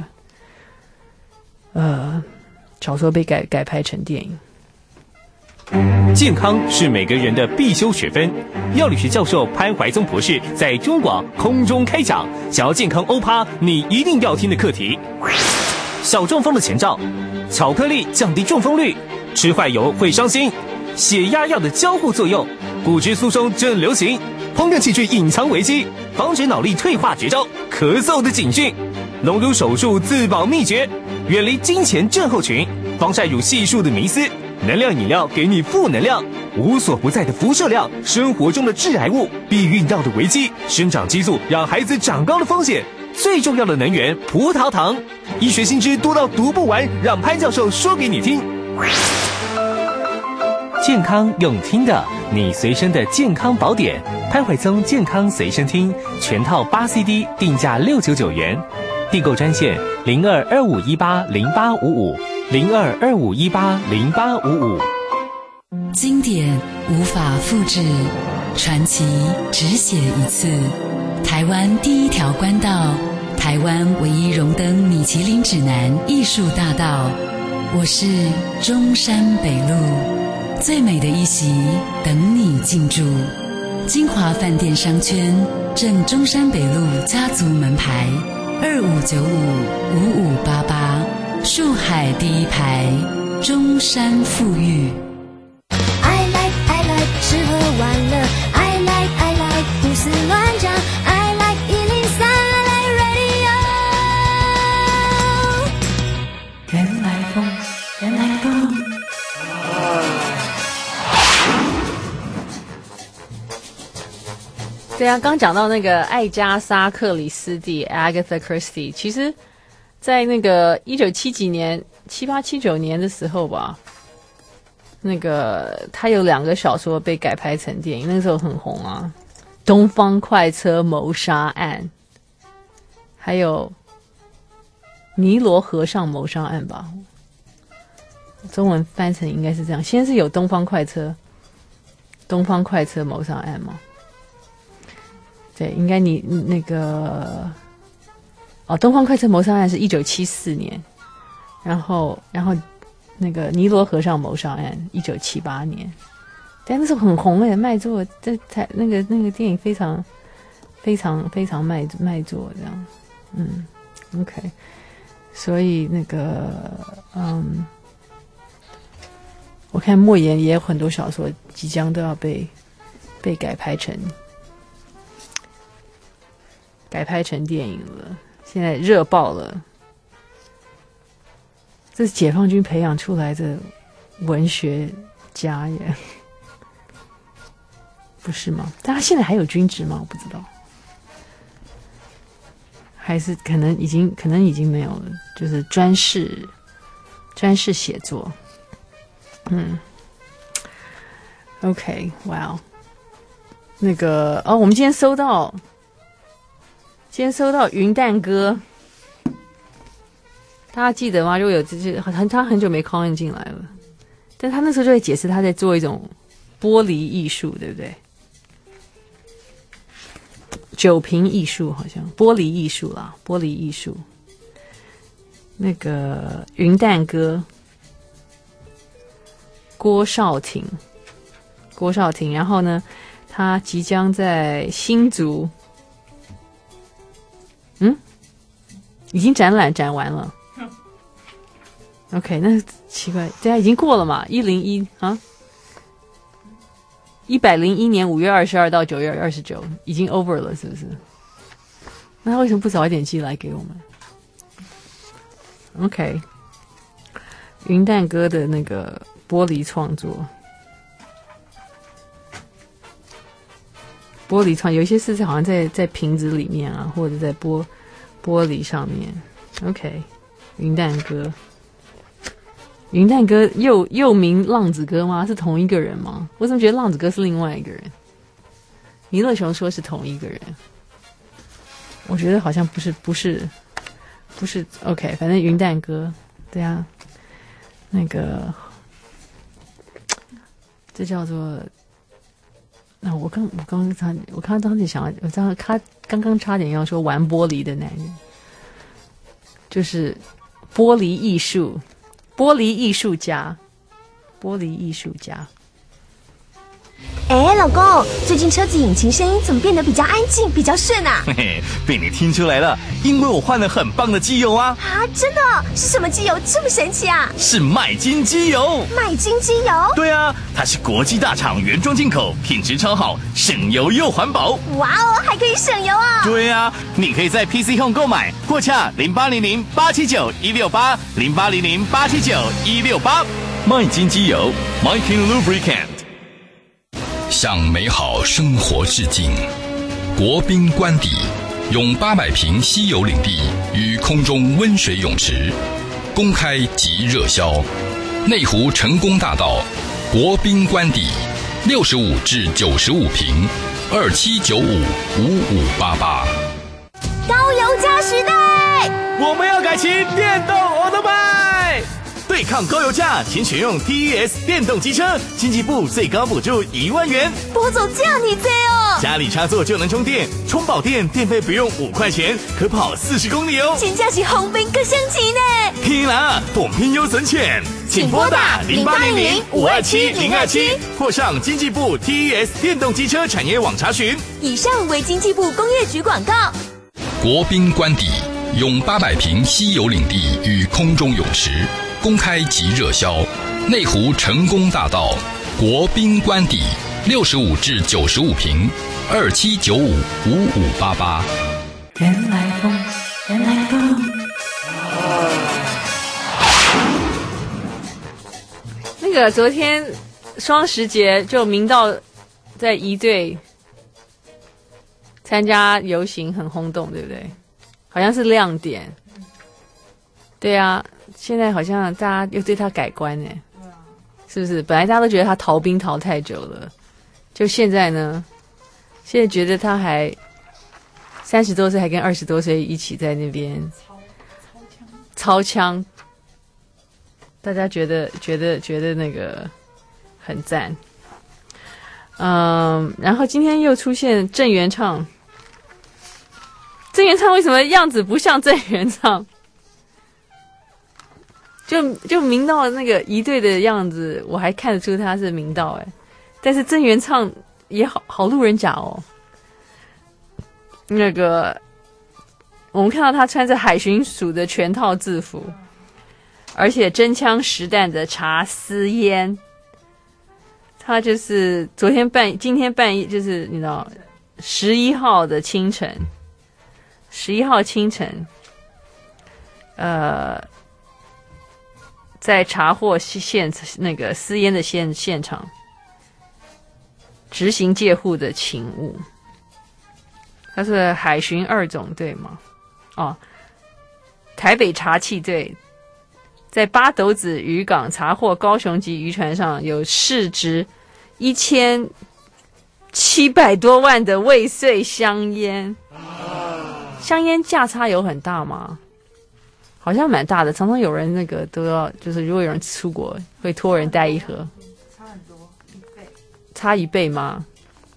呃。小说被改改拍成电影。 健康是每个人的必修学分。药理学教授潘怀宗博士在中广空中开讲，想要健康欧趴，你一定要听的课题：小中风的前兆，巧克力降低中风率，吃坏油会伤心，血压药的交互作用，骨质疏松正流行，烹饪器具隐藏危机，防止脑力退化绝招，咳嗽的警讯，隆乳手术自保秘诀。远离金钱症候群，防晒乳系数的迷思，能量饮料给你负能量，无所不在的辐射量，生活中的致癌物，避孕药的危机，生长激素让孩子长高的风险，最重要的能源葡萄糖，医学新知多到读不完，让潘教授说给你听。健康用听的，你随身的健康宝典，潘怀宗健康随身听全套八 C D， 定价六九九元。订购专线零二二五一八零八五五零二二五一八零八五五。 经典无法复制，传奇只写一次。台湾第一条官道，台湾唯一荣登米其林指南艺术大道。我是中山北路，最美的一席等你进驻。金华饭店商圈正中山北路家族门牌。二五九五五五八八，树海第一排，中山富裕。 I like I like 吃喝玩乐 I like I like 胡思乱想 I like 一零三 I like radio。 人来疯，人来疯。 对啊，刚讲到那个艾加莎·克里斯蒂 （Agatha Christie），其实，在那个一九七几年、七八七九年的时候吧，那个他有两个小说被改拍成电影，那个时候很红啊，《东方快车谋杀案》，还有《尼罗河上谋杀案》吧，中文翻成应该是这样。先是有《东方快车》，《东方快车谋杀案》嘛。对，应该你那个哦，《东方快车谋杀案》是一九七四年，然后然后那个《尼罗河上谋杀案》一九七八年，但那时候很红诶，卖座这台那个那个电影非常非常非常卖卖座这样，嗯 ，OK， 所以那个嗯，我看莫言也有很多小说即将都要被被改拍成。改拍成电影了，现在热爆了。 这是解放军培养出来的文学家耶，不是吗？但他现在还有军职吗？我不知道，还是可能已经可能已经没有了，就是专事专事写作。嗯 ，OK， 哇、wow 那个哦，我们今天收到，今天收到云淡哥。大家记得吗？就有就是很他很久没 call in 进来了，但他那时候就会解释他在做一种玻璃艺术，对不对？酒瓶艺术好像玻璃艺术啦，玻璃艺术。那个云淡哥郭少廷，郭少廷，然后呢，他即将在新竹，嗯，已经展览展完了。OK， 那奇怪，对啊，已经过了嘛？一零一啊，一百零一年五月二十二到九月二十九，已经 over 了，是不是？那他为什么不早一点寄来给我们 ？OK， 云淡哥的那个玻璃创作，玻璃创有一些是好像在在瓶子里面啊，或者在玻玻璃上面。OK， 云淡哥。云淡哥又又名浪子哥吗？是同一个人吗？我怎么觉得浪子哥是另外一个人？弥勒熊说是同一个人，我觉得好像不是，不是，不是。OK， 反正云淡哥，对啊，那个这叫做……那、啊、我刚我刚刚差，我刚刚当时想，我刚刚他刚刚差点要说玩玻璃的男人，就是玻璃艺术。玻璃艺术家，玻璃艺术家。 哎，老公，最近车子引擎声音怎么变得比较安静，比较顺啊？ 嘿嘿，被你听出来了，因为我换了很棒的机油啊！ 啊，真的？是什么机油这么神奇啊？ 是麦金机油。 麦金机油？ 对啊，它是国际大厂原装进口，品质超好，省油又环保。 哇哦，还可以省油啊！ 对啊，你可以在 P C Home 购买，或洽零八零零八七九一六八零八零零八七九一六八。麦金机油 ，Mykin Lubricant。 向美好生活致敬。国宾官邸拥八百坪稀有领地与空中温水泳池，公开即热销。内湖成功大道国宾官邸六十五至九十五坪，二七九五五五八八。 高油价时代， 我们要改骑电动欧多拜。对抗高油价，请选用 T E S 电动机车，经济部最高补助一万元。 波总这样你对哦， 家里插座就能充电，充饱电电费不用五块钱，可跑四十公里哦。 真正是红兵可升级呢！ 拼啦，pom拼优存钱，请拨打零八零零五二七零二七，或上经济部 T E S 电动机车产业网查询。 以上为经济部工业局广告。 国宾官邸拥八百坪稀有领地与空中泳池。公开即热销，内湖成功大道国宾官邸六十五至九十五坪，二七九五五五八八。 原来风，原来风。那个昨天双十节就明道在宜队参加游行很轰动，对不对？好像是亮点。对啊。现在好像大家又对他改观呢，是不是？本来大家都觉得他逃兵逃太久了，就现在呢，现在觉得他还三十多岁，还跟二十多岁一起在那边操枪，大家觉得觉得觉得那个很赞。嗯，然后今天又出现郑元畅，郑元畅为什么样子不像郑元畅？就就明道那个一队的样子，我还看得出他是明道哎，但是郑元畅也好好路人甲哦。那个我们看到他穿着海巡署的全套制服，而且真枪实弹的查私烟。他就是昨天半今天半夜就是你知道十一号的清晨，十一号清晨，呃。 在查获现那个私烟的现现场执行戒护的勤务。他是海巡二总队吗？哦，台北查缉队在八斗子渔港查获高雄籍渔船上有市值一千七百多万的未遂香烟。香烟价差有很大吗？好像蛮大的，常常有人那个都要，就是如果有人出国会托人带一盒，差很多，一倍，差一倍吗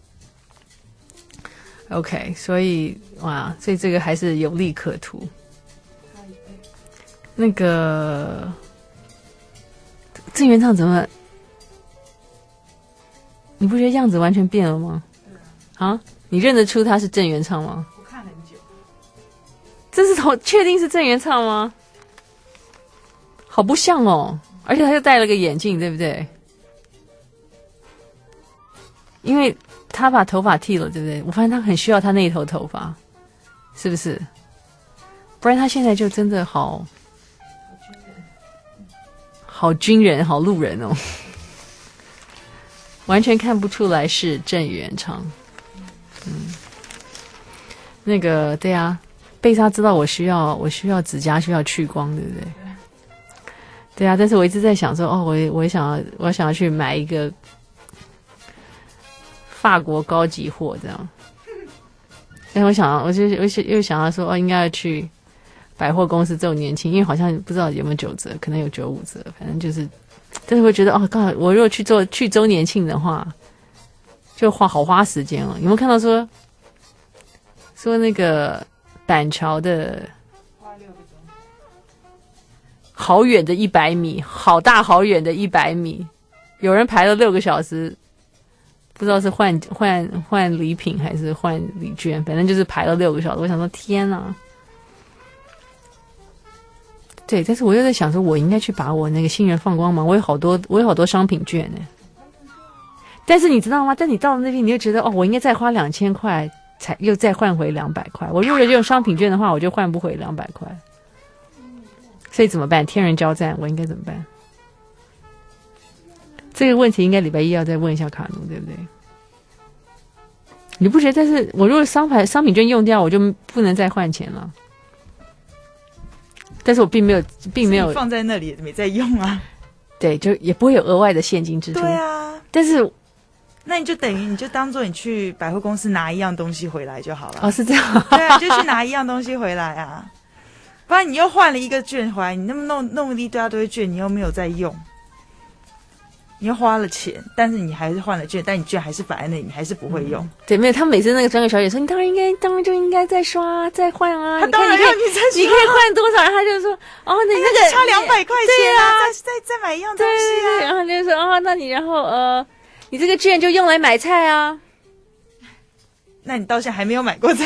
？OK， 所以哇，所以这个还是有利可图。那个郑元畅怎么？你不觉得样子完全变了吗？啊，你认得出他是郑元畅吗？我看很久。这是头确定是郑元畅吗？好不像哦，而且他又戴了个眼镜，对不对？因为他把头发剃了，对不对？我发现他很需要他那一头头发，是不是？不然他现在就真的好好军人、好路人哦，完全看不出来是郑元畅。嗯，那个对啊，贝莎知道我需要我需要指甲需要去光，对不对？对啊，但是我一直在想说，哦，我我想要我想要去买一个法国高级货这样。但我想，我就我又想要说，哦，应该要去百货公司这种年轻，因为好像不知道有没有九折，可能有九五折，反正就是，但是会觉得，哦，刚好我如果去做去周年庆的话，就花好花时间哦。有没有看到说说那个板桥的？好远的一百米，好大好远的一百米，有人排了六个小时，不知道是换换换礼品还是换礼券，反正就是排了六个小时。我想说，天哪！对，但是我又在想说，我应该去把我那个新人放光芒，我有好多我有好多商品券呢。但是你知道吗？但你到了那边，你就觉得哦，我应该再花两千块，才又再换回两百块。我如果用商品券的话，我就换不回两百块。所以怎么办？天人交战，我应该怎么办？这个问题应该礼拜一要再问一下卡奴，对不对？你不觉得？但是我如果商牌商品券用掉，我就不能再换钱了。但是我并没有，并没有放在那里没在用啊。 对，就也不会有额外的现金支出。 对啊， 但是那你就等于你就当做你去百货公司拿一样东西回来就好了。 哦，是这样。 对啊，就去拿一样东西回来啊。不然你又换了一个券回来，你那么弄弄了一大堆券，你又没有在用，你又花了钱，但是你还是换了券，但你券还是摆在那里，你还是不会用。嗯、 对，没有，他每次那个专柜小姐说，你当然应该，当然就应该再刷再换啊。 他当然要你再刷， 你可以换多少？然后他就说，哦，那你那个差两百块钱啊， 再再再买一样东西啊。 对对对，然后就说，哦，那你然后呃，你这个券就用来买菜啊。 那你到现在还没有买过菜？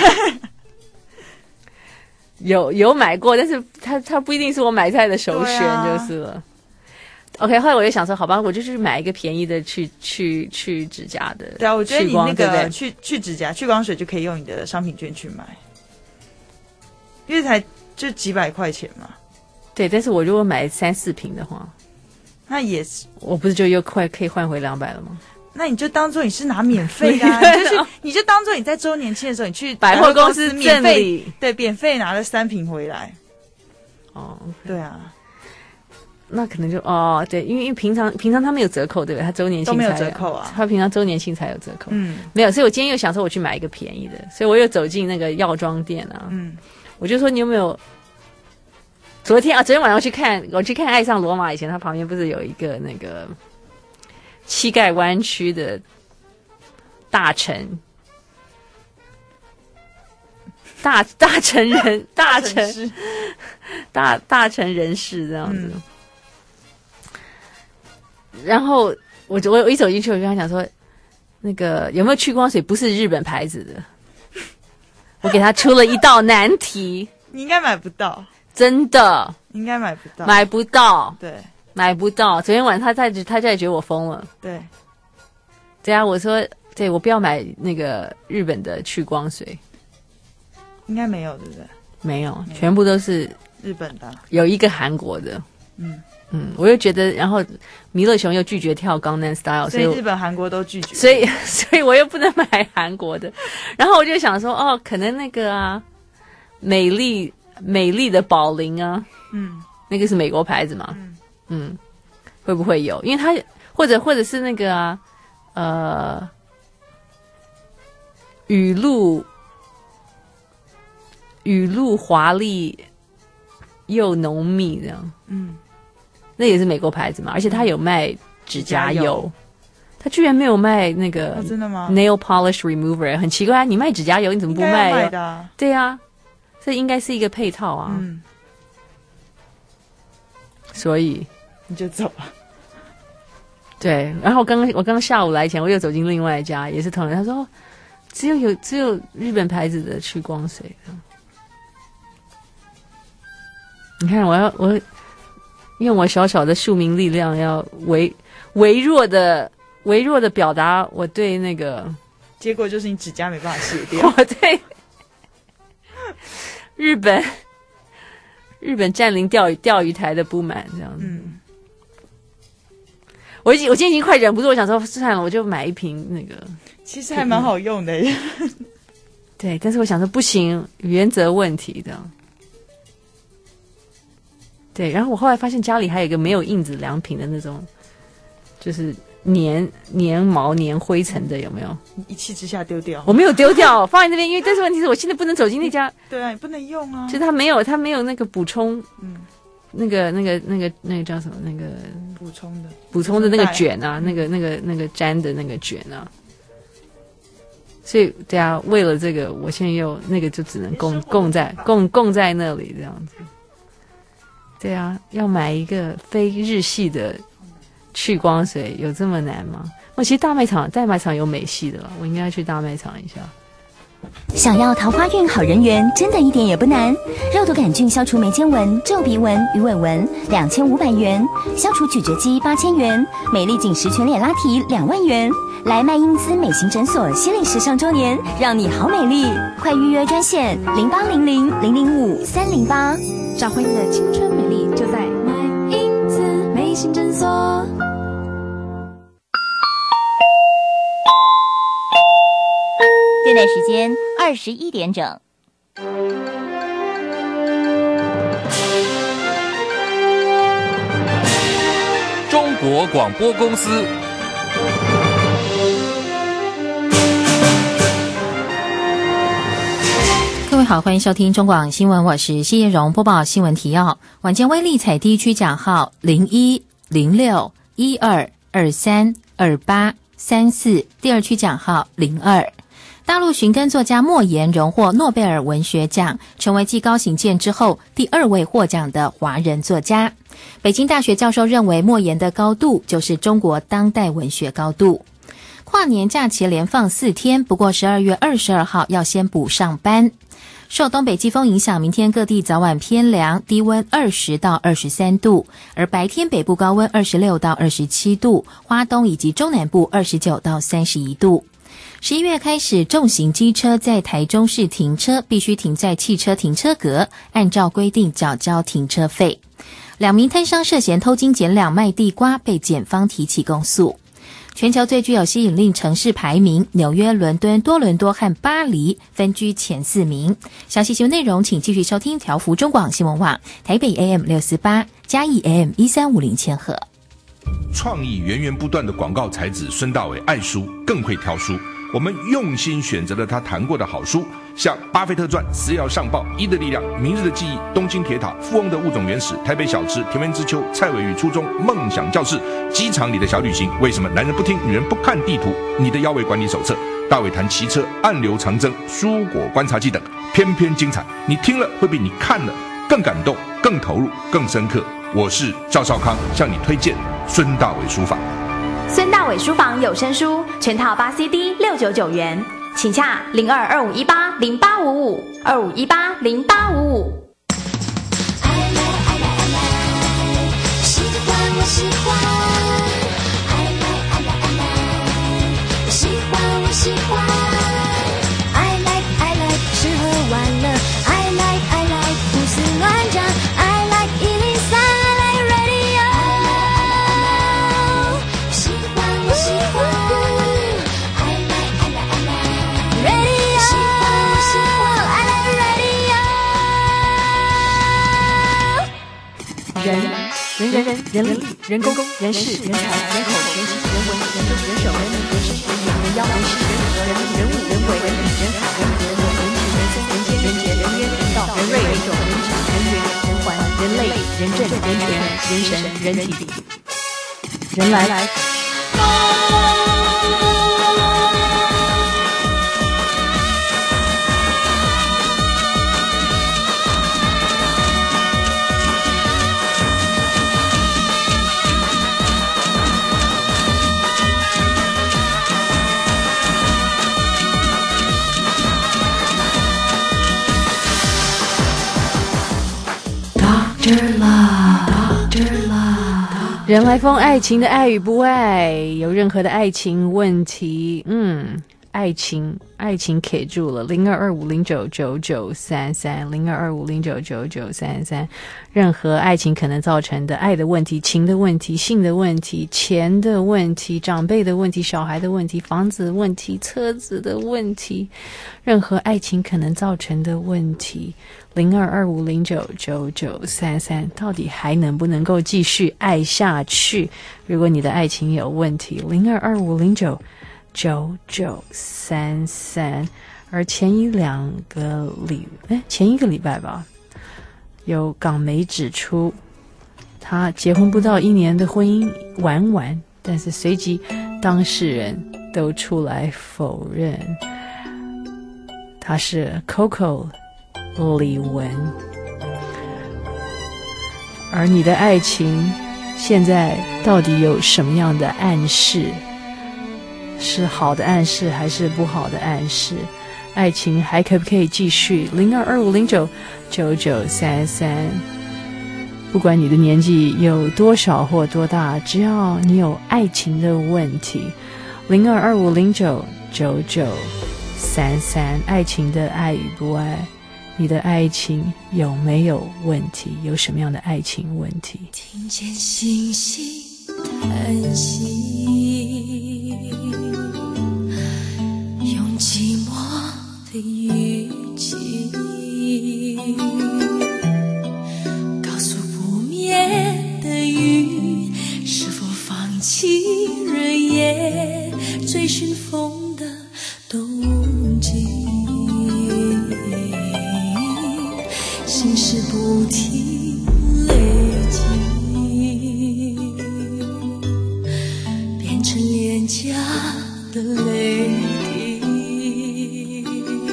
有有买过，但是他他不一定是我买菜的首选就是了。啊、OK， 后来我就想说，好吧，我就去买一个便宜的去去去指甲的。 对啊，我觉得你那个对对去去指甲去光水就可以用你的商品券去买，因为才就几百块钱嘛。 对，但是我如果买三四瓶的话， 那也是， 我不是就又快可以换回两百了吗？ 那你就当做你是拿免费的、啊，你就去，你就当做你在周年庆的时候，你去百货公司免费，对，免费拿了三瓶回来。 哦， okay. 对啊， 那可能就哦，对，因为因为平常平常他没有折扣，对不对？他周年庆都没有折扣啊， 他平常周年庆才有折扣。 嗯， 没有，所以我今天又想说我去买一个便宜的，所以我又走进那个药妆店啊， 嗯， 我就说你有没有？昨天啊，昨天晚上去看，我去看《爱上罗马》以前，它旁边不是有一个那个膝盖弯曲的大臣，大大臣人，大臣，大大臣人士这样子。嗯、然后我我我一走进去，我就跟他讲说，那个有没有去光水不是日本牌子的？我给他出了一道难题， 你应该买不到。 真的应该买不到， 买不到， 对， 买不到。昨天晚上他在他在觉得我疯了， 对， 对啊，我说对我不要买那个日本的去光水， 应该没有对不对？ 没有，全部都是日本的， 有一个韩国的， 嗯嗯，我又觉得，然后弥勒熊又拒绝跳江南 style， 所以日本、韩国都拒绝， 所以所以我又不能买韩国的。然后我就想说，哦，可能那个啊，美丽美丽的宝琳啊， 嗯， 那个是美国牌子嘛，嗯嗯，会不会有？因为它或者或者是那个啊，呃，雨露雨露华丽又浓密这样， 嗯。 那也是美国牌子嘛，而且它有卖指甲油，它居然没有卖那个、 哦、真的吗 nail polish remover， 很奇怪，你卖指甲油你怎么不卖？ 应该要卖的啊， 对啊，这应该是一个配套啊。 嗯， 所以你就走了。 对，然后我刚刚我刚刚下午来前，我又走进另外一家，也是同仁，他说、哦、只有有只有日本牌子的去光水。你看，我要我。用我小小的庶民力量，要微微弱的微弱的表达我对那个， 结果就是你指甲没办法卸掉。 我对日本日本占领钓鱼钓鱼台的不满，这样子。嗯，我已经我今天已经快忍不住，我想说算了，我就买一瓶那个， 其实还蛮好用的。 对，但是我想说不行，原则问题的。对，然后我后来发现家里还有一个没有印子良品的那种，就是粘粘毛粘灰尘的，有没有？ 一气之下丢掉。 我没有丢掉，放在那边，因为但是问题是我现在不能走进那家。 对啊，你不能用啊。 就是它没有，它没有那个补充， 嗯， 那个那个那个那个叫什么？那个补充的补充的那个卷啊，那个那个那个粘的那个卷啊。所以对啊，为了这个，我现在又那个就只能供供在供供在那里这样子。对啊，要买一个非日系的去光水有这么难吗？我其实大卖场大卖场有美系的了，我应该去大卖场一下。 想要桃花运好人缘，真的一点也不难。肉毒杆菌消除眉间纹、皱鼻纹、鱼尾纹，两千五百元；消除咀嚼肌八千元；美丽紧实全脸拉提两万元。来麦因兹美型诊所西历时尚周年，让你好美丽！快预约专线零八零零零零五三零八。 找回你的青春美丽，就在麦因兹美型诊所。 现在时间二十一点整。 中国广播公司。 各位好，欢迎收听中广新闻，我是谢叶荣，播报新闻提要。晚间威力彩第一区奖号零一零六一二二三二八三四，第二区奖号零二。大陆寻根作家莫言荣获诺贝尔文学奖，成为继高行健之后第二位获奖的华人作家。北京大学教授认为，莫言的高度就是中国当代文学高度。跨年假期连放四天，不过十二月二十二号要先补上班。受东北季风影响，明天各地早晚偏凉，低温二十到二十三度，而白天北部高温二十六到二十七度，花东以及中南部二十九到三十一度。十一月开始，重型机车在台中市停车必须停在汽车停车格，按照规定缴交停车费。两名摊商涉嫌偷斤减两卖地瓜，被检方提起公诉。全球最具有吸引力城市排名，纽约、伦敦、多伦多和巴黎分居前四名。详细新闻内容请继续收听调幅中广新闻网，台北 A M 六四八，嘉义 A M 一三五零千赫。 创意源源不断的广告才子孙大伟爱书，更会挑书。我们用心选择了他谈过的好书，像《巴菲特传》《食药上报》《一的力量》《明日的记忆》《东京铁塔》《富翁的物种原始》《台北小吃》《田园之秋》《蔡伟与初中》《梦想教室》《机场里的小旅行》为什么男人不听女人不看地图？你的腰围管理手册，大伟谈骑车、暗流长征、蔬果观察记等，偏偏精彩。你听了会比你看了更感动、更投入、更深刻。我是赵少康，向你推荐孙大伟书法。 孙大伟书房有声书全套八 C D 六九九元，请洽零二二五一八零八五五二五一八零八五五。 爱来爱来爱来，喜欢我喜欢，爱来爱来爱来，喜欢我喜欢，爱来爱来吃喝玩乐，爱来爱来胡思乱想，爱来一零三，爱来 ready。 人人人人力人工人事人才人口人情人文人政人手人民人事人眼人妖人事人和人人物人为人理人海人和人文人情人生人间人杰人烟人道人瑞人种人质人缘人环人类人政人权人神人体人来来。人来疯，爱情的爱与不爱，有任何的爱情问题，嗯，爱情爱情 K 住了零二二五零九九九三三零二二五零九九九三三，任何爱情可能造成的爱的问题、情的问题、性的问题、钱的问题、长辈的问题、小孩的问题、房子的问题、车子的问题，任何爱情可能造成的问题。零二二五零九九九三三，到底还能不能够继续爱下去？如果你的爱情有问题，零二二五零九九九三三。而前一两个礼，哎，前一个礼拜吧，有港媒指出，他结婚不到一年的婚姻玩完，但是随即当事人都出来否认，他是 Coco。李玟，而你的爱情现在到底有什么样的暗示？是好的暗示还是不好的暗示？爱情还可不可以继续？零二二五零九九九三三，不管你的年纪有多少或多大，只要你有爱情的问题，零二二五零九九九三三，爱情的爱与不爱。你的爱情有没有问题？有什么样的爱情问题？ 听见星星叹息，用寂寞的语气告诉不灭的云，是否放弃日夜追寻风的冬季。心事不停累积，变成廉价的泪滴。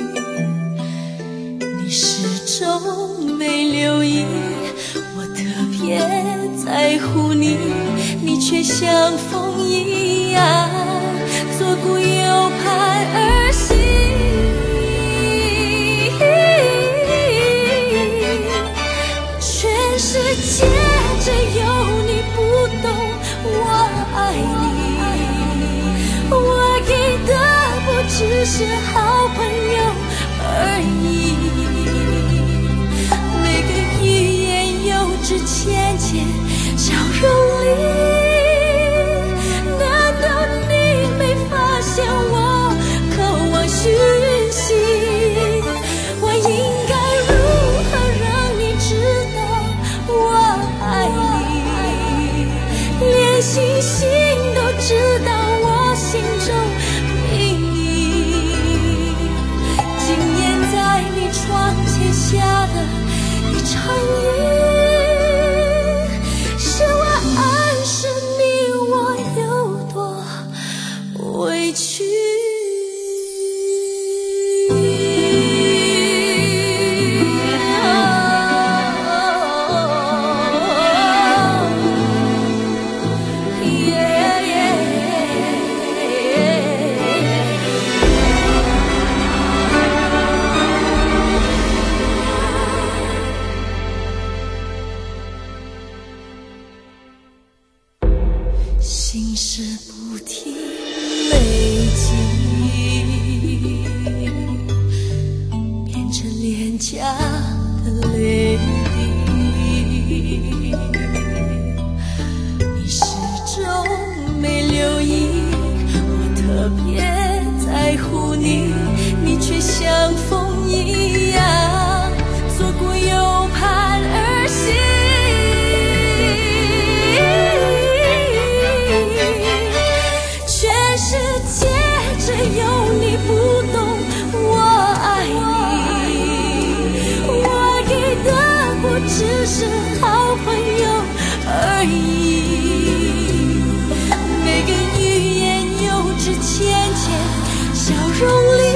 你始终没留意，我特别在乎你，你却像风一样左顾右盼而行。世界只有你不懂我爱你，我给的不只是好朋友而已。每个欲言又止浅浅笑容里，难道你没发现我渴望讯息？我应该如何让你知道我爱你，连星星都知道我心中秘密。今夜在你窗前下的一场雨，是我暗示你我有多委屈。心事不停累积，变成廉价的泪滴。你始终没留意，我特别在乎你，你却像风一样左顾右盼而行。 是好朋友而已。每个语言幼稚浅浅笑容里，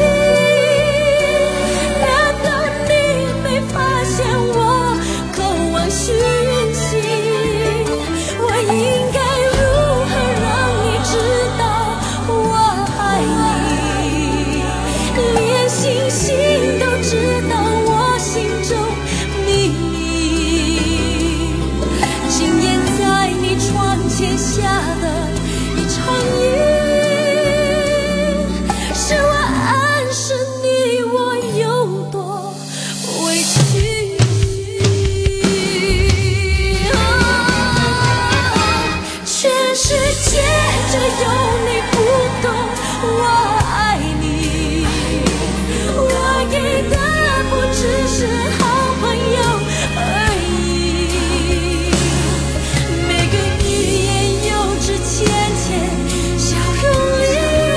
难道你没发现我渴望讯息？我应该如何让你知道我爱你？连星星都知道我心中秘密。今夜在你窗前下的一场雨，是我暗示你我有多委屈。全世界只有你不懂我爱你，我给的不只是好朋友而已。每个语言幼稚浅浅笑容里，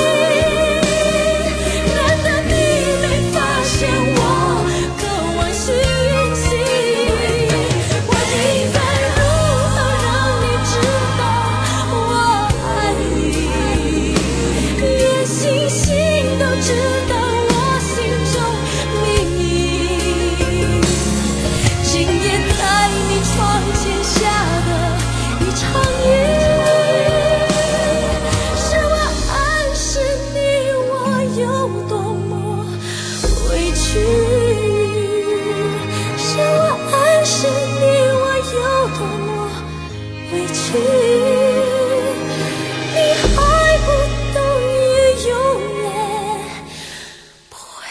难道你没发现我渴望讯息？我应该如何让你知道我爱你？连星星都知道我心中秘密。今夜在你窗前下的一场雨，是我暗示你我有多么委屈，是我暗示你我有多么委屈。你还不懂雨永远不会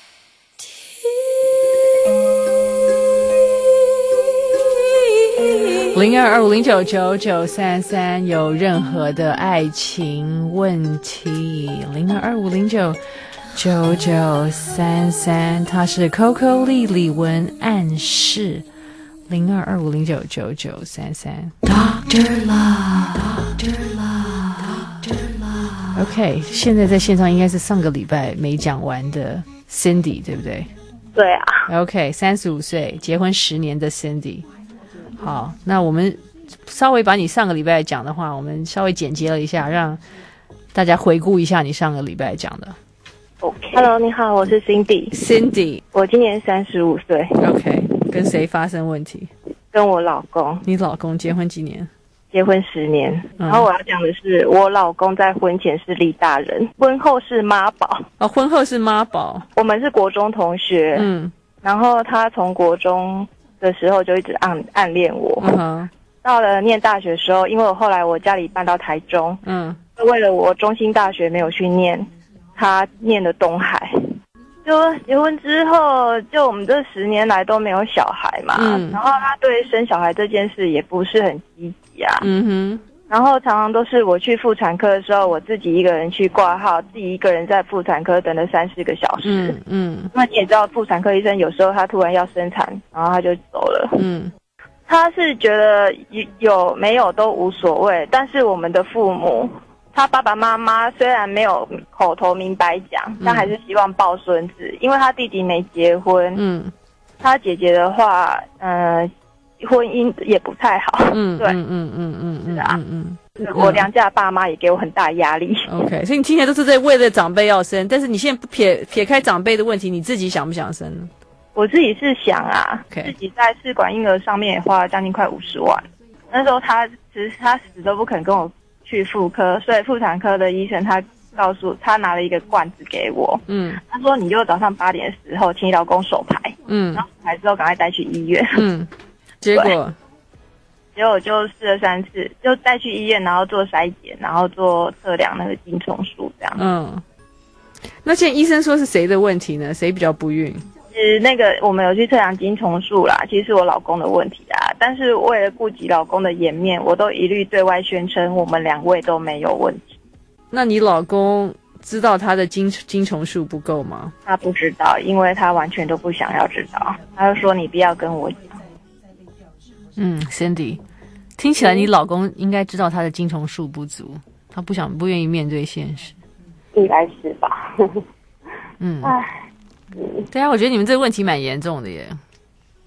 零二二五零九九九三三，有任何的爱情问题，零二二五零九九九三三，它是 Coco 丽丽文暗示，零二二五零九九九三三。Doctor Love，Doctor Love，Doctor Love。OK， 现在在线上应该是上个礼拜没讲完的 Cindy， 对不对？ 对啊。 OK， 三十五岁，结婚十年的 Cindy。好，那我们稍微把你上个礼拜讲的话，我们稍微简洁了一下，让大家回顾一下你上个礼拜讲的。 OK，Hello， 你好，我是 Cindy。Cindy， 我今年三十五岁。 OK， 跟谁发生问题？ 跟我老公。 你老公结婚几年？ 结婚十年。 嗯、 然后我要讲的是，我老公在婚前是李大人，婚后是妈宝。 哦，婚后是妈宝。 我们是国中同学。嗯。然后他从国中的时候就一直暗暗恋我。嗯，到了念大学的时候，因为我后来我家里搬到台中，嗯，为了我中兴大学没有去念，他念了东海。就结婚之后，就我们这十年来都没有小孩嘛，嗯，然后他对生小孩这件事也不是很积极啊，嗯哼。然后常常都是我去妇产科的时候，我自己一个人去挂号，自己一个人在妇产科等了三四个小时。嗯嗯。那你也知道，妇产科医生有时候他突然要生产，然后他就走了。嗯。他是觉得有没有都无所谓，但是我们的父母，他爸爸妈妈虽然没有口头明白讲，嗯，但还是希望抱孙子，因为他弟弟没结婚。嗯。他姐姐的话，呃。婚姻也不太好，嗯，对，嗯嗯嗯嗯嗯，是啊，嗯嗯，我娘家的爸妈也给我很大压力。 OK， 所以你今天都是在为了长辈要生，但是你现在撇撇开长辈的问题，你自己想不想生？ 我自己是想啊， okay. 自己在试管婴儿上面也花了将近快五十万。那时候他其实他死都不肯跟我去妇科，所以妇产科的医生他告诉他拿了一个罐子给我，嗯，他说你就早上八点的时候请你老公手牌，嗯，然后手牌之后赶快带去医院，嗯。 结果， 结果就试了三次，就带去医院，然后做筛检，然后做测量那个精虫数这样。嗯， 那现在医生说是谁的问题呢？谁比较不孕？ 其实那个我们有去测量精虫数啦，其实是我老公的问题啊。但是为了顾及老公的颜面，我都一律对外宣称我们两位都没有问题。 那你老公知道他的精精虫数不够吗？ 他不知道，因为他完全都不想要知道，他就说你不要跟我讲。 嗯 ，Cindy， 听起来你老公应该知道他的精虫数不足，他不想不愿意面对现实， 应该是吧？ 嗯，哎，对啊，我觉得你们这个问题蛮严重的耶。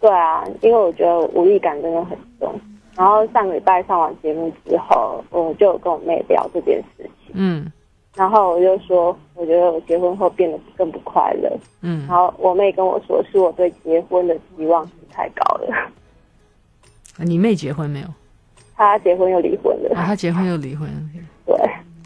对啊，因为我觉得无力感真的很重。然后上个礼拜上完节目之后，我就有跟我妹聊这件事情。 嗯， 然后我就说，我觉得我结婚后变得更不快乐。 嗯， 然后我妹跟我说，是我对结婚的期望值太高了。 你妹结婚没有？ 她结婚又离婚了。 啊，她结婚又离婚。 对。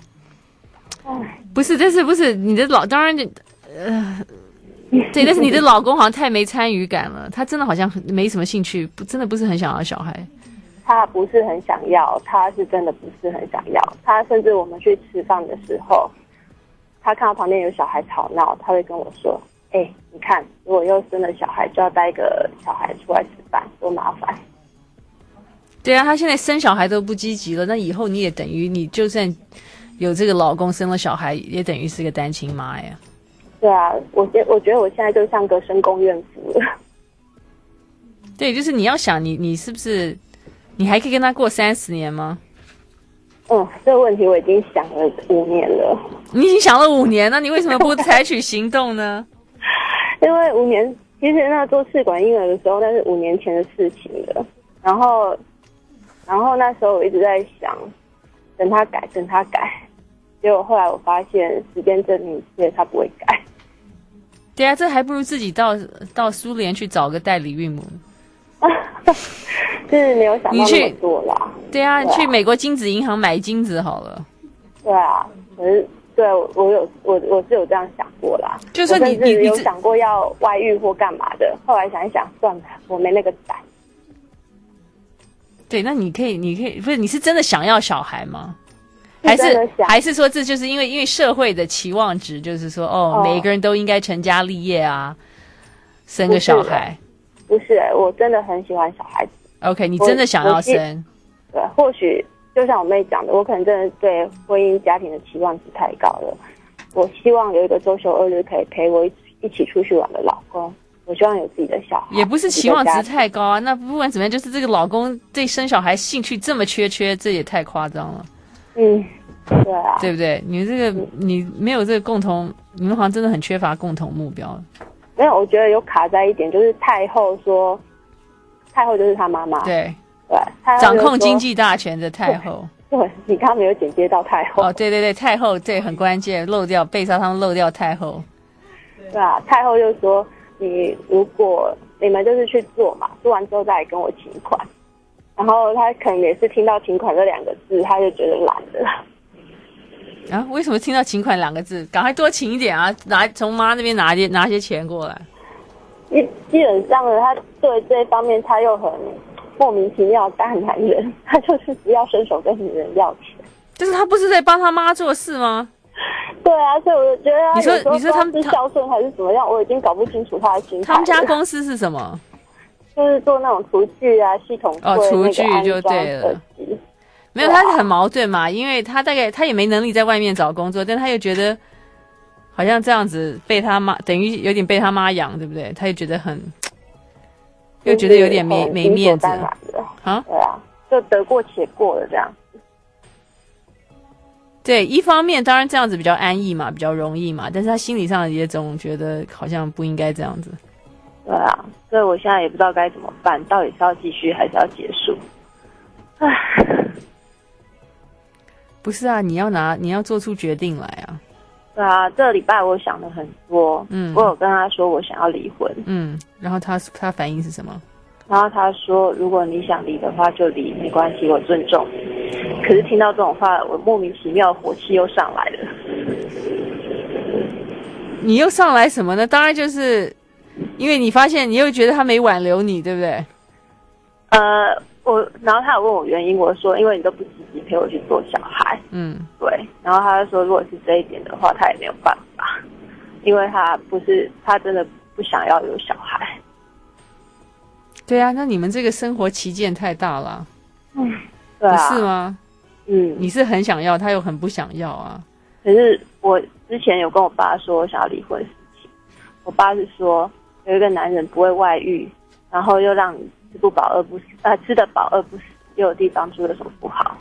不是，但是不是你的老，当然呃。对，但是你的老公好像太没参与感了，他真的好像没什么兴趣，不，真的不是很想要小孩。 他不是很想要，他是真的不是很想要。他甚至我们去吃饭的时候，他看到旁边有小孩吵闹，他会跟我说：“哎、欸，你看，如果又生了小孩，就要带一个小孩出来吃饭，多麻烦。” 对啊，他现在生小孩都不积极了，那以后你也等于你就算有这个老公生了小孩，也等于是个单亲妈呀。 对啊，我觉我觉得我现在就像个深宫怨妇了。 对，就是你要想你你是不是你还可以跟他过三十年吗？ 嗯，这个问题我已经想了五年了。 你已经想了五年了，你为什么不采取行动呢？ 因为五年，其实那做试管婴儿的时候，那是五年前的事情了。然后，然后那时候我一直在想，等他改，等他改。结果后来我发现，时间证明一切，他不会改。 对啊，这还不如自己到到苏联去找个代理孕母。 就是没有想到那么多啦。 对啊，你去美国精子银行买精子好了。 对啊，可是对我有我我是有这样想过啦。 就是说你你你有想过要外遇或干嘛的？后来想一想，算了，我没那个胆。 对，那你可以，你可以不是？你是真的想要小孩吗？还是还是说这就是因为因为社会的期望值，就是说哦，哦每一个人都应该成家立业啊，生个小孩。 不是，不是我真的很喜欢小孩子。 OK， 你真的想要生？ 对，或许就像我妹讲的，我可能真的对婚姻家庭的期望值太高了。我希望有一个周休二日可以陪我一起一起出去玩的老公。我希望有自己的小孩。 也不是期望值太高啊，那不管怎么样，就是这个老公对生小孩兴趣这么缺缺，这也太夸张了。 嗯，对啊， 对不对？你这个、嗯、你没有这个共同，你们好像真的很缺乏共同目标。 没有，我觉得有卡在一点，就是太后说，太后就是他妈妈， 对对， 掌控经济大权的太后。 对，对你刚刚没有剪接到太后。 哦，对对对，太后对很关键，漏掉贝莎他们漏掉太后。 对啊，太后就说你如果你们就是去做嘛，做完之后再来跟我请款。然后他可能也是听到请款这两个字，他就觉得懒了。 啊？为什么听到请款两个字？赶快多请一点啊！拿从妈那边拿些拿些钱过来。 基基本上呢，他对这一方面他又很莫名其妙大男人，他就是不要伸手跟女人要钱。 就是他不是在帮他妈做事吗？ 对啊，所以我就觉得他你说你说他们是孝顺还是怎么样，我已经搞不清楚他的心态。 他们家公司是什么？ 就是做那种厨具啊，系统哦，厨具就对了。没有，他很矛盾嘛，因为他大概他也没能力在外面找工作，但他又觉得好像这样子被他妈等于有点被他妈养，对不对？他又觉得很，又觉得有点没没面子啊。对啊，就得过且过了这样。 对，一方面当然这样子比较安逸嘛，比较容易嘛，但是他心理上也总觉得好像不应该这样子。 对啊，所以我现在也不知道该怎么办，到底是要继续还是要结束？唉， 不是啊，你要拿，你要做出决定来啊。 对啊，这个礼拜我想了很多，嗯，我有跟他说我想要离婚， 嗯，然后他他反应是什么？ 然后他说，如果你想离的话就离，没关系，我尊重你。可是听到这种话，我莫名其妙火气又上来了。 你又上来什么呢？当然就是因为你发现你又觉得他没挽留你，对不对？ 呃，我然后他有问我原因，我说因为你都不积极陪我去做小孩， 嗯， 对。然后他就说，如果是这一点的话，他也没有办法，因为他不是他真的不想要有小孩。 对啊，那你们这个生活旗舰太大了， 嗯，对啊， 不是吗？ 嗯， 你是很想要，他又很不想要啊。 可是我之前有跟我爸说我想要离婚的事情，我爸是说有一个男人不会外遇，然后又让你吃不饱饿不死，啊、呃，吃得饱饿不死，又有地方住，有什么不好？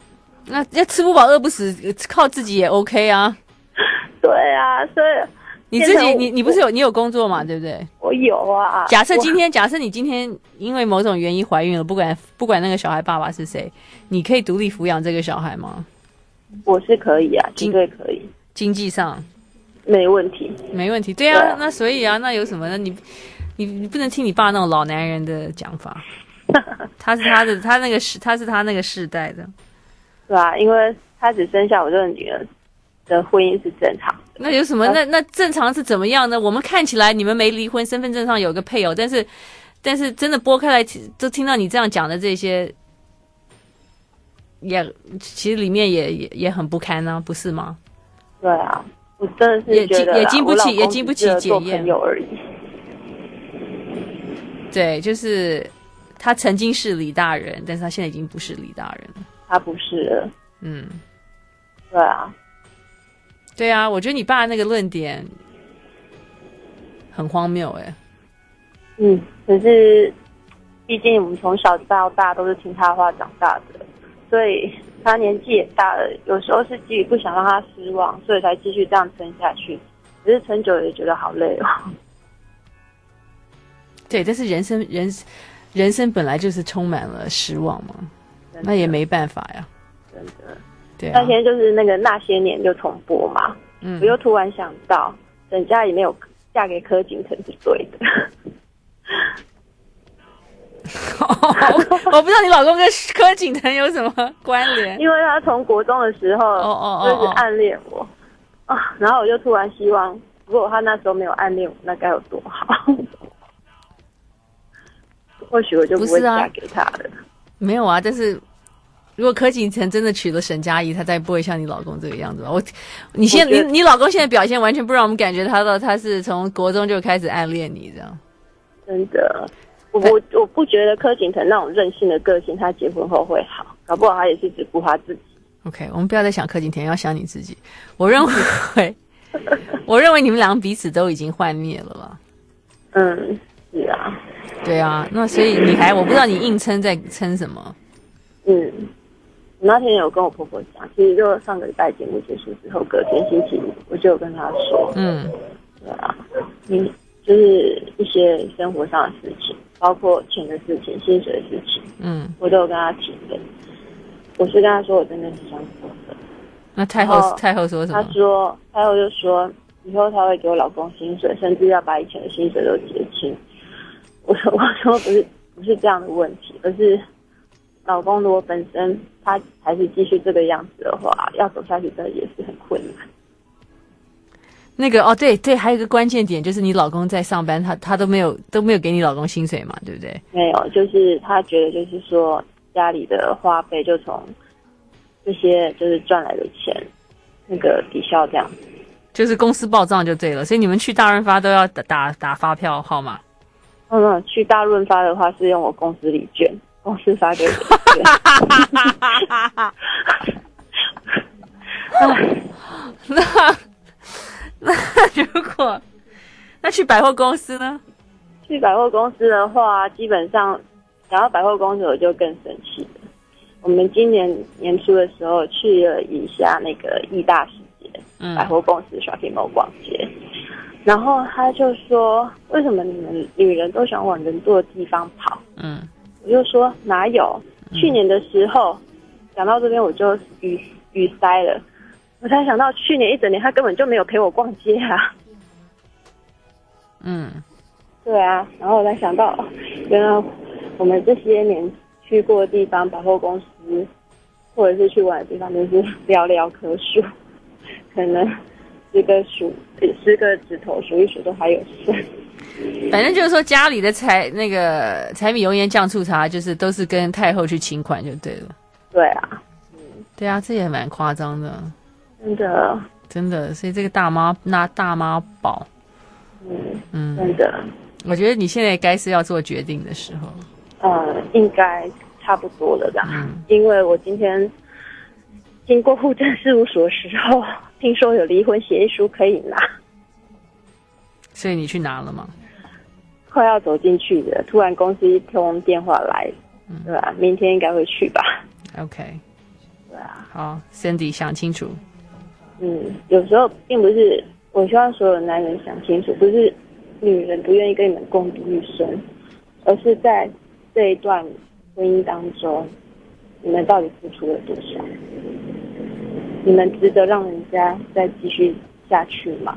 那要吃不饱饿不死，靠自己也 OK 啊。 对啊，所以你自己你你不是有你有工作嘛，对不对？ 我有啊。 假设今天假设你今天因为某种原因怀孕了，不管不管那个小孩爸爸是谁，你可以独立抚养这个小孩吗？ 我是可以啊，绝对可以。 经济上没问题， 没问题。对啊，对啊那所以啊，那有什么呢？你你你不能听你爸那种老男人的讲法，他是他的他那个世他是他那个世代的， 对啊，因为他只生下我这个女儿的婚姻是正常的。 那有什么？那那正常是怎么样呢？我们看起来你们没离婚，身份证上有个配偶，但是但是真的拨开来都听到你这样讲的这些。也其实里面也也也很不堪啊，不是吗？ 对啊，我真的是觉得也经不起也经不起检验朋友而已。 对，就是他曾经是李大人，但是他现在已经不是李大人了。 他不是了。 嗯， 对啊， 对啊，我觉得你爸那个论点很荒谬哎、欸。 嗯，可是毕竟我们从小到大都是听他话长大的。所以他年纪也大了，有时候是自己不想让他失望，所以才继续这样撑下去。只是撑久了也觉得好累哦。 对，但是人生人人生本来就是充满了失望嘛，那也没办法呀。 真的， 对、啊。 那天就是那个那些年就重播嘛，嗯，我又突然想到，沈佳宜没有嫁给柯景腾是对的。 我不知道你老公跟柯景腾有什么关联， 因为他从国中的时候就是暗恋我，哦哦哦啊，然后我就突然希望，如果他那时候没有暗恋我，那该有多好。或许我就不会嫁给他了。啊、 没有啊，但是如果柯景腾真的娶了沈佳宜，他再不会像你老公这个样子吧？我，你现你你老公现在表现完全不让我们感觉他到他是从国中就开始暗恋你这样， 真的。我我我不觉得柯景腾那种任性的个性，他结婚后会好，搞不好他也是只顾他自己。 OK， 我们不要再想柯景腾，要想你自己。我认为，我认为你们两个彼此都已经幻灭了吧？ 嗯，是啊， 对啊。那所以你还，我不知道你硬撑在撑什么。 嗯，我那天有跟我婆婆讲，其实就上个礼拜节目结束之后，隔天星期五，我就有跟她说， 嗯， 对啊，你就是一些生活上的事情。包括钱的事情、薪水的事情， 嗯， 我都有跟他提的。我是跟他说，我真的是想走的。 那太后太后说什么？ 他说太后就说以后他会给我老公薪水，甚至要把以前的薪水都结清。我说我说不是不是这样的问题，而是老公如果本身他还是继续这个样子的话，要走下去真的也是很困难。 那个哦，对对，还有一个关键点就是你老公在上班，他他都没有都没有给你老公薪水嘛，对不对？ 没有，就是他觉得就是说家里的花费就从这些就是赚来的钱那个抵消这样子， 就是公司报账就对了。所以你们去大润发都要打打打发票号码。 嗯嗯，去大润发的话是用我公司礼券，公司发给我。 那。那如果那去百货公司呢？ 去百货公司的话，基本上讲到百货公司我就更生气了。我们今年年初的时候去了一下那个义大世界、嗯、百货公司 shopping mall 逛街，然后他就说为什么你们女人都想往人多的地方跑？ 嗯， 我就说哪有？去年的时候讲到这边我就语语塞了。我才想到，去年一整年他根本就没有陪我逛街啊。 嗯， 对啊，然后我才想到，原来我们这些年去过的地方，百货公司，或者是去玩的地方，就是寥寥可数，可能十个数十个指头数一数都还有剩。 反正就是说，家里的柴那个柴米油盐酱醋茶，就是都是跟太后去请款就对了。 对啊， 嗯，对啊，这也蛮夸张的。 真的， 真的，所以这个大妈那大妈宝， 嗯嗯，真的， 我觉得你现在该是要做决定的时候。 呃，应该差不多了吧？嗯，因为我今天经过户政事务所的时候，听说有离婚协议书可以拿， 所以你去拿了吗？ 快要走进去的，突然公司一通电话来，嗯、对吧？明天应该会去吧 ？OK， 对啊， 好 ，Cindy 想清楚。 嗯，有时候并不是我希望所有男人想清楚，不是女人不愿意跟你们共度一生，而是在这一段婚姻当中，你们到底付出了多少？你们值得让人家再继续下去吗？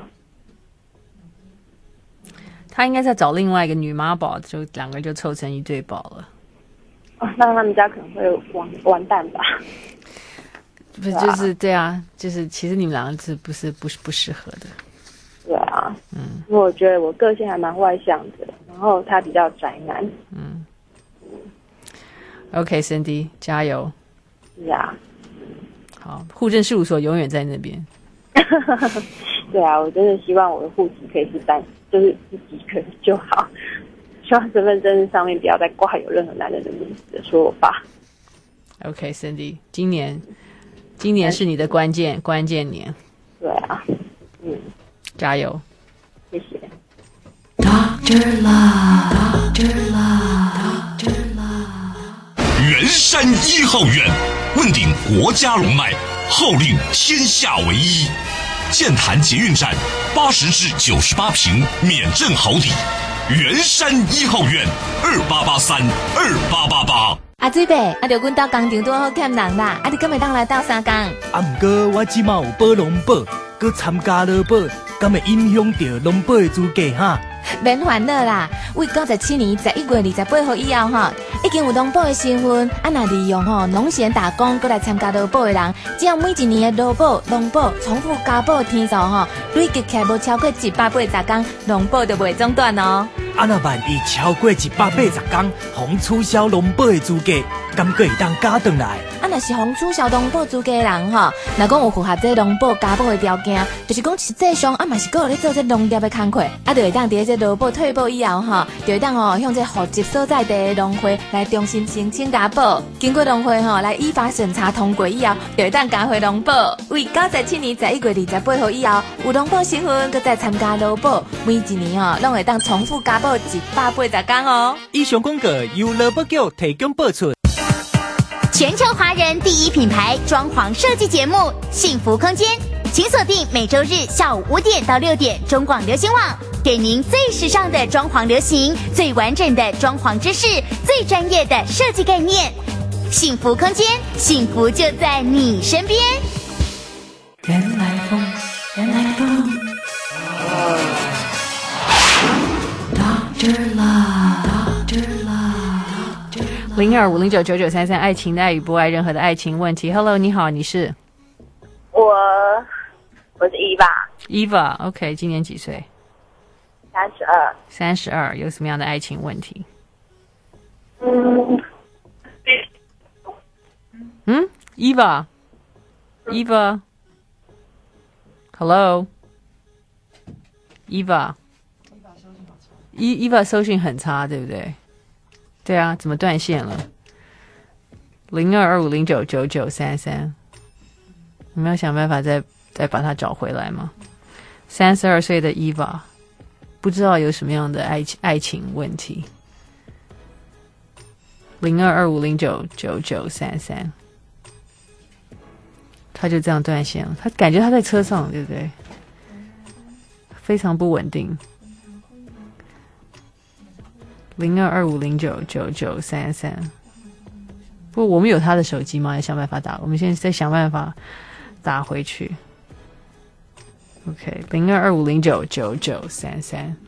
他应该在找另外一个女妈宝，就两个人就凑成一对宝了。 哦，那他们家可能会完完蛋吧？ 不是，就是对啊，就是其实你们两个是不是不是不适合的？ 对啊，嗯，因为我觉得我个性还蛮外向的，然后他比较宅男。 嗯。OK，Cindy， 加油！ 是啊。 好，户政事务所永远在那边。 对啊，我真的希望我的户籍可以是单，就是自己一个人就好。希望身份证上面不要再挂有任何男人的名字的说法。 OK，Cindy， 今年，今年是你的关键关键年。 对啊，嗯， 加油！ 谢谢。 Doctor Love，Doctor Love，Doctor Love。 圆山一号院，问鼎国家龙脉，号令天下唯一。剑潭捷运站八十至九十八坪免震好礼。圆山一号院二八八三二八八八。 阿水伯，啊，着阮到工厂拄好欠人啦，啊，你敢会当来斗相共？ 啊，毋过我即马有保农保，佮参加劳保，敢会影响到农保的资格哈？ 免烦恼啦，为九十七年十一月二十八号以后哈，已经有农保的身份，啊，若利用吼农闲打工过来参加劳保的人，只要每一年的劳保、农保重复加保天数吼，累计起来无超过一百八十天，农保就袂中断哦。 啊，若万一超过一百八十天，红取消农保的资格，敢个会当加转来？ 啊，若是红取消农保资格的人吼，若讲有符合这农保加保的条件，就是讲实际上啊嘛是个有咧做这农业的工课，啊，就会当伫这劳保退保以后吼，就会当吼向这户籍所在地的农会来重新申请加保，经过农会吼来依法审查通过以后，就会当加回农保。为九十七年十一月二十八号以后有农保身份，佮再参加劳保，每一年吼拢会当重复加保一百八十天哦。 以上广告由劳保局提供播出。 全球华人第一品牌装潢设计节目《幸福空间》，请锁定每周日下午五点到六点中广流行网，给您最时尚的装潢流行、最完整的装潢知识、最专业的设计概念。幸福空间，幸福就在你身边。 原来风，原来风。Doctor Love，Doctor Love。 零二五零九九九三三，爱情的爱与不爱任何的爱情问题。Hello， 你好，你是？ 我我是 Eva。Eva，OK， 今年几岁？ 三十二。 三十二，有什么样的爱情问题？ 嗯。 嗯 ，Eva，Hello，Eva，Eva， Eva 收讯很差，对不对？对啊，怎么断线了？零二二五零九九九三三，我们要想办法再再把它找回来吗？三十二岁的 Eva， 不知道有什么样的爱情爱情问题。零二二五零九九九三三，他就这样断线了。他感觉他在车上，对不对？非常不稳定。零二二五零九九九三三，不过我们有他的手机吗？要想办法打，我们现在在想办法打回去。OK， 零二二五零九九九三三。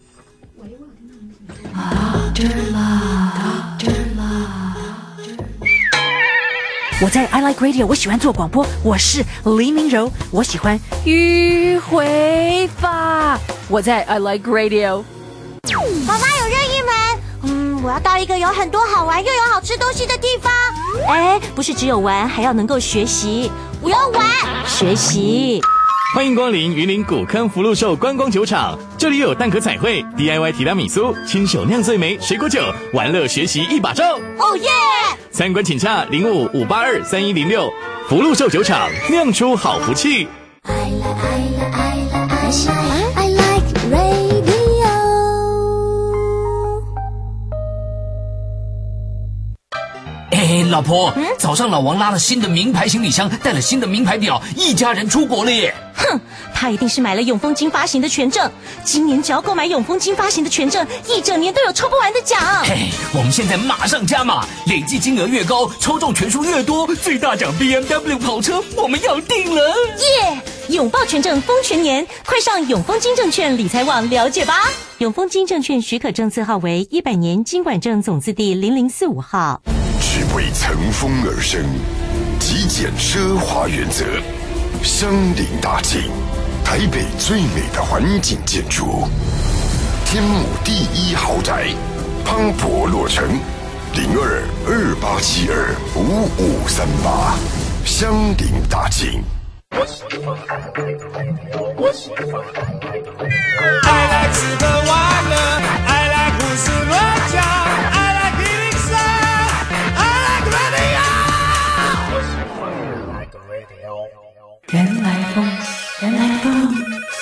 我在 I Like Radio， 我喜欢做广播，我是黎明柔，我喜欢迂回法。我在 I Like Radio。 妈妈有任意门，嗯，我要到一个有很多好玩又有好吃东西的地方。 哎，不是只有玩，还要能够学习。 我要玩， 学习。 欢迎光临云林古坑福禄寿观光酒厂，这里有蛋壳彩绘、D I Y 提拉米苏、亲手酿醉梅、水果酒，玩乐学习一把照。 哦耶！ 参观请洽零五五八二三一零六，福禄寿酒厂酿出好福气。 I like, I like, I like, I like radio。 哎， 老婆，嗯，早上老王拉了新的名牌行李箱，带了新的名牌表，一家人出国了耶。 哼，他一定是买了永丰金发行的权证。今年只要购买永丰金发行的权证，一整年都有抽不完的奖。 嘿，我们现在马上加码，累计金额越高，抽中权数越多，最大奖 B M W 跑车我们要定了。 耶！永抱权证丰全年，快上永丰金证券理财网了解吧。永丰金证券许可证字号为一百年金管证总字第零零四五号。 只为乘风而生，极简奢华原则。香菱大境，台北最美的环境建筑，天母第一豪宅，磅礴落成，零二二八七二五五三八，香菱大境。 I like 吃喝玩乐 I like 胡思乱想 I like 一零三 I like radio 原来风原来风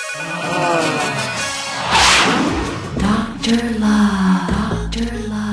Doctor Love Doctor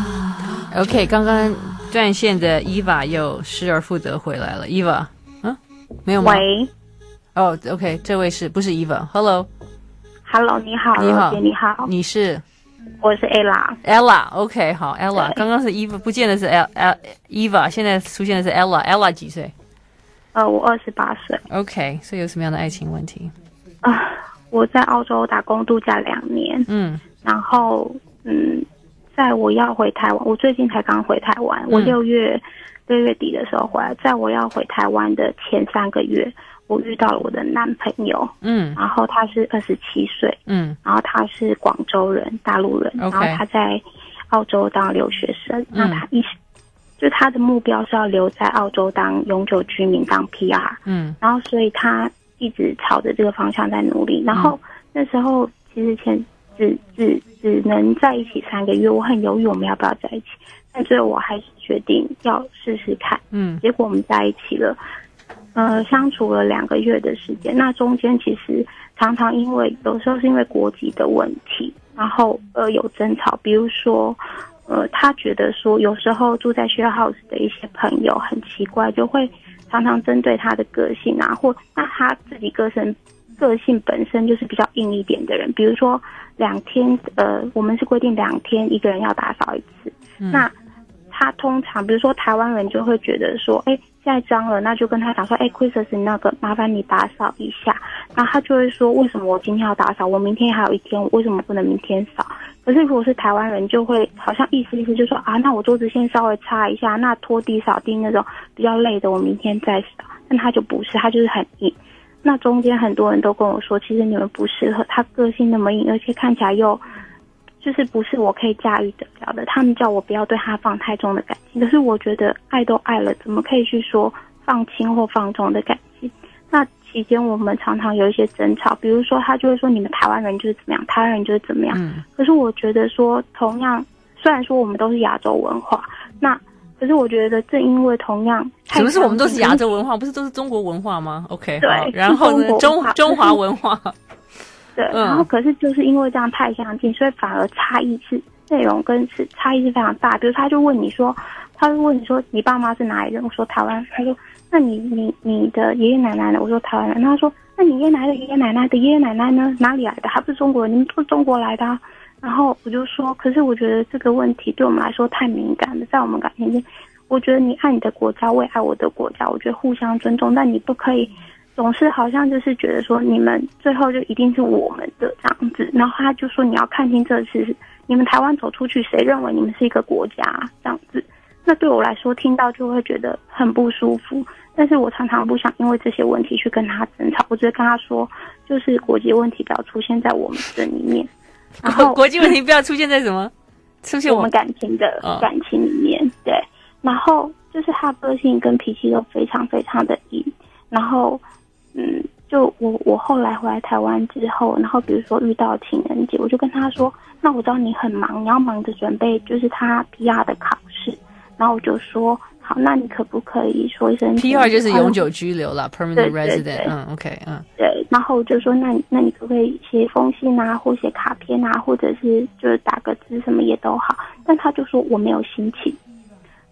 Love OK， 刚刚断线的 Eva 又失而复得回来了。Eva， 嗯，没有吗？ 喂。 哦、oh, ，OK， 这位是不是 Eva？Hello，Hello， 你好， 你好， 姐你好， 你是？ 我是 Ella。Ella，OK， 好 ，Ella， 刚刚是 Eva， 不见得是 Eva， 现在出现的是 Ella。Ella 几岁？ 呃，我二十八岁。 OK， 所以有什么样的爱情问题？ 啊、呃，我在澳洲打工度假两年， 嗯， 然后嗯，在我要回台湾，我最近才刚回台湾，我六月六月底的时候回来，在我要回台湾的前三个月。我遇到了我的男朋友， 嗯， 然后他是二十七岁， 嗯， 然后他是广州人，大陆人， okay. 然后他在澳洲当留学生，嗯、那他一就他的目标是要留在澳洲当永久居民，当 P R， 嗯， 然后所以他一直朝着这个方向在努力，然后、嗯、那时候其实前只只只能在一起三个月，我很犹豫我们要不要在一起，但最后我还是决定要试试看， 嗯， 结果我们在一起了。呃，相处了两个月的时间，那中间其实常常因为有时候是因为国籍的问题，然后呃有争吵，比如说呃他觉得说有时候住在 share house 的一些朋友很奇怪，就会常常针对他的个性啊，或那他自己个性个性本身就是比较硬一点的人，比如说两天呃我们是规定两天一个人要打扫一次， 嗯、 那他通常比如说台湾人就会觉得说，哎。现在脏了，那就跟他讲说，哎 ，Chris， 那个麻烦你打扫一下。然后他就会说，为什么我今天要打扫？我明天还有一天，我为什么不能明天扫？可是如果是台湾人，就会好像意思意思就说啊，那我桌子先稍微擦一下，那拖地扫地那种比较累的，我明天再扫。但他就不是，他就是很硬。那中间很多人都跟我说，其实你们不适合，他个性那么硬，而且看起来又。就是不是我可以驾驭得了的，他们叫我不要对他放太重的感情，可是我觉得爱都爱了，怎么可以去说放轻或放重的感情？那期间我们常常有一些争吵，比如说他就会说你们台湾人就是怎么样，台湾人就是怎么样。 嗯、 可是我觉得说，同样虽然说我们都是亚洲文化，那可是我觉得正因为同样， 什么是我们都是亚洲文化，不是都是中国文化吗 ？OK， 对， 然后呢，中中华文化。 对，然后可是就是因为这样太相近，所以反而差异是内容跟是差异是非常大。比如他就问你说，他就问你说你爸妈是哪里人？我说台湾。他说那你你你的爷爷奶奶呢？我说台湾人。他说那你爷爷奶奶的爷爷奶奶的爷爷奶奶呢？哪里来的？还不是中国人？你们都是中国来的啊。然后我就说，可是我觉得这个问题对我们来说太敏感了，在我们感情里，我觉得你爱你的国家，我也爱我的国家，我觉得互相尊重，但你不可以。总是好像就是觉得说你们最后就一定是我们的这样子，然后他就说你要看清这事，你们台湾走出去，谁认为你们是一个国家这样子？那对我来说听到就会觉得很不舒服，但是我常常不想因为这些问题去跟他争吵，我只会跟他说，就是国际问题不要出现在我们这里面，然后国际问题不要出现在什么？出现我们感情的、哦、感情里面，对，然后就是他个性跟脾气都非常非常的硬，然后。嗯，就我我后来回来台湾之后，然后比如说遇到情人节，我就跟他说，那我知道你很忙，你要忙着准备就是他 P R 的考试，然后我就说，好，那你可不可以说一声 P R 就是永久居留啦 permanent resident， 嗯 OK 嗯， 对，然后我就说，那那你可不可以写封信啊，或写卡片啊，或者是就是打个字什么也都好，但他就说我没有心情。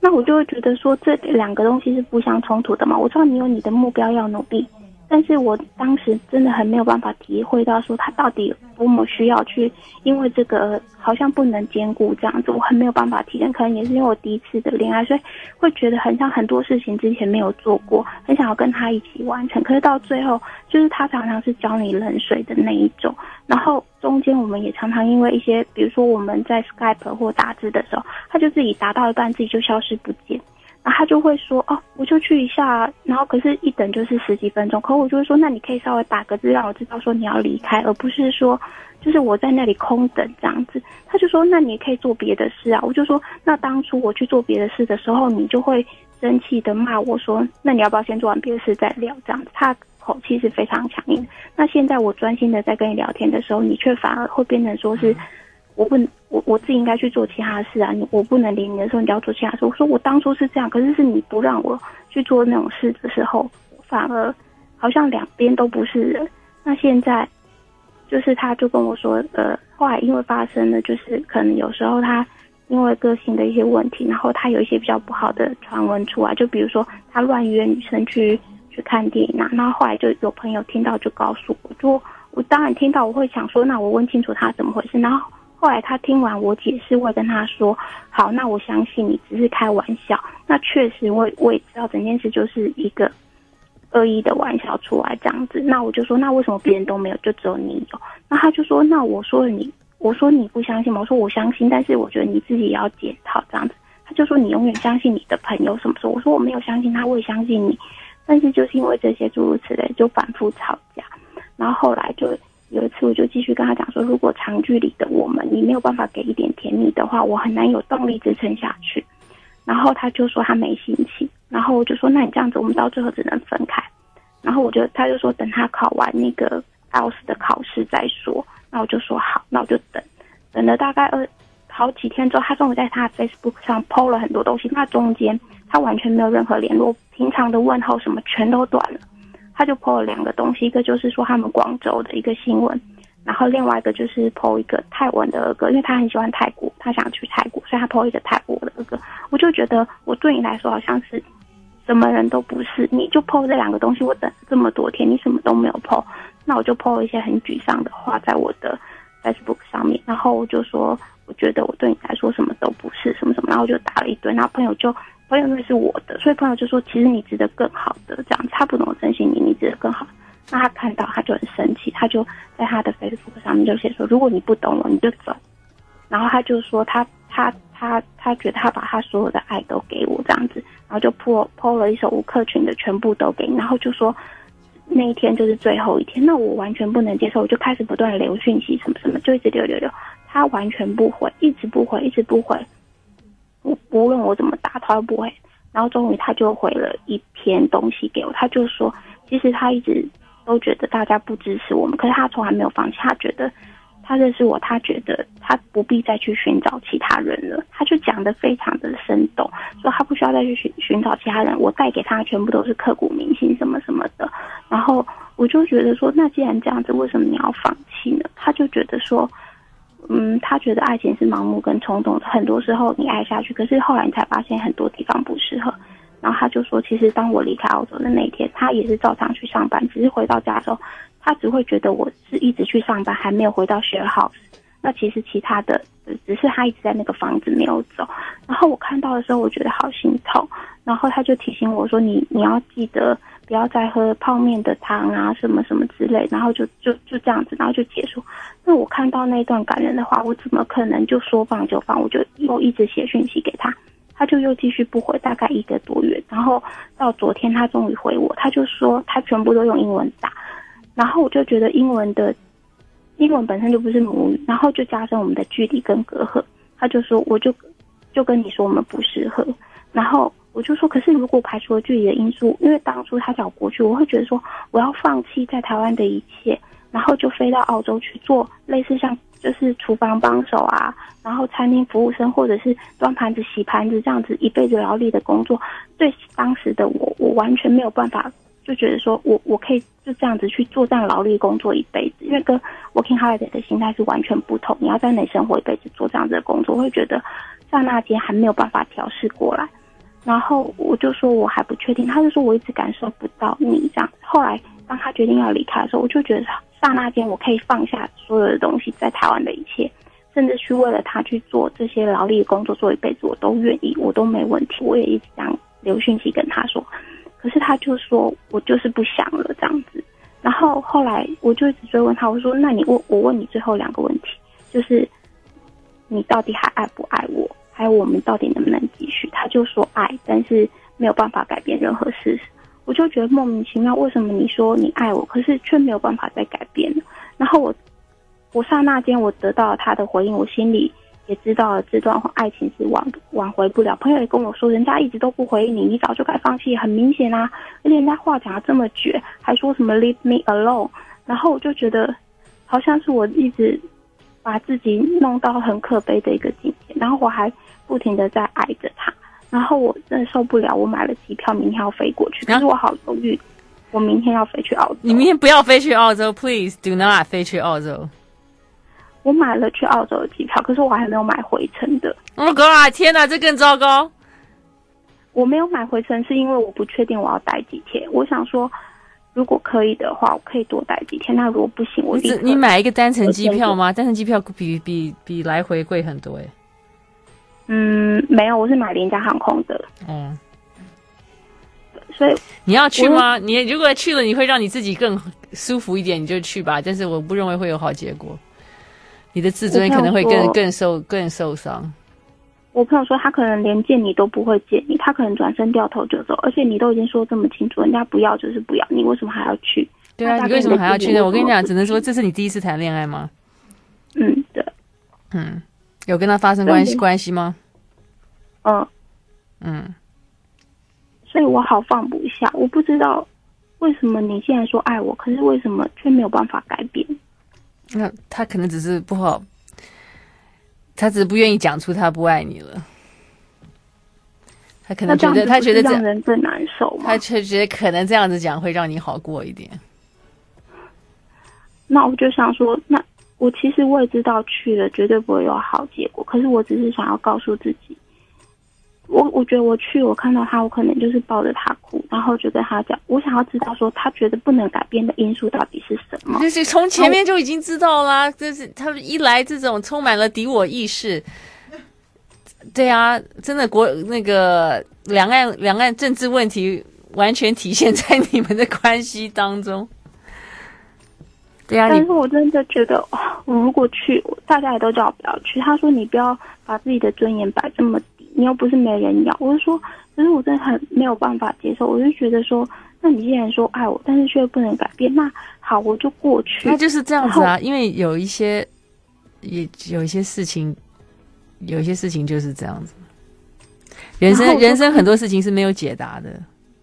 那我就会觉得说这两个东西是不相冲突的嘛。我知道你有你的目标要努力，但是我当时真的很没有办法体会到说他到底有多么需要去，因为这个好像不能兼顾这样子，我很没有办法体验。可能也是因为我第一次的恋爱，所以会觉得很像很多事情之前没有做过，很想要跟他一起完成。可是到最后，就是他常常是浇你冷水的那一种。然后中间我们也常常因为一些，比如说我们在 Skype 或打字的时候，他就自己打到一半自己就消失不见。然后他就会说哦，我就去一下，然后可是一等就是十几分钟，可我就会说那你可以稍微打个字让我知道说你要离开，而不是说就是我在那里空等这样子。他就说那你也可以做别的事啊，我就说那当初我去做别的事的时候，你就会生气的骂我说那你要不要先做完别的事再聊这样子。他口气是非常强硬。那现在我专心的在跟你聊天的时候，你却反而会变成说是我不我我自己应该去做其他的事啊，你我不能理你的时候你就要做其他事。我说我当初是这样，可是是你不让我去做那种事的时候，反而好像两边都不是人。那现在就是他就跟我说呃后来因为发生了就是可能有时候他因为个性的一些问题，然后他有一些比较不好的传闻出来，就比如说他乱约女生去去看电影啊，然后后来就有朋友听到就告诉我，就我当然听到我会想说那我问清楚他怎么回事。然后后来他听完我解释，我也跟他说好，那我相信你只是开玩笑。那确实我我也知道整件事就是一个恶意的玩笑出来这样子。那我就说那为什么别人都没有就只有你有？那他就说那我说了你我说你不相信吗？我说我相信，但是我觉得你自己也要检讨这样子。他就说你永远相信你的朋友什么时候？我说我没有相信他，我也相信你，但是就是因为这些诸如此类就反复吵架。然后后来就有一次我就继续跟他讲说，如果长距离的我们你没有办法给一点甜蜜的话，我很难有动力支撑下去。然后他就说他没心情，然后我就说那你这样子我们到最后只能分开。然后我就他就说等他考完那个 I E L T S 的考试再说。那我就说好，那我就等等了大概二好几天之后，他终于在他的 Facebook 上 po 了很多东西。那中间他完全没有任何联络，平常的问候什么全都断了。他就 po 了两个东西，一个就是说他们广州的一个新闻，然后另外一个就是 po 一个泰文的儿歌，因为他很喜欢泰国，他想去泰国，所以他 po 一个泰国的儿歌。我就觉得我对你来说好像是什么人都不是，你就 po 这两个东西，我等这么多天你什么都没有 po。那我就 po 了一些很沮丧的话在我的 Facebook 上面，然后我就说我觉得我对你来说什么都不是什么什么，然后我就打了一堆，然后朋友就朋友那是我的，所以朋友就说其实你值得更好的这样子，他不懂我珍惜你，你值得更好。那他看到他就很生气，他就在他的 Facebook 上面就写说如果你不懂我你就走。然后他就说他他他他觉得他把他所有的爱都给我这样子，然后就 po po 了一首吴克群的全部都给你，然后就说那一天就是最后一天。那我完全不能接受，我就开始不断的留讯息什么什么，就一直留留留，他完全不回，一直不回一直不回，我无论我怎么打他都不回。然后终于他就回了一篇东西给我，他就说其实他一直都觉得大家不支持我们，可是他从来没有放弃，他觉得他认识我，他觉得他不必再去寻找其他人了。他就讲得非常的生动，说他不需要再去寻寻找其他人，我带给他的全部都是刻骨铭心什么什么的。然后我就觉得说那既然这样子为什么你要放弃呢？他就觉得说嗯，他觉得爱情是盲目跟冲动的，很多时候你爱下去，可是后来你才发现很多地方不适合。然后他就说其实当我离开澳洲的那一天，他也是照常去上班，只是回到家的时候他只会觉得我是一直去上班还没有回到 share house， 那其实其他的只是他一直在那个房子没有走。然后我看到的时候我觉得好心痛，然后他就提醒我说你你要记得不要再喝泡面的汤啊什么什么之类，然后就就就这样子，然后就结束。那我看到那段感人的话，我怎么可能就说放就放？我就又一直写讯息给他，他就又继续不回，大概一个多月。然后到昨天他终于回我，他就说他全部都用英文打，然后我就觉得英文的英文本身就不是母语，然后就加深我们的距离跟隔阂。他就说我就就跟你说我们不适合，然后我就说可是如果排除了距离的因素，因为当初他找过去，我会觉得说我要放弃在台湾的一切，然后就飞到澳洲去做类似像就是厨房帮手啊，然后餐厅服务生或者是端盘子洗盘子这样子一辈子劳力的工作。对当时的我我完全没有办法就觉得说我我可以就这样子去做这样劳力工作一辈子，因为跟 working holiday 的心态是完全不同。你要在那里生活一辈子做这样子的工作，我会觉得刹那间还没有办法调试过来。 然后我就说我还不确定，他就说我一直感受不到你这样。后来当他决定要离开的时候，我就觉得刹那间我可以放下所有的东西，在台湾的一切，甚至去为了他去做这些劳力的工作，做一辈子我都愿意，我都没问题。我也一直这样留讯息跟他说，可是他就说我就是不想了这样子。然后后来我就一直追问他，我说那你问我问你最后两个问题，就是你到底还爱不爱我，还有我们到底能不能继续。他就说爱，但是没有办法改变任何事实。我就觉得莫名其妙，为什么你说你爱我，可是却没有办法再改变了。然后我我刹那间我得到了他的回应，我心里也知道了这段爱情是挽挽回不了。朋友也跟我说，人家一直都不回应你，你早就该放弃，很明显啊。而且人家话讲得这么绝，还说什么 leave me alone。然后我就觉得好像是我一直把自己弄到很可悲的一个境界，然后我还不停的在爱着他。然后我真的受不了，我买了机票，明天要飞过去。可是我好犹豫，我明天要飞去澳洲。 你明天不要飞去澳洲 ，please do not 飞去澳洲。 我买了去澳洲的机票，可是我还没有买回程的。 Oh God！ 天哪，这更糟糕。 我没有买回程是因为我不确定我要待几天。我想说，如果可以的话，我可以多待几天。那如果不行，我立刻。 你买一个单程机票吗？单程机票比比比来回贵很多哎。 嗯，没有，我是买廉价航空的。 嗯， 所以你要去吗？你如果去了，你会让你自己更舒服一点，你就去吧。但是我不认为会有好结果，你的自尊可能会更更受更受伤。 我朋友说，他可能连见你都不会见你，他可能转身掉头就走，而且你都已经说这么清楚，人家不要就是不要，你为什么还要去？ 对啊，你为什么还要去呢？我跟你讲，只能说这是你第一次谈恋爱吗？ 嗯，对。 嗯。有跟他发生关系关系吗？ 嗯嗯， 所以我好放不下，我不知道为什么你现在说爱我，可是为什么却没有办法改变？ 那他可能只是不好，他只是不愿意讲出他不爱你了。他可能觉得他觉得这让人更难受吗？ 他却觉得可能这样子讲会让你好过一点。 那我就想说，那。我其实我也知道去了绝对不会有好结果，可是我只是想要告诉自己，我我觉得我去，我看到他，我可能就是抱着他哭，然后就跟他讲，我想要知道说他觉得不能改变的因素到底是什么。 就是从前面就已经知道啦，就是他们一来这种充满了敌我意识，对啊，真的国那个两岸两岸政治问题完全体现在你们的关系当中。对啊， 但是我真的觉得，哦、我如果去，大家也都叫我不要去。他说你不要把自己的尊严摆这么低，你又不是没人要。我就说，可是我真的很没有办法接受。我就觉得说，那你既然说爱我，但是却不能改变，那好，我就过去。 那就是这样子啊，因为有一些，也有一些事情，有一些事情就是这样子。人生人生很多事情是没有解答的。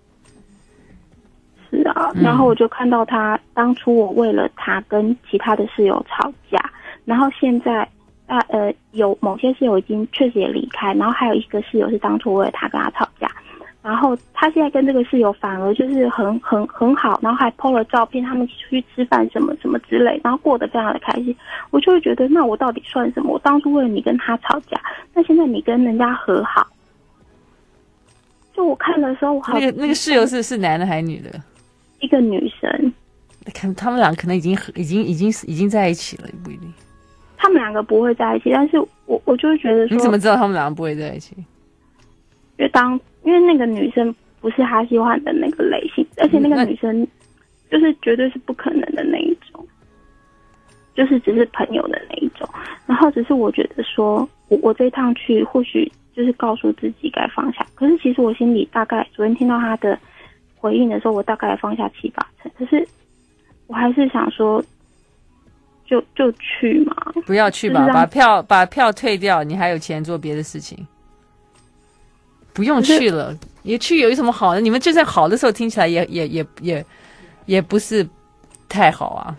是啊，然后我就看到他、嗯、当初我为了他跟其他的室友吵架，然后现在啊呃有某些室友已经确实也离开，然后还有一个室友是当初为了他跟他吵架，然后他现在跟这个室友反而就是很很很好，然后还 po 了照片，他们出去吃饭什么什么之类，然后过得非常的开心。我就会觉得，那我到底算什么？我当初为了你跟他吵架，那现在你跟人家和好，就我看的时候我好， 那个那个室友是是男的还是女的？ 一个女生， 看他们俩可能已经已经已经已经在一起了，也不一定。 他们两个不会在一起，但是我我就会觉得说， 你怎么知道他们两个不会在一起？ 因为当因为那个女生不是他喜欢的那个类型，而且那个女生就是绝对是不可能的那一种，就是只是朋友的那一种。然后只是我觉得说，我我这一趟去或许就是告诉自己该放下，可是其实我心里大概昨天听到他的回应的时候，我大概放下七八成，可是我还是想说，就就去嘛， 不要去吧，把票把票退掉，你还有钱做别的事情，不用去了。你去有什么好的？你们就算好的时候听起来也也也也也不是太好啊。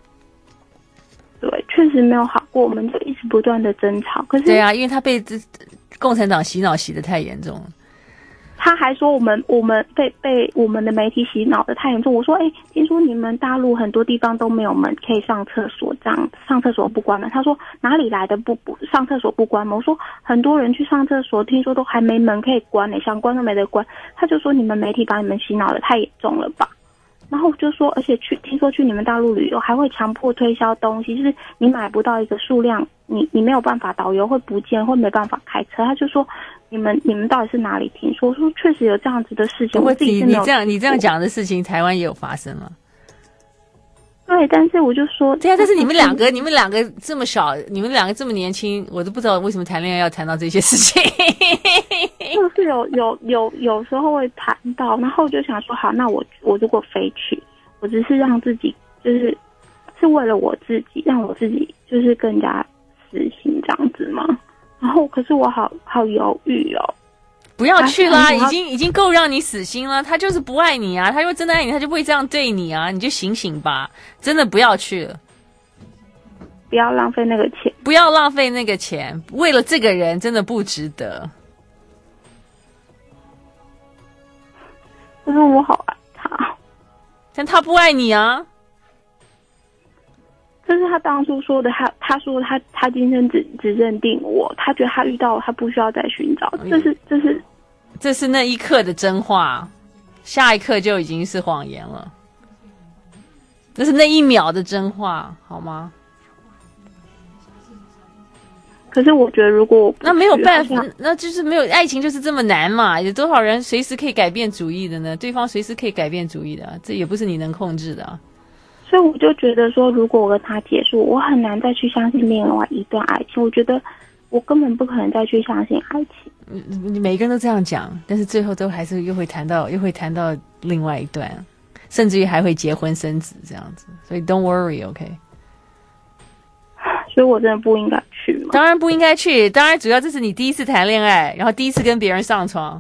对，确实没有好过，我们就一直不断的争吵。可是对啊，因为他被共产党洗脑洗得太严重了。 他还说我们我们被被我们的媒体洗脑的太严重。我说，哎，听说你们大陆很多地方都没有门可以上厕所，这样上厕所不关门。他说哪里来的不不上厕所不关门？我说很多人去上厕所，听说都还没门可以关呢，想关都没得关。他就说你们媒体把你们洗脑的太严重了吧。然后我就说，而且去听说去你们大陆旅游还会强迫推销东西，就是你买不到一个数量，你你没有办法，导游会不见，会没办法开车。他就说你们你们到底是哪里听说？我说确实有这样子的事情，我自己是没有。 你这样你这样讲的事情，台湾也有发生了。 对，但是我就说， 对啊，但是你们两个，你们两个这么小，你们两个这么年轻，我都不知道为什么谈恋爱要谈到这些事情。 就是有有有有时候会谈到，然后我就想说，好，那我我如果飞去，我只是让自己就是是为了我自己，让我自己就是更加死心这样子吗？然后可是我好好犹豫哦。 不要去啦，已经已经够让你死心了。他就是不爱你啊，他如果真的爱你，他就不会这样对你啊。你就醒醒吧，真的不要去了， 不要浪费那个钱， 不要浪费那个钱，为了这个人真的不值得。 可是我好爱他， 但他不爱你啊。 这是他当初说的，他他说他他今生只只认定我，他觉得他遇到他不需要再寻找，这是这是这是那一刻的真话，下一刻就已经是谎言了。这是那一秒的真话，好吗？ 可是我觉得，如果我那没有办法，那就是没有爱情，就是这么难嘛。有多少人随时可以改变主意的呢？对方随时可以改变主意的，这也不是你能控制的啊。 所以我就觉得说，如果我跟他结束，我很难再去相信另外一段爱情。我觉得我根本不可能再去相信爱情。 你你每个人都这样讲，但是最后都还是又会谈到，又会谈到另外一段，甚至于还会结婚生子这样子。所以 don't worry，OK。 所以我真的不应该去吗？ 当然不应该去，当然主要这是你第一次谈恋爱，然后第一次跟别人上床。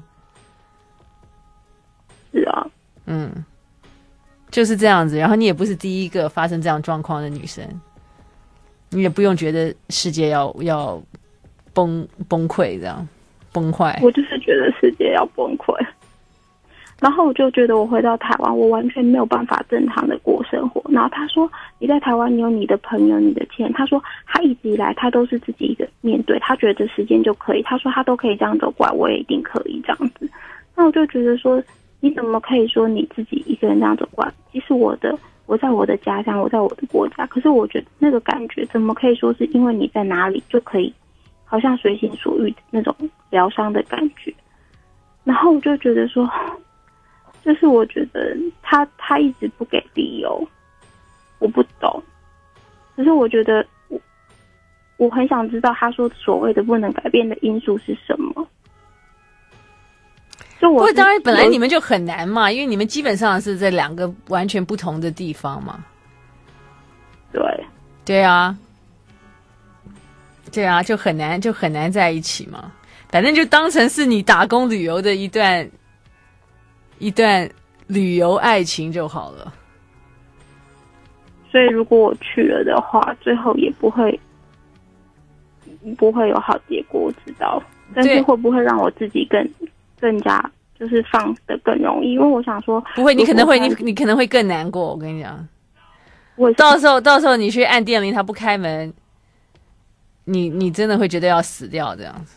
是啊， 嗯。就是这样子，然后你也不是第一个发生这样状况的女生，你也不用觉得世界要要崩崩溃这样崩坏。 我就是觉得世界要崩溃，然后我就觉得我回到台湾，我完全没有办法正常的过生活。然后他说你在台湾你有你的朋友你的钱，他说他一直以来他都是自己一个面对，他觉得时间就可以，他说他都可以这样走过来，我也一定可以这样子。那我就觉得说，你怎么可以说你自己一个人这样走过来？其实我的，我在我的家乡，我在我的国家，可是我觉得那个感觉怎么可以说是因为你在哪里就可以，好像随心所欲的那种疗伤的感觉。然后我就觉得说，就是我觉得他他一直不给理由，我不懂。可是我觉得我我很想知道他说所谓的不能改变的因素是什么。 不过当然本来你们就很难嘛，因为你们基本上是在两个完全不同的地方嘛。 对对啊对啊，就很难就很难在一起嘛。反正就当成是你打工旅游的一段一段旅游爱情就好了。 所以如果我去了的话，最后也不会不会有好结果，我知道。但是会不会让我自己更更加就是放得更容易？因为我想说， 不会，你可能会你你可能会更难过。我跟你讲，我到时候到时候你去按电铃，他不开门，你你真的会觉得要死掉这样子。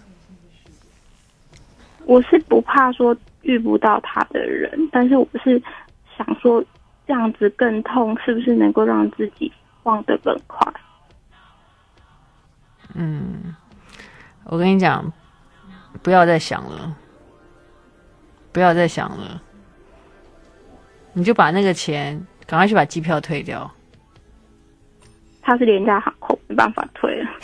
我是不怕说遇不到他的人，但是我是想说这样子更痛，是不是能够让自己忘得更快？ 嗯，我跟你讲，不要再想了。不要再想了，你就把那个钱赶快去把机票退掉。 他是廉价航空，没办法退了。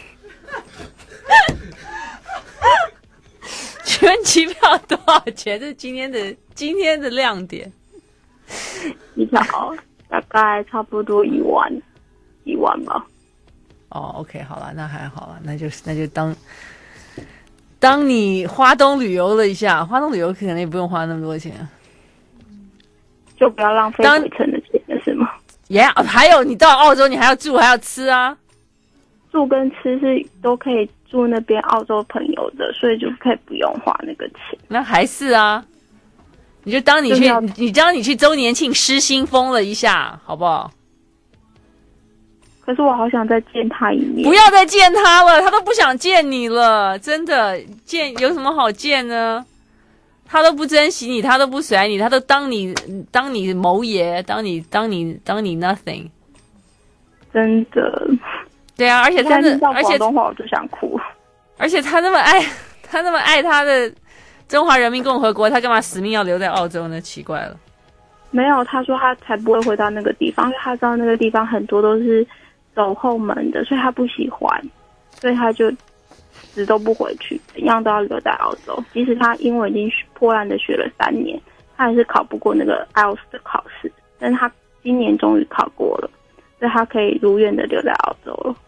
请问机票多少钱？这是今天的今天的亮点。 机票大概差不多一万，一万吧。 哦 ，OK， 好了，那还好了，那就那就当。当你花东旅游了一下，花东旅游可能也不用花那么多钱， 就不要浪费回程的钱了，是吗？ 也、yeah, 还有你到澳洲，你还要住，还要吃啊。 住跟吃是都可以住那边澳洲朋友的，所以就可以不用花那个钱。 那还是啊，你就当你去，你当你去周年庆失心疯了一下，好不好？ 可是我好想再见他一面。 不要再见他了，他都不想见你了，真的，见有什么好见呢？他都不珍惜你，他都不甩你，他都当你当你谋爷，当你当你当你 nothing。 真的。 对啊，而且他的，而且广东话我就想哭。 而且他那么爱，他那么爱他的中华人民共和国，他干嘛死命要留在澳洲呢？奇怪了。 没有，他说他才不会回到那个地方，因为他知道那个地方很多都是走后门的，所以他不喜欢，所以他就死都不回去，怎样都要留在澳洲。即使他英文已经破烂的学了三年，他还是考不过那个 I E L T S 的考试，但是他今年终于考过了，所以他可以如愿的留在澳洲了。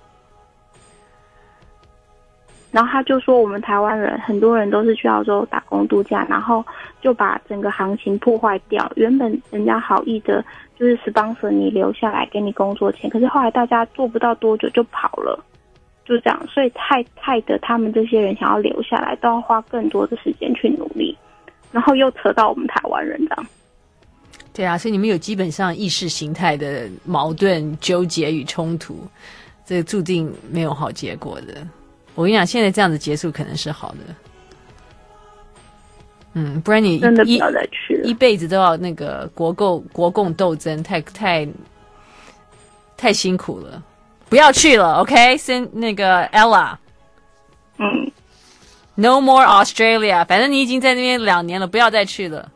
然后他就说，我们台湾人很多人都是去澳洲打工度假，然后就把整个行情破坏掉。原本人家好意的，就是 sponsor 你留下来给你工作钱，可是后来大家做不到多久就跑了，就这样。所以害害的他们这些人想要留下来，都要花更多的时间去努力，然后又扯到我们台湾人这样。 对啊，所以你们有基本上意识形态的矛盾、纠结与冲突，这个注定没有好结果的。我跟你讲，现在这样子结束可能是好的，嗯，不然你真的不要再去了， 一辈子都要那个国共国共斗争，太太太辛苦了，不要去了 ，OK？ 先那个 Ella， 嗯 ，No more Australia， 反正你已经在那边两年了，不要再去了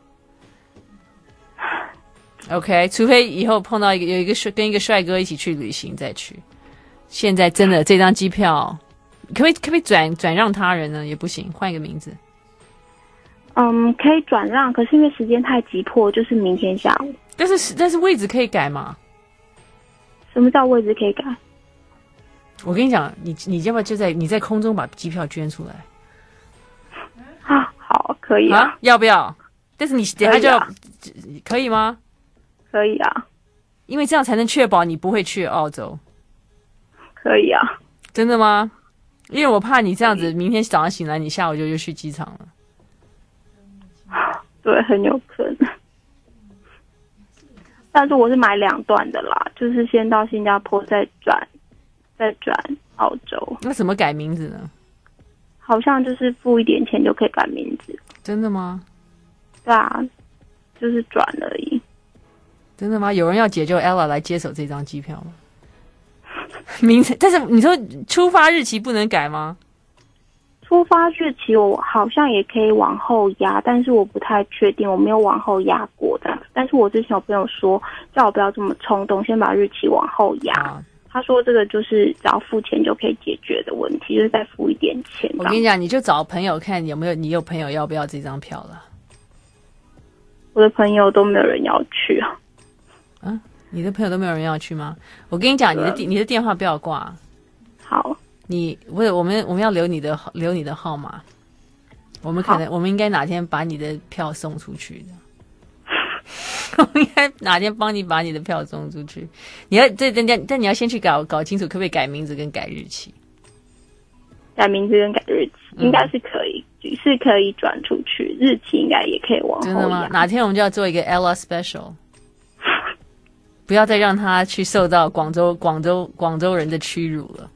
，OK？ 除非以后碰到一个有一个跟一个帅哥一起去旅行再去，现在真的这张机票。可不可以可不可以转转让他人呢？也不行，换一个名字。 嗯，可以转让，可是因为时间太急迫，就是明天下午。 但是但是位置可以改吗？ 什么叫位置可以改？ 我跟你讲，你你要不要就在你在空中把机票捐出来？ 啊，好，可以啊。啊要不要？但是你等下就要可以、啊、可以吗？ 可以啊， 因为这样才能确保你不会去澳洲。 可以啊。 真的吗？因为我怕你这样子，明天早上醒来，你下午就就去机场了。 对，很有可能。但是我是买两段的啦，就是先到新加坡，再转，再转澳洲。 那怎么改名字呢？ 好像就是付一点钱就可以改名字。 真的吗？ 对啊，就是转而已。 真的吗？有人要解救 Ella 来接手这张机票吗？名字，但是你说出发日期不能改吗？ 出发日期我好像也可以往后压，但是我不太确定，我没有往后压过的。但是我之前有朋友说，叫我不要这么冲动，先把日期往后压。啊、他说这个就是只要付钱就可以解决的问题，就是再付一点钱。 我跟你讲，你就找朋友看有没有，你有朋友要不要这张票了？ 我的朋友都没有人要去啊。 啊？你的朋友都没有人要去吗？我跟你讲，你的你的电话不要挂。 好， 你不是我们我们要留你的留你的号码。我们可能我们应该哪天把你的票送出去的。我们应该哪天帮你把你的票送出去。你要这但但你要先去搞搞清楚，可不可以改名字跟改日期？ 改名字跟改日期、嗯、应该是可以，是可以转出去，日期应该也可以往后压。 真的吗？哪天我们就要做一个 Ella Special。不要再让他去受到广州广州广州人的屈辱了。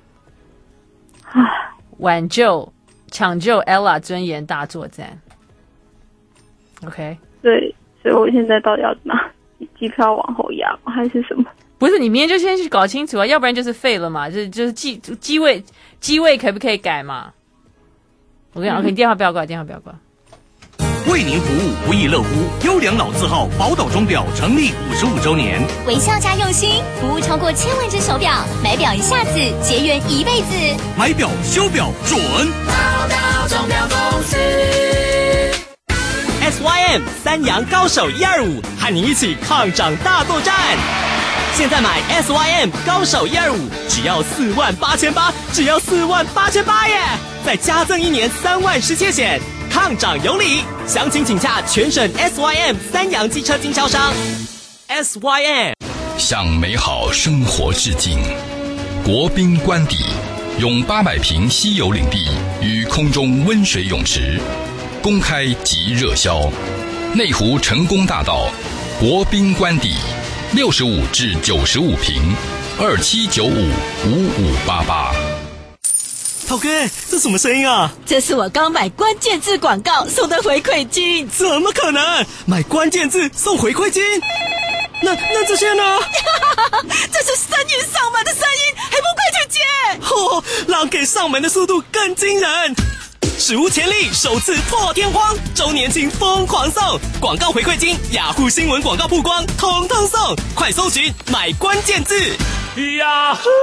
挽救抢救 Ella 尊严大作战。OK。 对，所以我现在到底要拿机票往后压吗？还是什么？ 不是，你明天就先去搞清楚啊，要不然就是废了嘛。就是就是机机位机位可不可以改嘛？我跟你讲、嗯、，OK， 电话不要挂，电话不要挂。 为您服务不亦乐乎，优良老字号宝岛钟表成立五十五周年， 微笑加用心，服务超过千万只手表，买表一下子，结缘一辈子， 买表修表准。 宝岛钟表公司 S Y M 三阳高手一二五，和您一起抗涨大作战。现在买 S Y M 高手一二五，只要四万八千八，只要四万八千八耶！再加赠一年三万失窃险。抗涨有礼，详情请洽全省 S Y M 三洋机车经销商。S Y M 向美好生活致敬， 国宾官邸，拥八百平稀有领地与空中温水泳池，公开即热销。内湖成功大道国宾官邸，六十五至九十五平，二七九五五五八八。 涛哥，这什么声音啊？ 这是我刚买关键字广告送的回馈金。 怎么可能？买关键字送回馈金？那那这些呢？ 这是生意上门的声音，还不快去接！ 哦，让给上门的速度更惊人。史无前例，首次破天荒，周年庆疯狂送广告回馈金，雅虎新闻广告曝光，统统送！快搜寻买关键字。 雅虎。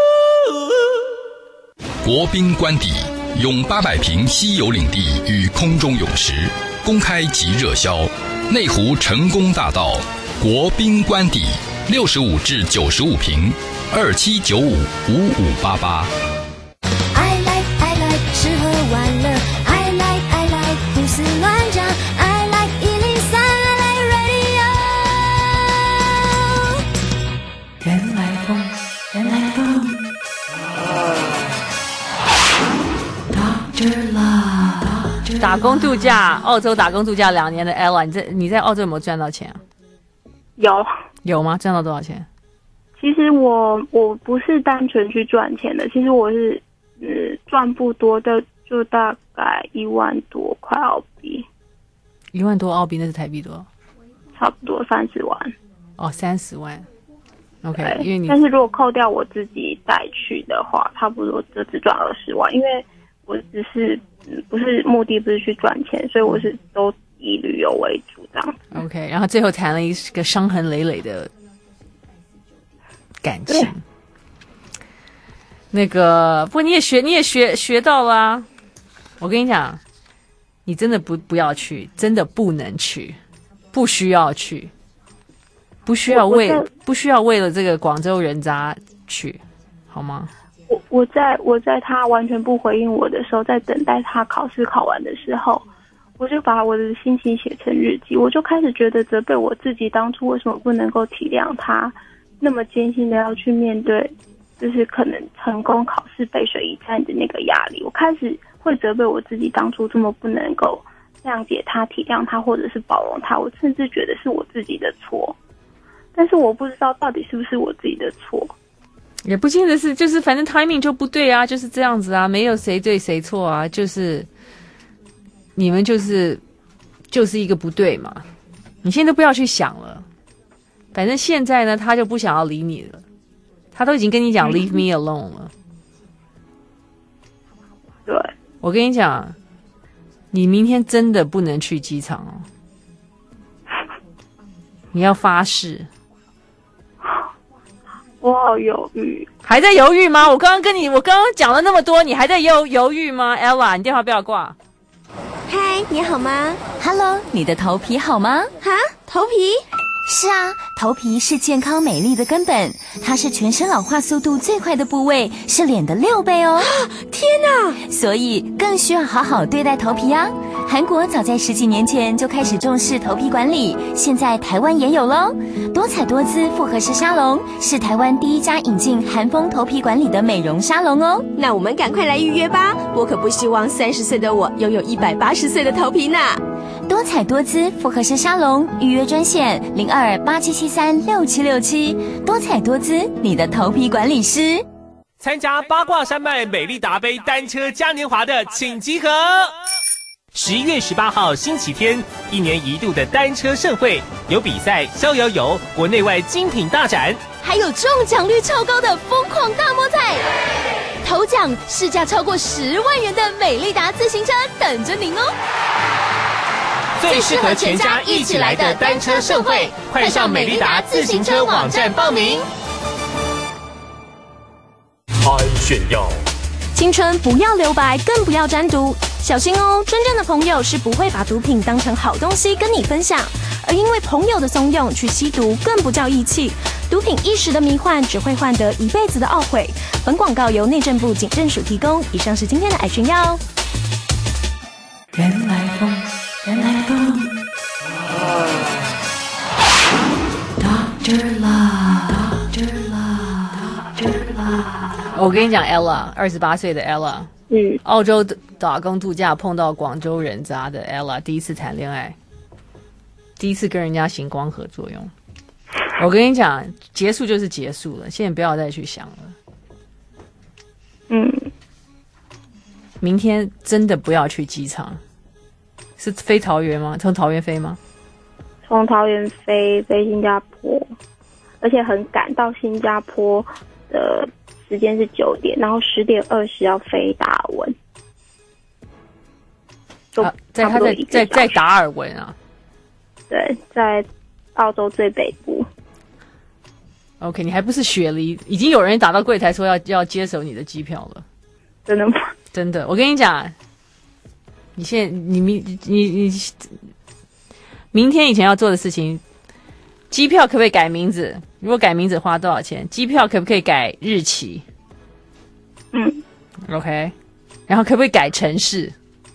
国宾官邸，拥八百平稀有领地与空中泳池，公开即热销。内湖成功大道国宾官邸，六十五至九十五平，二七九五五五八八。 I like I like 吃喝玩乐 I like I like 胡思乱想 I like 一零三 I like radio。 原来风，原来风。 打工度假，澳洲打工度假两年的 Ella， 你在你在澳洲有没有赚到钱啊？ 有有吗？赚到多少钱？ 其实我我不是单纯去赚钱的，其实我是呃赚不多的，就大概一万多块澳币。 一万多澳币那是台币多少？ 差不多三十万。 哦，三十万。OK， 因为你但是如果扣掉我自己带去的话，差不多就只赚二十万，因为我只是、嗯、不是目的不是去赚钱，所以我是都以旅游为主这样子。 OK， 然后最后谈了一个伤痕累累的感情。那个，不过你也学，你也学学到了、啊。我跟你讲，你真的不不要去，真的不能去，不需要去，不需要为不需要为了这个广州人渣去，好吗？ 我我在我在他完全不回应我的时候，在等待他考试考完的时候，我就把我的心情写成日记，我就开始觉得责备我自己，当初为什么不能够体谅他那么艰辛的要去面对，就是可能成功考试背水一战的那个压力。我开始会责备我自己，当初这么不能够谅解他、体谅他，或者是包容他，我甚至觉得是我自己的错，但是我不知道到底是不是我自己的错。 也不见得是，就是反正 timing 就不对啊，就是这样子啊，没有谁对谁错啊，就是你们就是就是一个不对嘛。你现在都不要去想了，反正现在呢，他就不想要理你了，他都已经跟你讲 leave me alone 了。 对， 我跟你讲，你明天真的不能去机场哦，你要发誓。 我好犹豫， 还在犹豫吗？我刚刚跟你，我刚刚讲了那么多，你还在犹犹豫吗 ？Ella， 你电话不要挂。 嗨，你好吗 ？Hello， 你的头皮好吗？哈，头皮？是啊，头皮是健康美丽的根本，它是全身老化速度最快的部位，是脸的六倍哦。天哪！所以更需要好好对待头皮啊。韩国早在十几年前就开始重视头皮管理，现在台湾也有咯。多彩多姿复合式沙龙是台湾第一家引进韩风头皮管理的美容沙龙哦。 那我们赶快来预约吧，我可不希望三十岁的我拥有一百八十岁的头皮呢。 多彩多姿复合式沙龙预约专线零二八七七三六七六七，多彩多姿，你的头皮管理师。 参加八卦山脉美丽达杯单车嘉年华的请集合。十一月十八号星期天，一年一度的单车盛会，有比赛、逍遥游、国内外精品大展， 还有中奖率超高的疯狂大摸彩。头奖市价超过十万元的美利达自行车等着您哦！ 最适合全家一起来的单车盛会，快上美利达自行车网站报名。 爱炫耀， 青春不要留白，更不要沾毒，小心哦！真正的朋友是不会把毒品当成好东西跟你分享，而因为朋友的怂恿去吸毒，更不叫义气。毒品一时的迷幻，只会换得一辈子的懊悔。本广告由内政部警政署提供。以上是今天的爱炫耀。 原来风，原来风。Doctor Love，Doctor Love，Doctor Love。 我跟你讲 ，Ella 二十八岁的 Ella， 嗯， 澳洲打工度假碰到广州人渣的 Ella， 第一次谈恋爱，第一次跟人家行光合作用。我跟你讲，结束就是结束了，现在不要再去想了。 嗯， 明天真的不要去机场，是飞桃园吗？从桃园飞吗？ 从桃园飞飞新加坡，而且很赶，到新加坡的时间是九点，然后十点二十要飞达尔文。 啊，在他在在在达尔文啊？ 对，在澳洲最北部。 OK， 你还不是雪梨，已经有人打到柜台说要要接手你的机票了。 真的吗？ 真的，我跟你讲，你现在你明你你明天以前要做的事情，机票可不可以改名字？如果改名字花多少钱？机票可不可以改日期？ 嗯 ，OK， 然后可不可以改城市？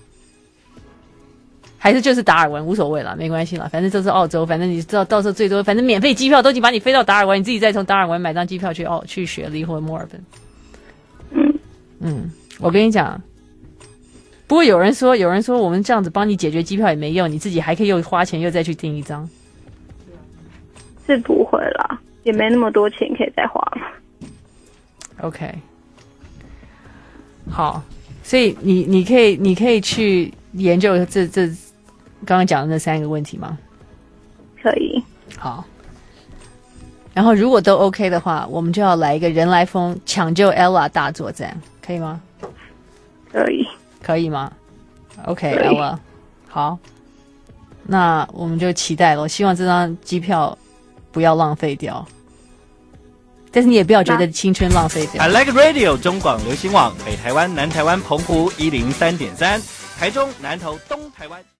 还是就是达尔文无所谓了，没关系了，反正都是澳洲，反正你知道到时候最多，反正免费机票都已经把你飞到达尔文，你自己再从达尔文买张机票去澳去雪梨或者墨尔本。 嗯嗯，我跟你讲，不过有人说，有人说我们这样子帮你解决机票也没用，你自己还可以又花钱又再去订一张。 是不会啦，也没那么多钱可以再花了。 OK， 好，所以你你可以你可以去研究这这。刚刚讲的那三个问题吗？ 可以。 好，然后如果都 OK 的话，我们就要来一个人来疯抢救 Ella 大作战，可以吗？ 可以。 可以吗 ？OK Ella， 好，那我们就期待了。我希望这张机票不要浪费掉，但是你也不要觉得青春浪费掉。 I Like Radio 中广流行网北台湾、南台湾、澎湖一零三点三，台中、南投、东台湾。